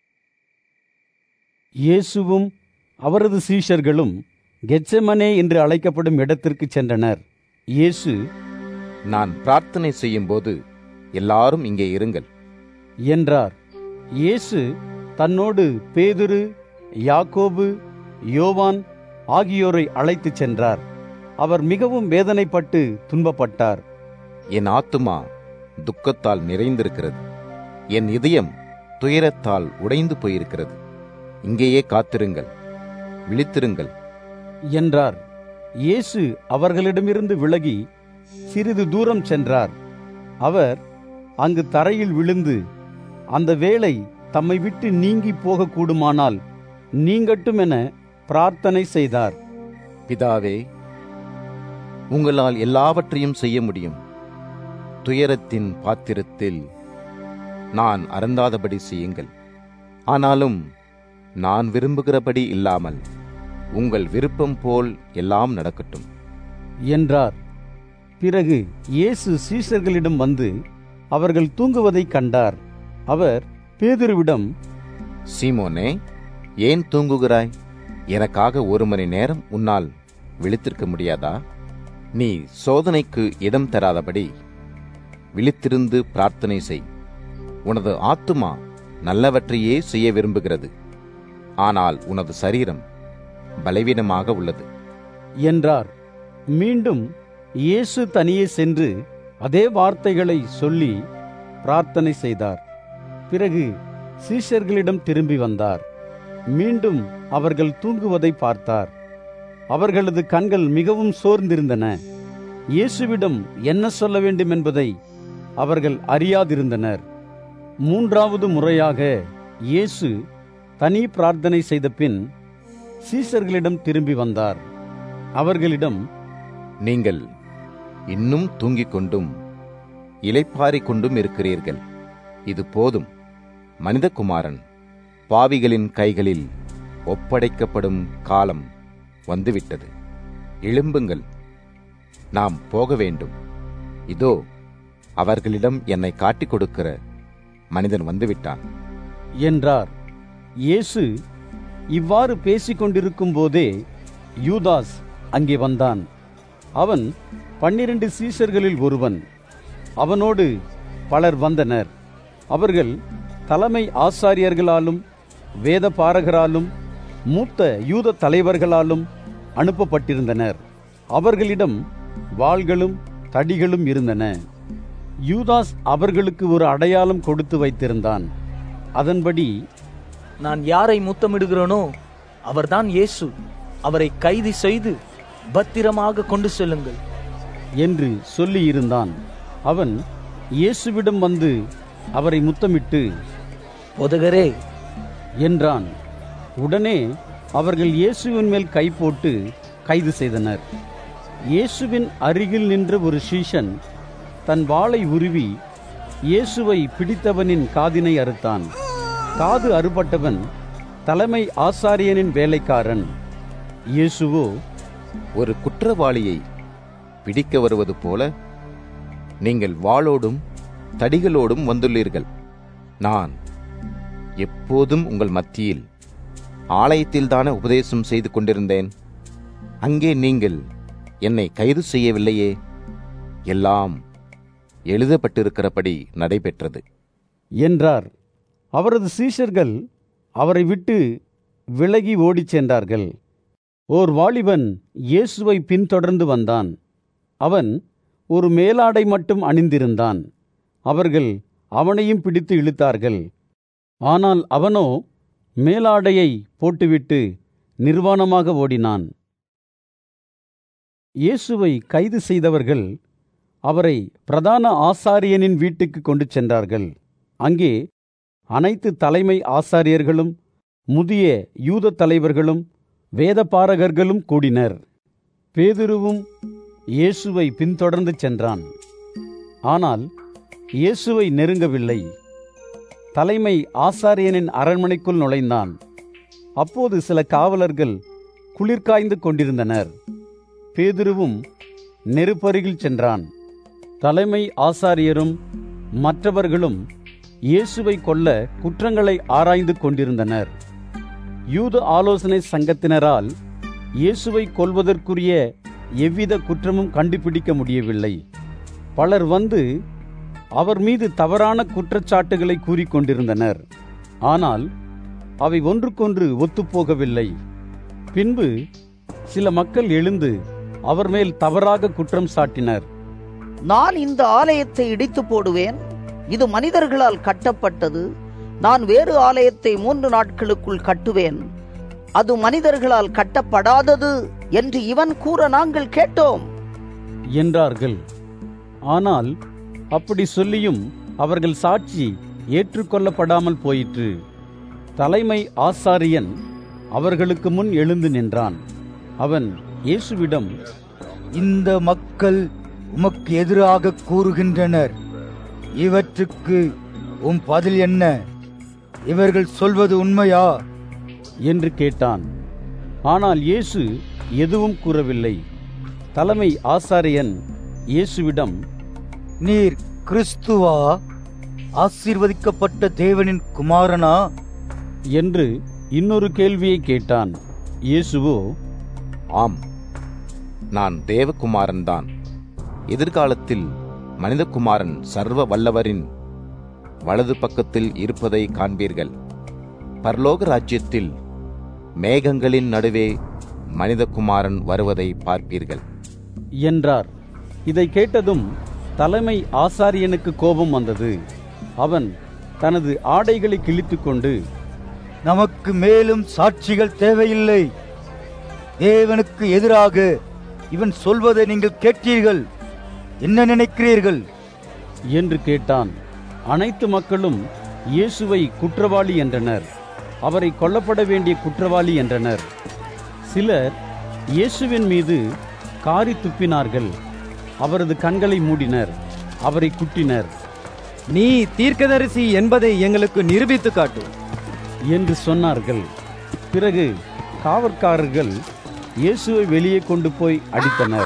இயேசுவும் அவரது சீஷர்களும் கெத்செமனே என்று அழைக்கப்படும் இடத்திற்கு சென்றனர். இயேசு, நான் பிரார்த்தனை செய்யும்போது எல்லாரும் இங்கே இருங்கள் என்றார். இயேசு தன்னோடு பேதுரு, யாக்கோபு, யோவான் ஆகியோரை அழைத்துச் சென்றார். அவர் மிகவும் வேதனைப்பட்டு துன்பப்பட்டார். என் ஆத்துமா துக்கத்தால் நிறைந்திருக்கிறது, என் இதயம் துயரத்தால் உடைந்து போயிருக்கிறது. இங்கேயே காத்திருங்கள், விழித்திருங்கள் என்றார். இயேசு அவர்களிடமிருந்து விலகி சிறிது தூரம் சென்றார். அவர் அங்கு தரையில் விழுந்து, அந்த வேளை தம்மை விட்டு நீங்கி போக கூடுமானால் நீங்கட்டும் என பிரார்த்தனை செய்தார். பிதாவே, உங்களால் எல்லாவற்றையும் செய்ய முடியும். துயரத்தின் பாத்திரத்தில் நான் அருந்தாதபடி செய்யுங்கள். ஆனாலும் நான் விரும்புகிறபடி இல்லாமல் உங்கள் விருப்பம் போல் எல்லாம் நடக்கட்டும் என்றார். பிறகு இயேசு சீஷர்களிடம் வந்து அவர்கள் தூங்குவதைக் கண்டார். அவர் பேதுருவிடம், சீமோனே, ஏன் தூங்குகிறாய்? எனக்காக ஒரு மணி நேரம் உன்னால் விழித்திருக்க முடியாதா? நீ சோதனைக்கு இடம் தராதபடி விழித்திருந்து பிரார்த்தனை செய். உனது ஆத்துமா நல்லவற்றையே செய்ய விரும்புகிறது, ஆனால் உனது சரீரம் பலவீனமாக உள்ளது என்றார். மீண்டும் இயேசு தனியே சென்று அதே வார்த்தைகளை சொல்லி பிரார்த்தனை செய்தார். பிறகு சீஷர்களிடம் திரும்பி வந்தார். மீண்டும் அவர்கள் தூங்குவதை பார்த்தார். அவர்களது கண்கள் மிகவும் சோர்ந்திருந்தன. இயேசுவிடம் என்ன சொல்ல வேண்டும் என்பதை அவர்கள் அறியாதிருந்தனர். மூன்றாவது முறையாக இயேசு தனி பிரார்த்தனை செய்த பின் சீஷர்களிடம் திரும்பி வந்தார். அவர்களிடம், நீங்கள் இன்னும் தூங்கிக் கொண்டும் இளைப்பாறிக் கொண்டும் இருக்கிறீர்கள். இது போதும். மனிதகுமாரன் பாவிகளின் கைகளில் ஒப்படைக்கப்படும் காலம் வந்துவிட்டது. எழும்புங்கள், நாம் போக வேண்டும். இதோ அவர்களிடம் என்னை காட்டிக் கொடுக்கிற மனிதன் வந்துவிட்டான் என்றார். இயேசு இவ்வாறு பேசிக் கொண்டிருக்கும் போதே யூதாஸ் அங்கே வந்தான். அவன் பன்னிரண்டு சீஷர்களில் ஒருவன். அவனோடு பலர் வந்தனர். அவர்கள் தலைமை ஆசாரியர்களாலும் வேத பாரகராலும் மூத்த யூத தலைவர்களாலும் அனுப்பப்பட்டிருந்தனர். அவர்களிடம் வாள்களும் தடிகளும் இருந்தன. யூதாஸ் அவர்களுக்கு ஒரு அடையாளம் கொடுத்து வைத்திருந்தான். அதன்படி, நான் யாரை முத்தமிடுகிறேனோ அவர்தான் இயேசு, அவரை கைது செய்து பத்திரமாக கொண்டு செல்லுங்கள் என்று சொல்லியிருந்தான். அவன் இயேசுவிடம் வந்து அவரை முத்தமிட்டு, போதகரே என்றான். உடனே அவர்கள் இயேசுவின் மேல் கை போட்டு கைது செய்தனர். இயேசுவின் அருகில் நின்ற ஒரு சீஷன் தன் வாளை உருவி இயேசுவை பிடித்தவனின் காதினை அறுத்தான். காது அறுபட்டவன் தலைமை ஆசாரியனின் வேலைக்காரன். இயேசுவோ, ஒரு குற்றவாளியை பிடிக்க வருவது போல நீங்கள் வாளோடும் தடிகளோடும் வந்துள்ளீர்கள். நான் எப்போதும் உங்கள் மத்தியில் ஆலயத்தில்தானே உபதேசம் செய்து கொண்டிருந்தேன். அங்கே நீங்கள் என்னை கைது செய்யவில்லையே. எல்லாம் எழுதப்பட்டிருக்கிறபடி நடைபெற்றது என்றார். அவரது சீஷர்கள் அவரை விட்டு விலகி ஓடிச் சென்றார்கள். ஓர் வாலிபன் இயேசுவை பின்தொடர்ந்து வந்தான். அவன் ஒரு மேலாடை மட்டும் அணிந்திருந்தான். அவர்கள் அவனையும் பிடித்து இழுத்தார்கள். ஆனால் அவனோ மேலாடையை போட்டுவிட்டு நிர்வாணமாக ஓடினான். இயேசுவை கைது செய்தவர்கள் அவரை பிரதான ஆசாரியனின் வீட்டுக்கு கொண்டு சென்றார்கள். அங்கே அனைத்து தலைமை ஆசாரியர்களும் முதிய யூத தலைவர்களும் வேதபாரகர்களும் கூடினர். பேதுருவும் இயேசுவை பின்தொடர்ந்து சென்றான். ஆனால் இயேசுவை நெருங்கவில்லை. தலைமை ஆசாரியனின் அரண்மனைக்குள் நுழைந்தான். அப்போது சில காவலர்கள் குளிர்காய்ந்து கொண்டிருந்தனர். பேதுருவும் நெருப்பருகில் சென்றான். தலைமை ஆசாரியரும் மற்றவர்களும் இயேசுவை கொல்ல குற்றங்களை ஆராய்ந்து கொண்டிருந்தனர். யூத ஆலோசனை சங்கத்தினரால் இயேசுவை கொல்வதற்குரிய எவ்வித குற்றமும் கண்டுபிடிக்க முடியவில்லை. பலர் வந்து அவர் மீது தவறான குற்றச்சாட்டுகளை கூறிக்கொண்டிருந்தனர். ஆனால் அவை ஒன்றுக்கொன்று ஒத்துப்போகவில்லை. பின்பு சில மக்கள் எழுந்து அவர் மேல் தவறாக குற்றம் சாட்டினர். நான் இந்த ஆலயத்தை இடித்து போடுவேன், இது மனிதர்களால் கட்டப்பட்டது. நான் வேறு ஆலயத்தை மூன்று நாட்களுக்குள் கட்டுவேன், அது மனிதர்களால் கட்டப்படாதது என்று இவன் கூற நாங்கள் கேட்டோம் என்றார்கள். ஆனால் அப்படி சொல்லியும் அவர்கள் சாட்சி ஏற்றுக்கொள்ளப்படாமல் போயிற்று. தலைமை ஆசாரியன் அவர்களுக்கு முன் எழுந்து நின்றான். அவன் இயேசுவிடம், இந்த மக்கள் உமக்கு எதிராக கூறுகின்றனர், இவற்றுக்கு உம் பதில் என்ன? இவர்கள் சொல்வது உண்மையா என்று கேட்டான். ஆனால் இயேசு எதுவும் கூறவில்லை. தலைமை ஆசாரியன் இயேசுவிடம், நீர் கிறிஸ்துவா, ஆசீர்வதிக்கப்பட்ட தேவனின் குமாரனா என்று இன்னொரு கேள்வியை கேட்டான். இயேசுவோ, ஆம், நான் தேவகுமாரன்தான். எதிர்காலத்தில் மனிதகுமாரன் சர்வ வல்லவரின் வலது பக்கத்தில் இருப்பதை காண்பீர்கள். பரலோக ராஜ்யத்தில் மேகங்களின் நடுவே மனிதகுமாரன் வருவதை பார்ப்பீர்கள் என்றார். இதை கேட்டதும் தலைமை ஆசாரியனுக்கு கோபம் வந்தது. அவன் தனது ஆடைகளை கிழித்துக் கொண்டு, நமக்கு மேலும் சாட்சிகள் தேவையில்லை. தேவனுக்கு எதிராக இவன் சொல்வதை நீங்கள் கேட்டீர்கள், என்ன நினைக்கிறீர்கள் என்று கேட்டான். அனைத்து மக்களும் இயேசுவை குற்றவாளி என்றனர். அவரை கொல்லப்பட வேண்டிய குற்றவாளி என்றனர். சிலர் இயேசுவின் மீது காரி துப்பினார்கள். அவரது கண்களை மூடினர், அவரை குட்டினர். நீ தீர்க்கதரிசி என்பதை எங்களுக்கு நிரூபித்து காட்டு என்று சொன்னார்கள். பிறகு காவற்காரர்கள் இயேசுவை வெளியே கொண்டு போய் அடித்தனர்.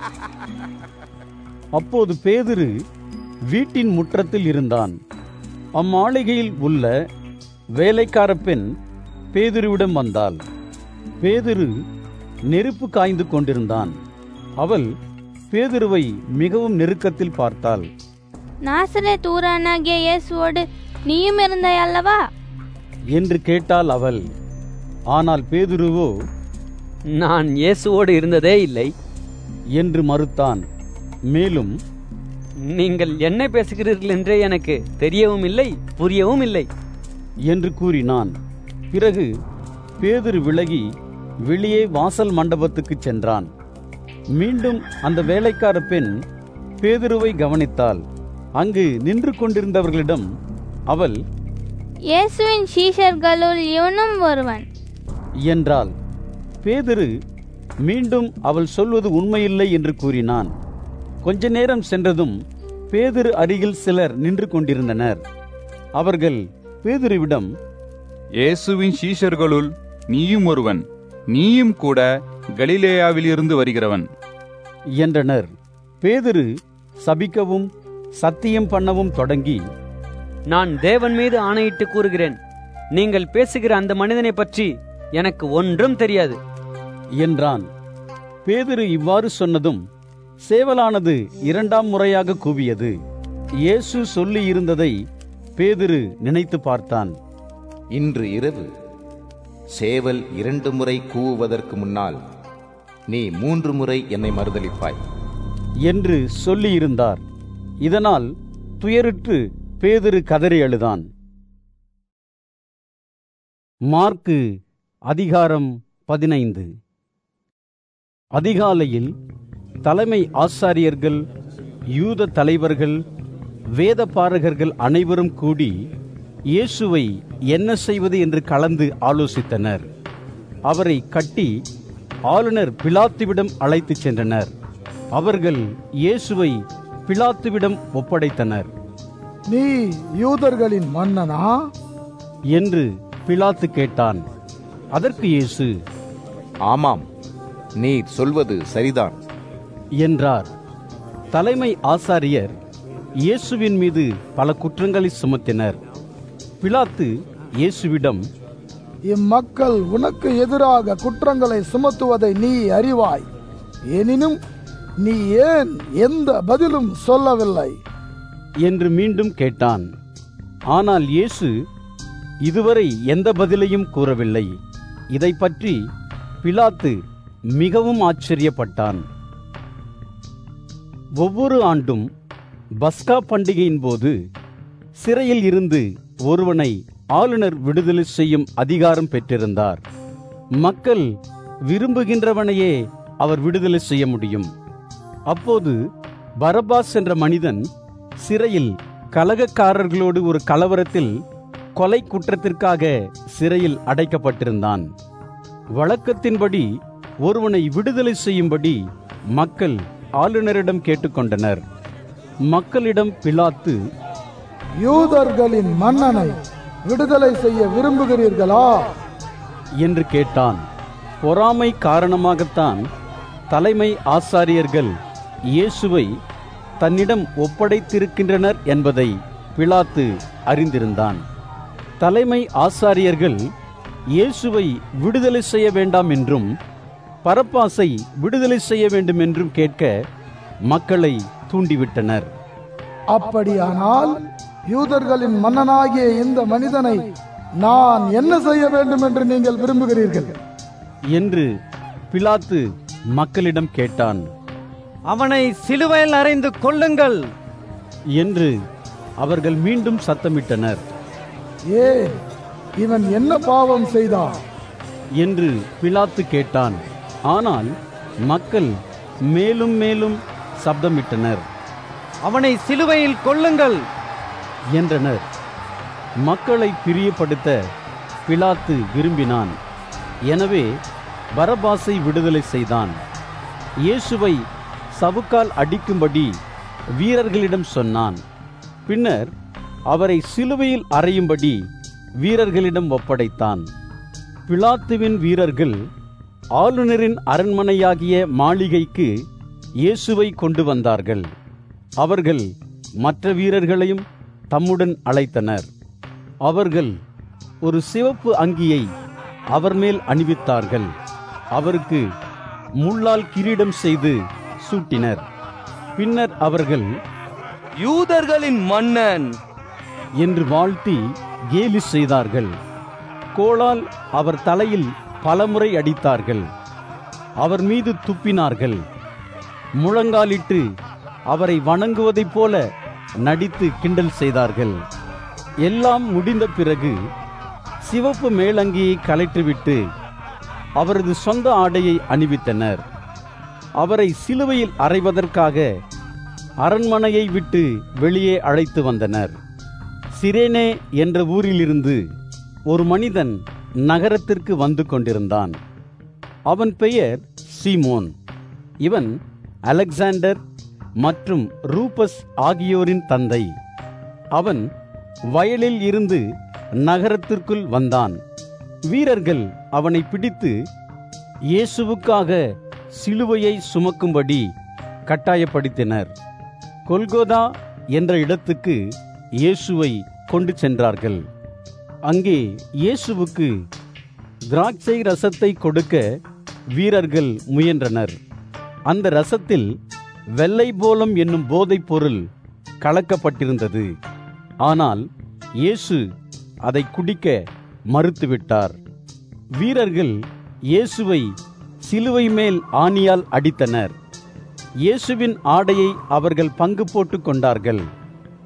அப்போது பேதுரு வீட்டின் முற்றத்தில் இருந்தான். அம்மாளிகையில் உள்ள வேலைக்கார பெண் பேதுருவிடம் வந்தாள். பேதுரு நெருப்பு காய்ந்து கொண்டிருந்தான். அவள் பேதுருவை மிகவும் நெருக்கத்தில் பார்த்தாள். நாசரேத் ஊரானாகிய இயேசுவோடு நீயும் இருந்தாய் அல்லவா என்று கேட்டாள் அவள். ஆனால் பேதுருவோ, நான் இயேசுவோடு இருந்ததே இல்லை என்று மறுத்தான். மேலும், நீங்கள் என்ன பேசுகிறீர்கள் என்றே எனக்கு தெரியவும் இல்லை, புரியவும் இல்லை என்று கூறினான். பிறகு பேதுரு விலகி வெளியே வாசல் மண்டபத்துக்கு சென்றான். மீண்டும் அந்த வேலைக்கார பெண் பேதுருவை கவனித்தாள். அங்கு நின்று கொண்டிருந்தவர்களிடம் அவள், இயேசுவின் சீஷர்களுள் இவனும் ஒருவன் என்றாள். பேதுரு மீண்டும் அவள் சொல்வது உண்மையில்லை என்று கூறினான். கொஞ்ச நேரம் சென்றதும் பேதுரு அருகில் சிலர் நின்று கொண்டிருந்தனர். அவர்கள் பேதுருவிடம், இயேசுவின் சீஷர்களுள் நீயும் ஒருவன், நீயும் கூட கலிலேயாவில் இருந்து வருகிறவன் என்றனர். பேதுரு சபிக்கவும் சத்தியம் பண்ணவும் தொடங்கி, நான் தேவன் மீது ஆணையிட்டு கூறுகிறேன், நீங்கள் பேசுகிற அந்த மனிதனை பற்றி எனக்கு ஒன்றும் தெரியாது என்றான். பேதுரு இவ்வாறு சொன்னதும் சேவலானது இரண்டாம் முறையாக கூவியது. இயேசு சொல்லி இருந்ததை பேதுரு நினைத்து பார்த்தான். இன்று இரவு சேவல் இரண்டு முறை கூவுவதற்கு முன்னால் நீ மூன்று முறை என்னை மறுதலிப்பாய் என்று சொல்லியிருந்தார். இதனால் துயருற்று பேதுரு கதறி அழுதான். மார்க்கு அதிகாரம் பதினைந்து. அதிகாலையில் தலைமை ஆசாரியர்கள், யூத தலைவர்கள், வேதபாரகர்கள் அனைவரும் கூடி இயேசுவை என்ன செய்வது என்று கலந்து ஆலோசித்தனர். அவரை கட்டி ஆளுநர் பிலாத்துவிடம் அழைத்துச் சென்றனர். அவர்கள் இயேசுவை பிலாத்துவிடம் ஒப்படைத்தனர். நீ யூதர்களின் மன்னனா என்று பிலாத்து கேட்டான். அதற்கு இயேசு, ஆமாம், நீர் சொல்வது சரிதான் என்றார். தலைமை ஆசாரியர் இயேசுவின் மீது பல குற்றங்களை சுமத்தினர். பிலாத்து இயேசுவிடம், இம்மக்கள் உனக்கு எதிராக குற்றங்களை சுமத்துவதை நீ அறிவாய். எனினும் நீ ஏன் எந்த பதிலும் சொல்லவில்லை என்று மீண்டும் கேட்டான். ஆனால் இயேசு இதுவரை எந்த பதிலையும் கூறவில்லை. இதை பற்றி பிலாத்து மிகவும் ஆச்சரியப்பட்டான். ஒவ்வொரு ஆண்டும் பஸ்கா பண்டிகையின் போது சிறையில் இருந்து ஒருவனை ஆளுநர் விடுதலை செய்யும் அதிகாரம் பெற்றிருந்தார். மக்கள் விரும்புகின்றவனையே அவர் விடுதலை செய்ய முடியும். அப்போது பரபாஸ் என்ற மனிதன் சிறையில் கலகக்காரர்களோடு ஒரு கலவரத்தில் கொலை குற்றத்திற்காக சிறையில் அடைக்கப்பட்டிருந்தான். வழக்கத்தின்படி ஒருவனை விடுதலை செய்யும்படி மக்கள் ஆளுநரிடம் கேட்டுக்கொண்டனர். மக்களிடம் பிலாத்து, யூதர்களின் மன்னனை விடுதலை செய்ய விரும்புகிறீர்களா என்று கேட்டான். பொறாமை காரணமாகத்தான் தலைமை ஆசாரியர்கள் இயேசுவை தன்னிடம் ஒப்படைத்திருக்கின்றனர் என்பதை பிலாத்து அறிந்திருந்தான். தலைமை ஆசாரியர்கள் இயேசுவை விடுதலை செய்ய வேண்டாம் என்றும் பரபாசை விடுதலை செய்ய வேண்டும் என்றும் கேட்க மக்களை தூண்டிவிட்டனர். அப்படியானால் யூதர்களின் மன்னனாகிய இந்த மனிதனை நான் என்ன செய்ய வேண்டும் என்று நீங்கள் விரும்புகிறீர்கள் என்று பிலாத்து மக்களிடம் கேட்டான். அவனை சிலுவையில் அறைந்து கொல்லுங்கள் என்று அவர்கள் மீண்டும் சத்தமிட்டனர். ஏன், இவன் என்ன பாவம் செய்தான் என்று பிலாத்து கேட்டான். ஆனால் மக்கள் மேலும் மேலும் சப்தமிட்டனர். அவனை சிலுவையில் கொல்லுங்கள் என்றனர். மக்களை பிரியப்படுத்த பிலாத்து விரும்பினான். எனவே பரபாசை விடுதலை செய்தான். இயேசுவை சவுக்கால் அடிக்கும்படி வீரர்களிடம் சொன்னான். பின்னர் அவரை சிலுவையில் அறையும்படி வீரர்களிடம் ஒப்படைத்தான். பிலாத்துவின் வீரர்கள் ஆளுநரின் அரண்மனையாகிய மாளிகைக்கு இயேசுவை கொண்டு வந்தார்கள். அவர்கள் மற்ற வீரர்களையும் தம்முடன் அழைத்தனர். அவர்கள் ஒரு சிவப்பு அங்கியை அவர் மேல் அணிவித்தார்கள். அவருக்கு முள்ளால் கிரீடம் செய்து சூட்டினர். பின்னர் அவர்கள், யூதர்களின் மன்னன் என்று வாழ்த்தி கேலி செய்தார்கள். கோலால் அவர் தலையில் பலமுறை அடித்தார்கள். அவர் மீது துப்பினார்கள். முழங்காலிட்டு அவரை வணங்குவதைப் போல நடித்து கிண்டல் செய்தார்கள். எல்லாம் முடிந்த பிறகு சிவப்பு மேலங்கியை கழற்றிவிட்டு அவரது சொந்த ஆடையை அணிவித்தனர். அவரை சிலுவையில் அறைவதற்காக அரண்மனையை விட்டு வெளியே அழைத்து வந்தனர். சிரேனே என்ற ஊரிலிருந்து ஒரு மனிதன் நகரத்திற்கு வந்து கொண்டிருந்தான். அவன் பெயர் சீமோன். இவன் அலெக்சாண்டர் மற்றும் ரூபஸ் ஆகியோரின் தந்தை. அவன் வயலில் இருந்து நகரத்திற்குள் வந்தான். வீரர்கள் அவனை பிடித்து இயேசுவுக்காக சிலுவையை சுமக்கும்படி கட்டாயப்படுத்தினர். கொல்கோதா என்ற இடத்துக்கு இயேசுவை கொண்டு சென்றார்கள். அங்கே இயேசுவுக்கு திராட்சை ரசத்தை கொடுக்க வீரர்கள் முயன்றனர். அந்த ரசத்தில் வெள்ளை போலம் என்னும் போதைப் பொருள் கலக்கப்பட்டிருந்தது. ஆனால் இயேசு அதை குடிக்க மறுத்துவிட்டார். வீரர்கள் இயேசுவை சிலுவை மேல் ஆணியால் அடித்தனர். இயேசுவின் ஆடையை அவர்கள் பங்கு போட்டுக் கொண்டார்கள்.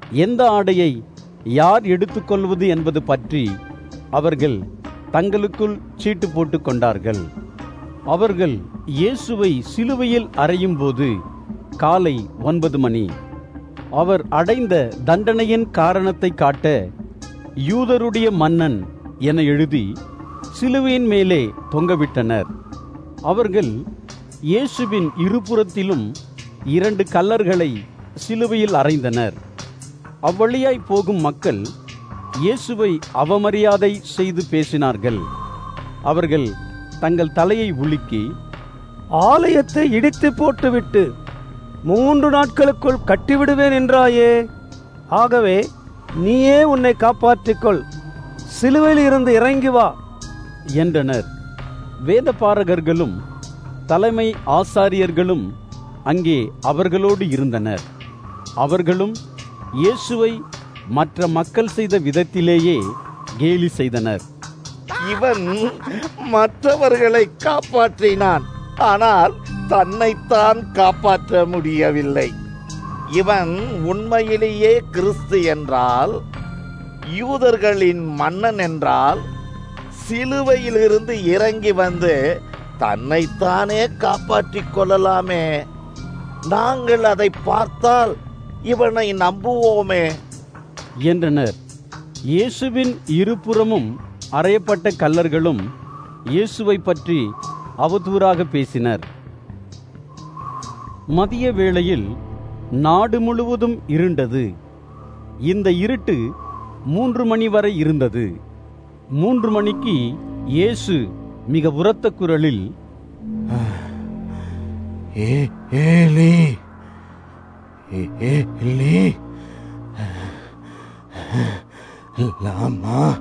எந்த ஆடையை யார் எடுத்துக்கொள்வது என்பது பற்றி அவர்கள் தங்களுக்குள் சீட்டு போட்டுக் கொண்டார்கள். அவர்கள் இயேசுவை சிலுவையில் அறையும் போது காலை ஒன்பது மணி. அவர் அடைந்த தண்டனையின் காரணத்தை காட்ட யூதருடைய மன்னன் என எழுதி சிலுவையின் மேலே தொங்கவிட்டனர். அவர்கள் இயேசுவின் இருபுறத்திலும் இரண்டு கல்லர்களை சிலுவையில் அறைந்தனர். அவ்வழியாய் போகும் மக்கள் இயேசுவை அவமரியாதை செய்து பேசினார்கள். அவர்கள் தங்கள் தலையை உலுக்கி, ஆலயத்தை இடித்து போட்டுவிட்டு மூன்று நாட்களுக்குள் கட்டிவிடுவேன் என்றாயே, ஆகவே நீயே உன்னை காப்பாற்றிக்கொள், சிலுவையில் இருந்து இறங்கி வா என்றனர். வேதபாரகர்களும் தலைமை ஆசாரியர்களும் அங்கே அவர்களோடு இருந்தனர். அவர்களும் இயேசுவை மற்ற மக்கள் செய்த விதத்திலேயே கேலி செய்தனர். இவன் மற்றவர்களை காப்பாற்றினான், ஆனால் தன்னைத்தான் காப்பாற்ற முடியவில்லை. இவன் உண்மையிலேயே கிறிஸ்து என்றால், யூதர்களின் மன்னன் என்றால், சிலுவையிலிருந்து இறங்கி வந்து தன்னைத்தானே காப்பாற்றிக் கொள்ளலாமே. நாங்கள் அதை பார்த்தால் இவனை நம்புவோமே என்றனர். இயேசுவின் இருபுறமும் அறையப்பட்ட கல்லர்களும் இயேசுவை பற்றி அவதூறாக பேசினர். மதிய வேளையில் நாடு முழுவதும் இருண்டது. இந்த இருட்டு மூன்று மணி வரை இருந்தது. மூன்று மணிக்கு இயேசு மிக உரத்த குரலில், ஏலி ஏலி லாமா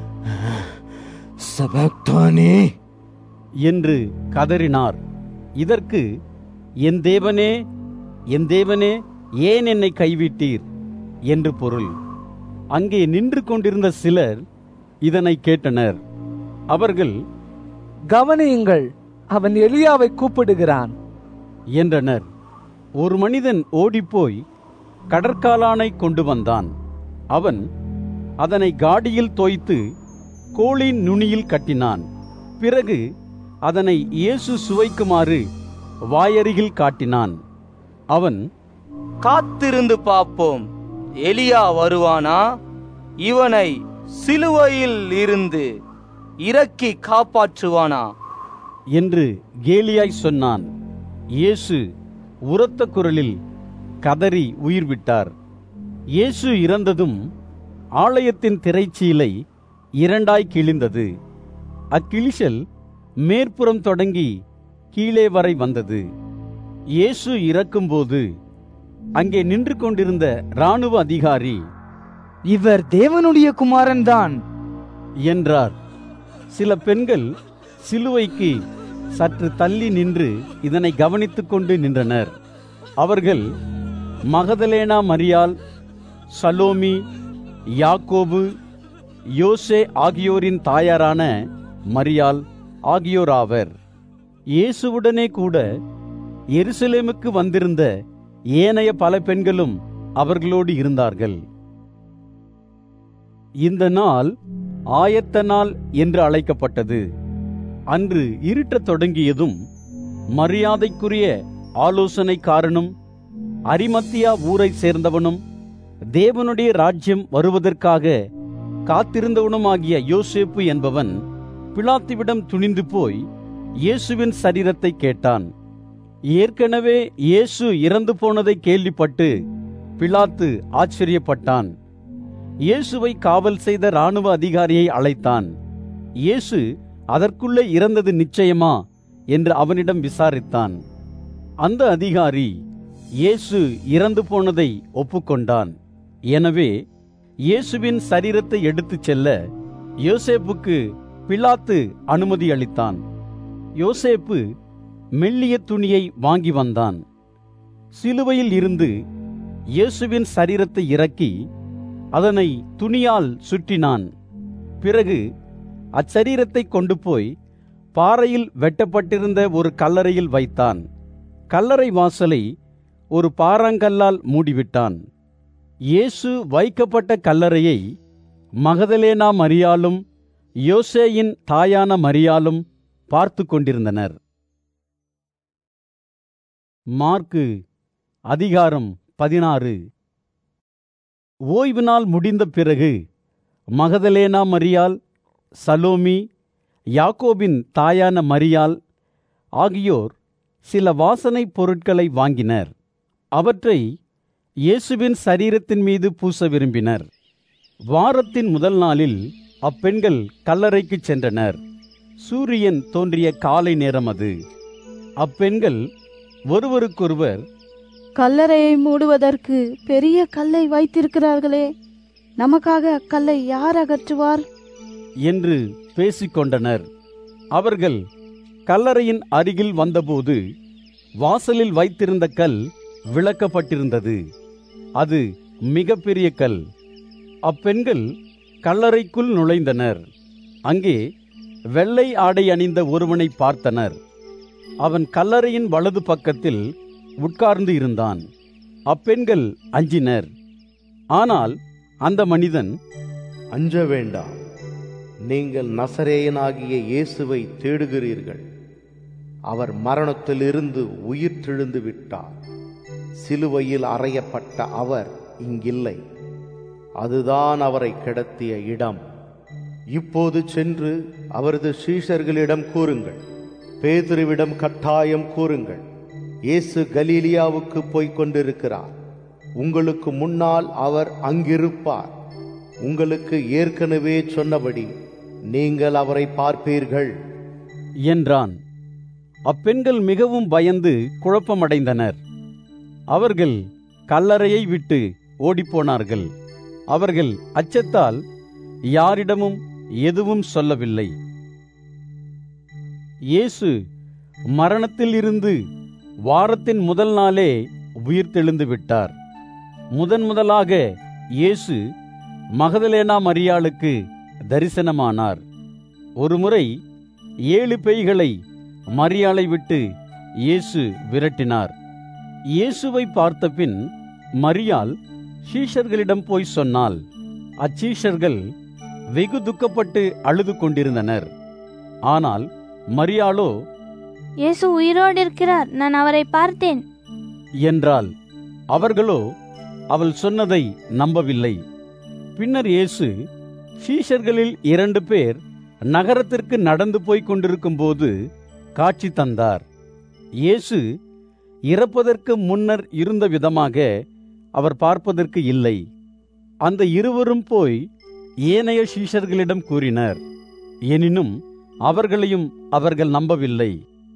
சபக்தானி என்று கதறினார். இதற்கு, என் தேவனே, என் தேவனே, ஏன் என்னை கைவிட்டீர் என்று பொருள். அங்கே நின்று கொண்டிருந்த சிலர் இதனை கேட்டனர். அவர்கள், கவனியுங்கள், அவன் எலியாவை கூப்பிடுகிறான் என்றனர். ஒரு மனிதன் ஓடிப்போய் கடற்காலானை கொண்டு வந்தான். அவன் அதனை காடியில் தோய்த்து கோலின் நுனியில் கட்டினான். பிறகு அதனை இயேசு சுவைக்குமாறு வாயருகில் காட்டினான். அவன், காத்திருந்து பார்ப்போம், எலியா வருவானா, இவனை சிலுவையில் இருந்து இறக்கி காப்பாற்றுவானா என்று கேலியாய் சொன்னான். இயேசு உரத்த குரலில் கதறி உயிர் விட்டார். இயேசு இறந்ததும் ஆலயத்தின் திரைச்சீலை இரண்டாய் கிழிந்தது. அக்கிழிசல் மேற்புறம் தொடங்கி கீழே வரை வந்தது. இயேசு இறக்கும்போது அங்கே நின்று கொண்டிருந்த இராணுவ அதிகாரி, இவர் தேவனுடைய குமாரன் தான் என்றார். சில பெண்கள் சிலுவைக்கு சற்று தள்ளி நின்று இதனை கவனித்துக் கொண்டு நின்றனர். அவர்கள் மகதலேனா மரியாள், சலோமி, யாக்கோபு, யோசே ஆகியோரின் தாயாரான மரியாள் ஆகியோராவர். இயேசுவுடனே கூட எருசலேமுக்கு வந்திருந்த ஏனைய பல பெண்களும் அவர்களோடு இருந்தார்கள். இந்த நாள் ஆயத்த நாள் என்று அழைக்கப்பட்டது. அன்று இருட்டத் தொடங்கியதும் மரியாதைக்குரிய ஆலோசனைக்காரனும் அரிமத்தியா ஊரை சேர்ந்தவனும் தேவனுடைய ராஜ்யம் வருவதற்காக காத்திருந்தவனுமாகிய யோசேப்பு என்பவன் பிலாத்துவிடம் துணிந்து போய் இயேசுவின் சரீரத்தை கேட்டான். ஏற்கனவே இயேசு இறந்து போனதை கேள்விப்பட்டு பிலாத்து ஆச்சரியப்பட்டான். இயேசுவை காவல் செய்த இராணுவ அதிகாரியை அழைத்தான். இயேசு அதற்குள்ளே இறந்தது நிச்சயமா என்று அவனிடம் விசாரித்தான். அந்த அதிகாரி இயேசு இறந்து போனதை ஒப்புக்கொண்டான். எனவே இயேசுவின் சரீரத்தை எடுத்துச் செல்ல யோசேப்புக்கு பிலாத்து அனுமதி அளித்தான். யோசேப்பு மெல்லிய துணியை வாங்கி வந்தான். சிலுவையில் இருந்து இயேசுவின் சரீரத்தை இறக்கி அதனை துணியால் சுற்றினான். பிறகு அச்சரீரத்தை கொண்டு போய் பாறையில் வெட்டப்பட்டிருந்த ஒரு கல்லறையில் வைத்தான். கல்லறை வாசலை ஒரு பாறாங்கல்லால் மூடிவிட்டான். இயேசு வைக்கப்பட்ட கல்லறையை மகதலேனா மரியாளும் யோசேயின் தாயான மரியாளும் பார்த்து கொண்டிருந்தனர். மார்க்கு அதிகாரம் பதினாறு. ஓய்வு நாள் முடிந்த பிறகு மகதலேனா மரியாள், சலோமி, யாக்கோபின் தாயான மரியாள் ஆகியோர் சில வாசனை பொருட்களை வாங்கினர். அவற்றை இயேசுவின் சரீரத்தின் மீது பூச விரும்பினர். வாரத்தின் முதல் நாளில் அப்பெண்கள் கல்லறைக்கு சென்றனர். சூரியன் தோன்றிய காலை நேரம் அது. அப்பெண்கள் ஒருவருக்கொருவர், கல்லறையை மூடுவதற்கு பெரிய கல்லை வைத்திருக்கிறார்களே, நமக்காக அக்கல்லை யார் அகற்றுவார் என்று பேசிக்கொண்டனர். அவர்கள் கல்லறையின் அருகில் வந்தபோது வாசலில் வைத்திருந்த கல் விளக்கப்பட்டிருந்தது. அது மிகப்பெரிய கல். அப்பெண்கள் கல்லறைக்குள் நுழைந்தனர். அங்கே வெள்ளை ஆடை அணிந்த ஒருவனை பார்த்தனர். அவன் கல்லறையின் வலது பக்கத்தில் உட்கார்ந்து இருந்தான். அப்பெண்கள் அஞ்சினர். ஆனால் அந்த மனிதன், அஞ்ச வேண்டாம், நீங்கள் நசரேயனாகிய இயேசுவை தேடுகிறீர்கள். அவர் மரணத்திலிருந்து உயிர்த்தெழுந்து விட்டார். சிலுவையில் அறையப்பட்ட அவர் இங்கில்லை. அதுதான் அவரை கிடத்திய இடம். இப்போது சென்று அவரது சீஷர்களிடம் கூறுங்கள், பேதுருவிடம் கட்டாயம் கூறுங்கள், இயேசு கலீலியாவுக்கு போய்க் கொண்டிருக்கிறார். உங்களுக்கு முன்னால் அவர் அங்கிருப்பார். உங்களுக்கு ஏற்கனவே சொன்னபடி நீங்கள் அவரை பார்ப்பீர்கள் என்றான். அப்பெண்கள் மிகவும் பயந்து குழப்பமடைந்தனர். அவர்கள் கல்லறையை விட்டு ஓடிப்போனார்கள். அவர்கள் அச்சத்தால் யாரிடமும் எதுவும் சொல்லவில்லை. இயேசு மரணத்தில் இருந்து வாரத்தின் முதல் நாளே உயிர்த்தெழுந்து விட்டார். முதன் முதலாக இயேசு மகதலேனா மரியாளுக்கு தரிசனமானார். ஒருமுறை ஏழு பேய்களை மரியாளை விட்டு இயேசு விரட்டினார். இயேசுவை பார்த்தபின் மரியாள் சீஷர்களிடம் போய் சொன்னாள். அச்சீஷர்கள் வெகு துக்கப்பட்டு அழுது கொண்டிருந்தனர். ஆனால் மரியாளோ, இயேசு உயிரோடு இருக்கிறார், நான் அவரை பார்த்தேன் என்றாள். அவர்களோ அவள் சொன்னதை நம்பவில்லை. பின்னர் இயேசு சீஷர்களில் இரண்டு பேர் நகரத்திற்கு நடந்து போய்க் கொண்டிருக்கும் போது காட்சி தந்தார். இயேசு இறப்பதற்கு முன்னர் இருந்த விதமாக அவர் பார்ப்பதற்கு இல்லை. அந்த இருவரும் போய் ஏனைய சீஷர்களிடம் கூறினர். எனினும் அவர்களையும் அவர்கள் நம்பவில்லை.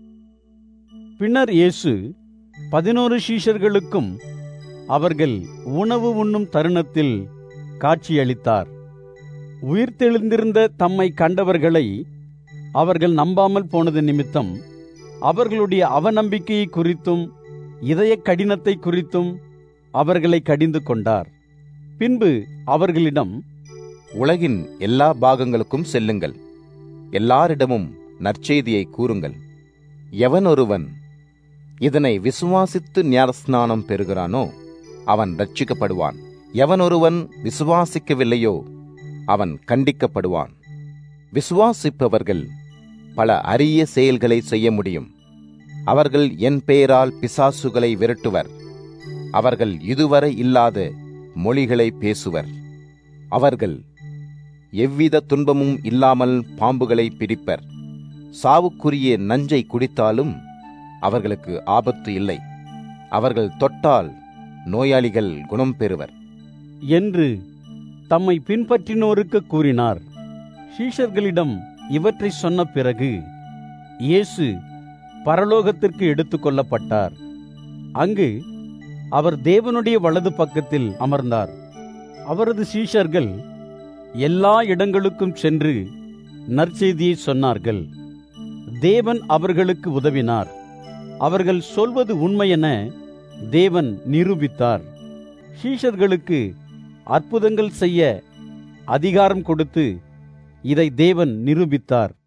பின்னர் இயேசு பதினோரு சீஷர்களுக்கும் அவர்கள் உணவு உண்ணும் தருணத்தில் காட்சியளித்தார். உயிர்த்தெழுந்திருந்த தம்மை கண்டவர்களை அவர்கள் நம்பாமல் போனது நிமித்தம் அவர்களுடைய அவநம்பிக்கையை குறித்தும் இதய கடினத்தை குறித்தும் அவர்களை கடிந்து கொண்டார். பின்பு அவர்களிடம், உலகின் எல்லா பாகங்களுக்கும் செல்லுங்கள், எல்லாரிடமும் நற்செய்தியை கூறுங்கள். எவனொருவன் இதனை விசுவாசித்து ஞானஸ்நானம் பெறுகிறானோ அவன் ரட்சிக்கப்படுவான். எவனொருவன் விசுவாசிக்கவில்லையோ அவன் கண்டிக்கப்படுவான். விசுவாசிப்பவர்கள் பல அரிய செயல்களை செய்ய முடியும். அவர்கள் என் பெயரால் பிசாசுகளை விரட்டுவர். அவர்கள் இதுவரை இல்லாத மொழிகளை பேசுவர். அவர்கள் எவ்வித துன்பமும் இல்லாமல் பாம்புகளை பிடிப்பர். சாவுக்குரிய நஞ்சை குடித்தாலும் அவர்களுக்கு ஆபத்து இல்லை. அவர்கள் தொட்டால் நோயாளிகள் குணம் பெறுவர் என்று தம்மை பின்பற்றினோருக்கு கூறினார். சீஷர்களிடம் இவற்றை சொன்ன பிறகு இயேசு பரலோகத்திற்கு எடுத்துக் கொள்ளப்பட்டார். அங்கு அவர் தேவனுடைய வலது பக்கத்தில் அமர்ந்தார். அவரது சீஷர்கள் எல்லா இடங்களுக்கும் சென்று நற்செய்தியை சொன்னார்கள். தேவன் அவர்களுக்கு உதவினார். அவர்கள் சொல்வது உண்மையென தேவன் நிரூபித்தார். சீஷர்களுக்கு அற்புதங்கள் செய்ய அதிகாரம் கொடுத்து இதை தேவன் நிரூபித்தார்.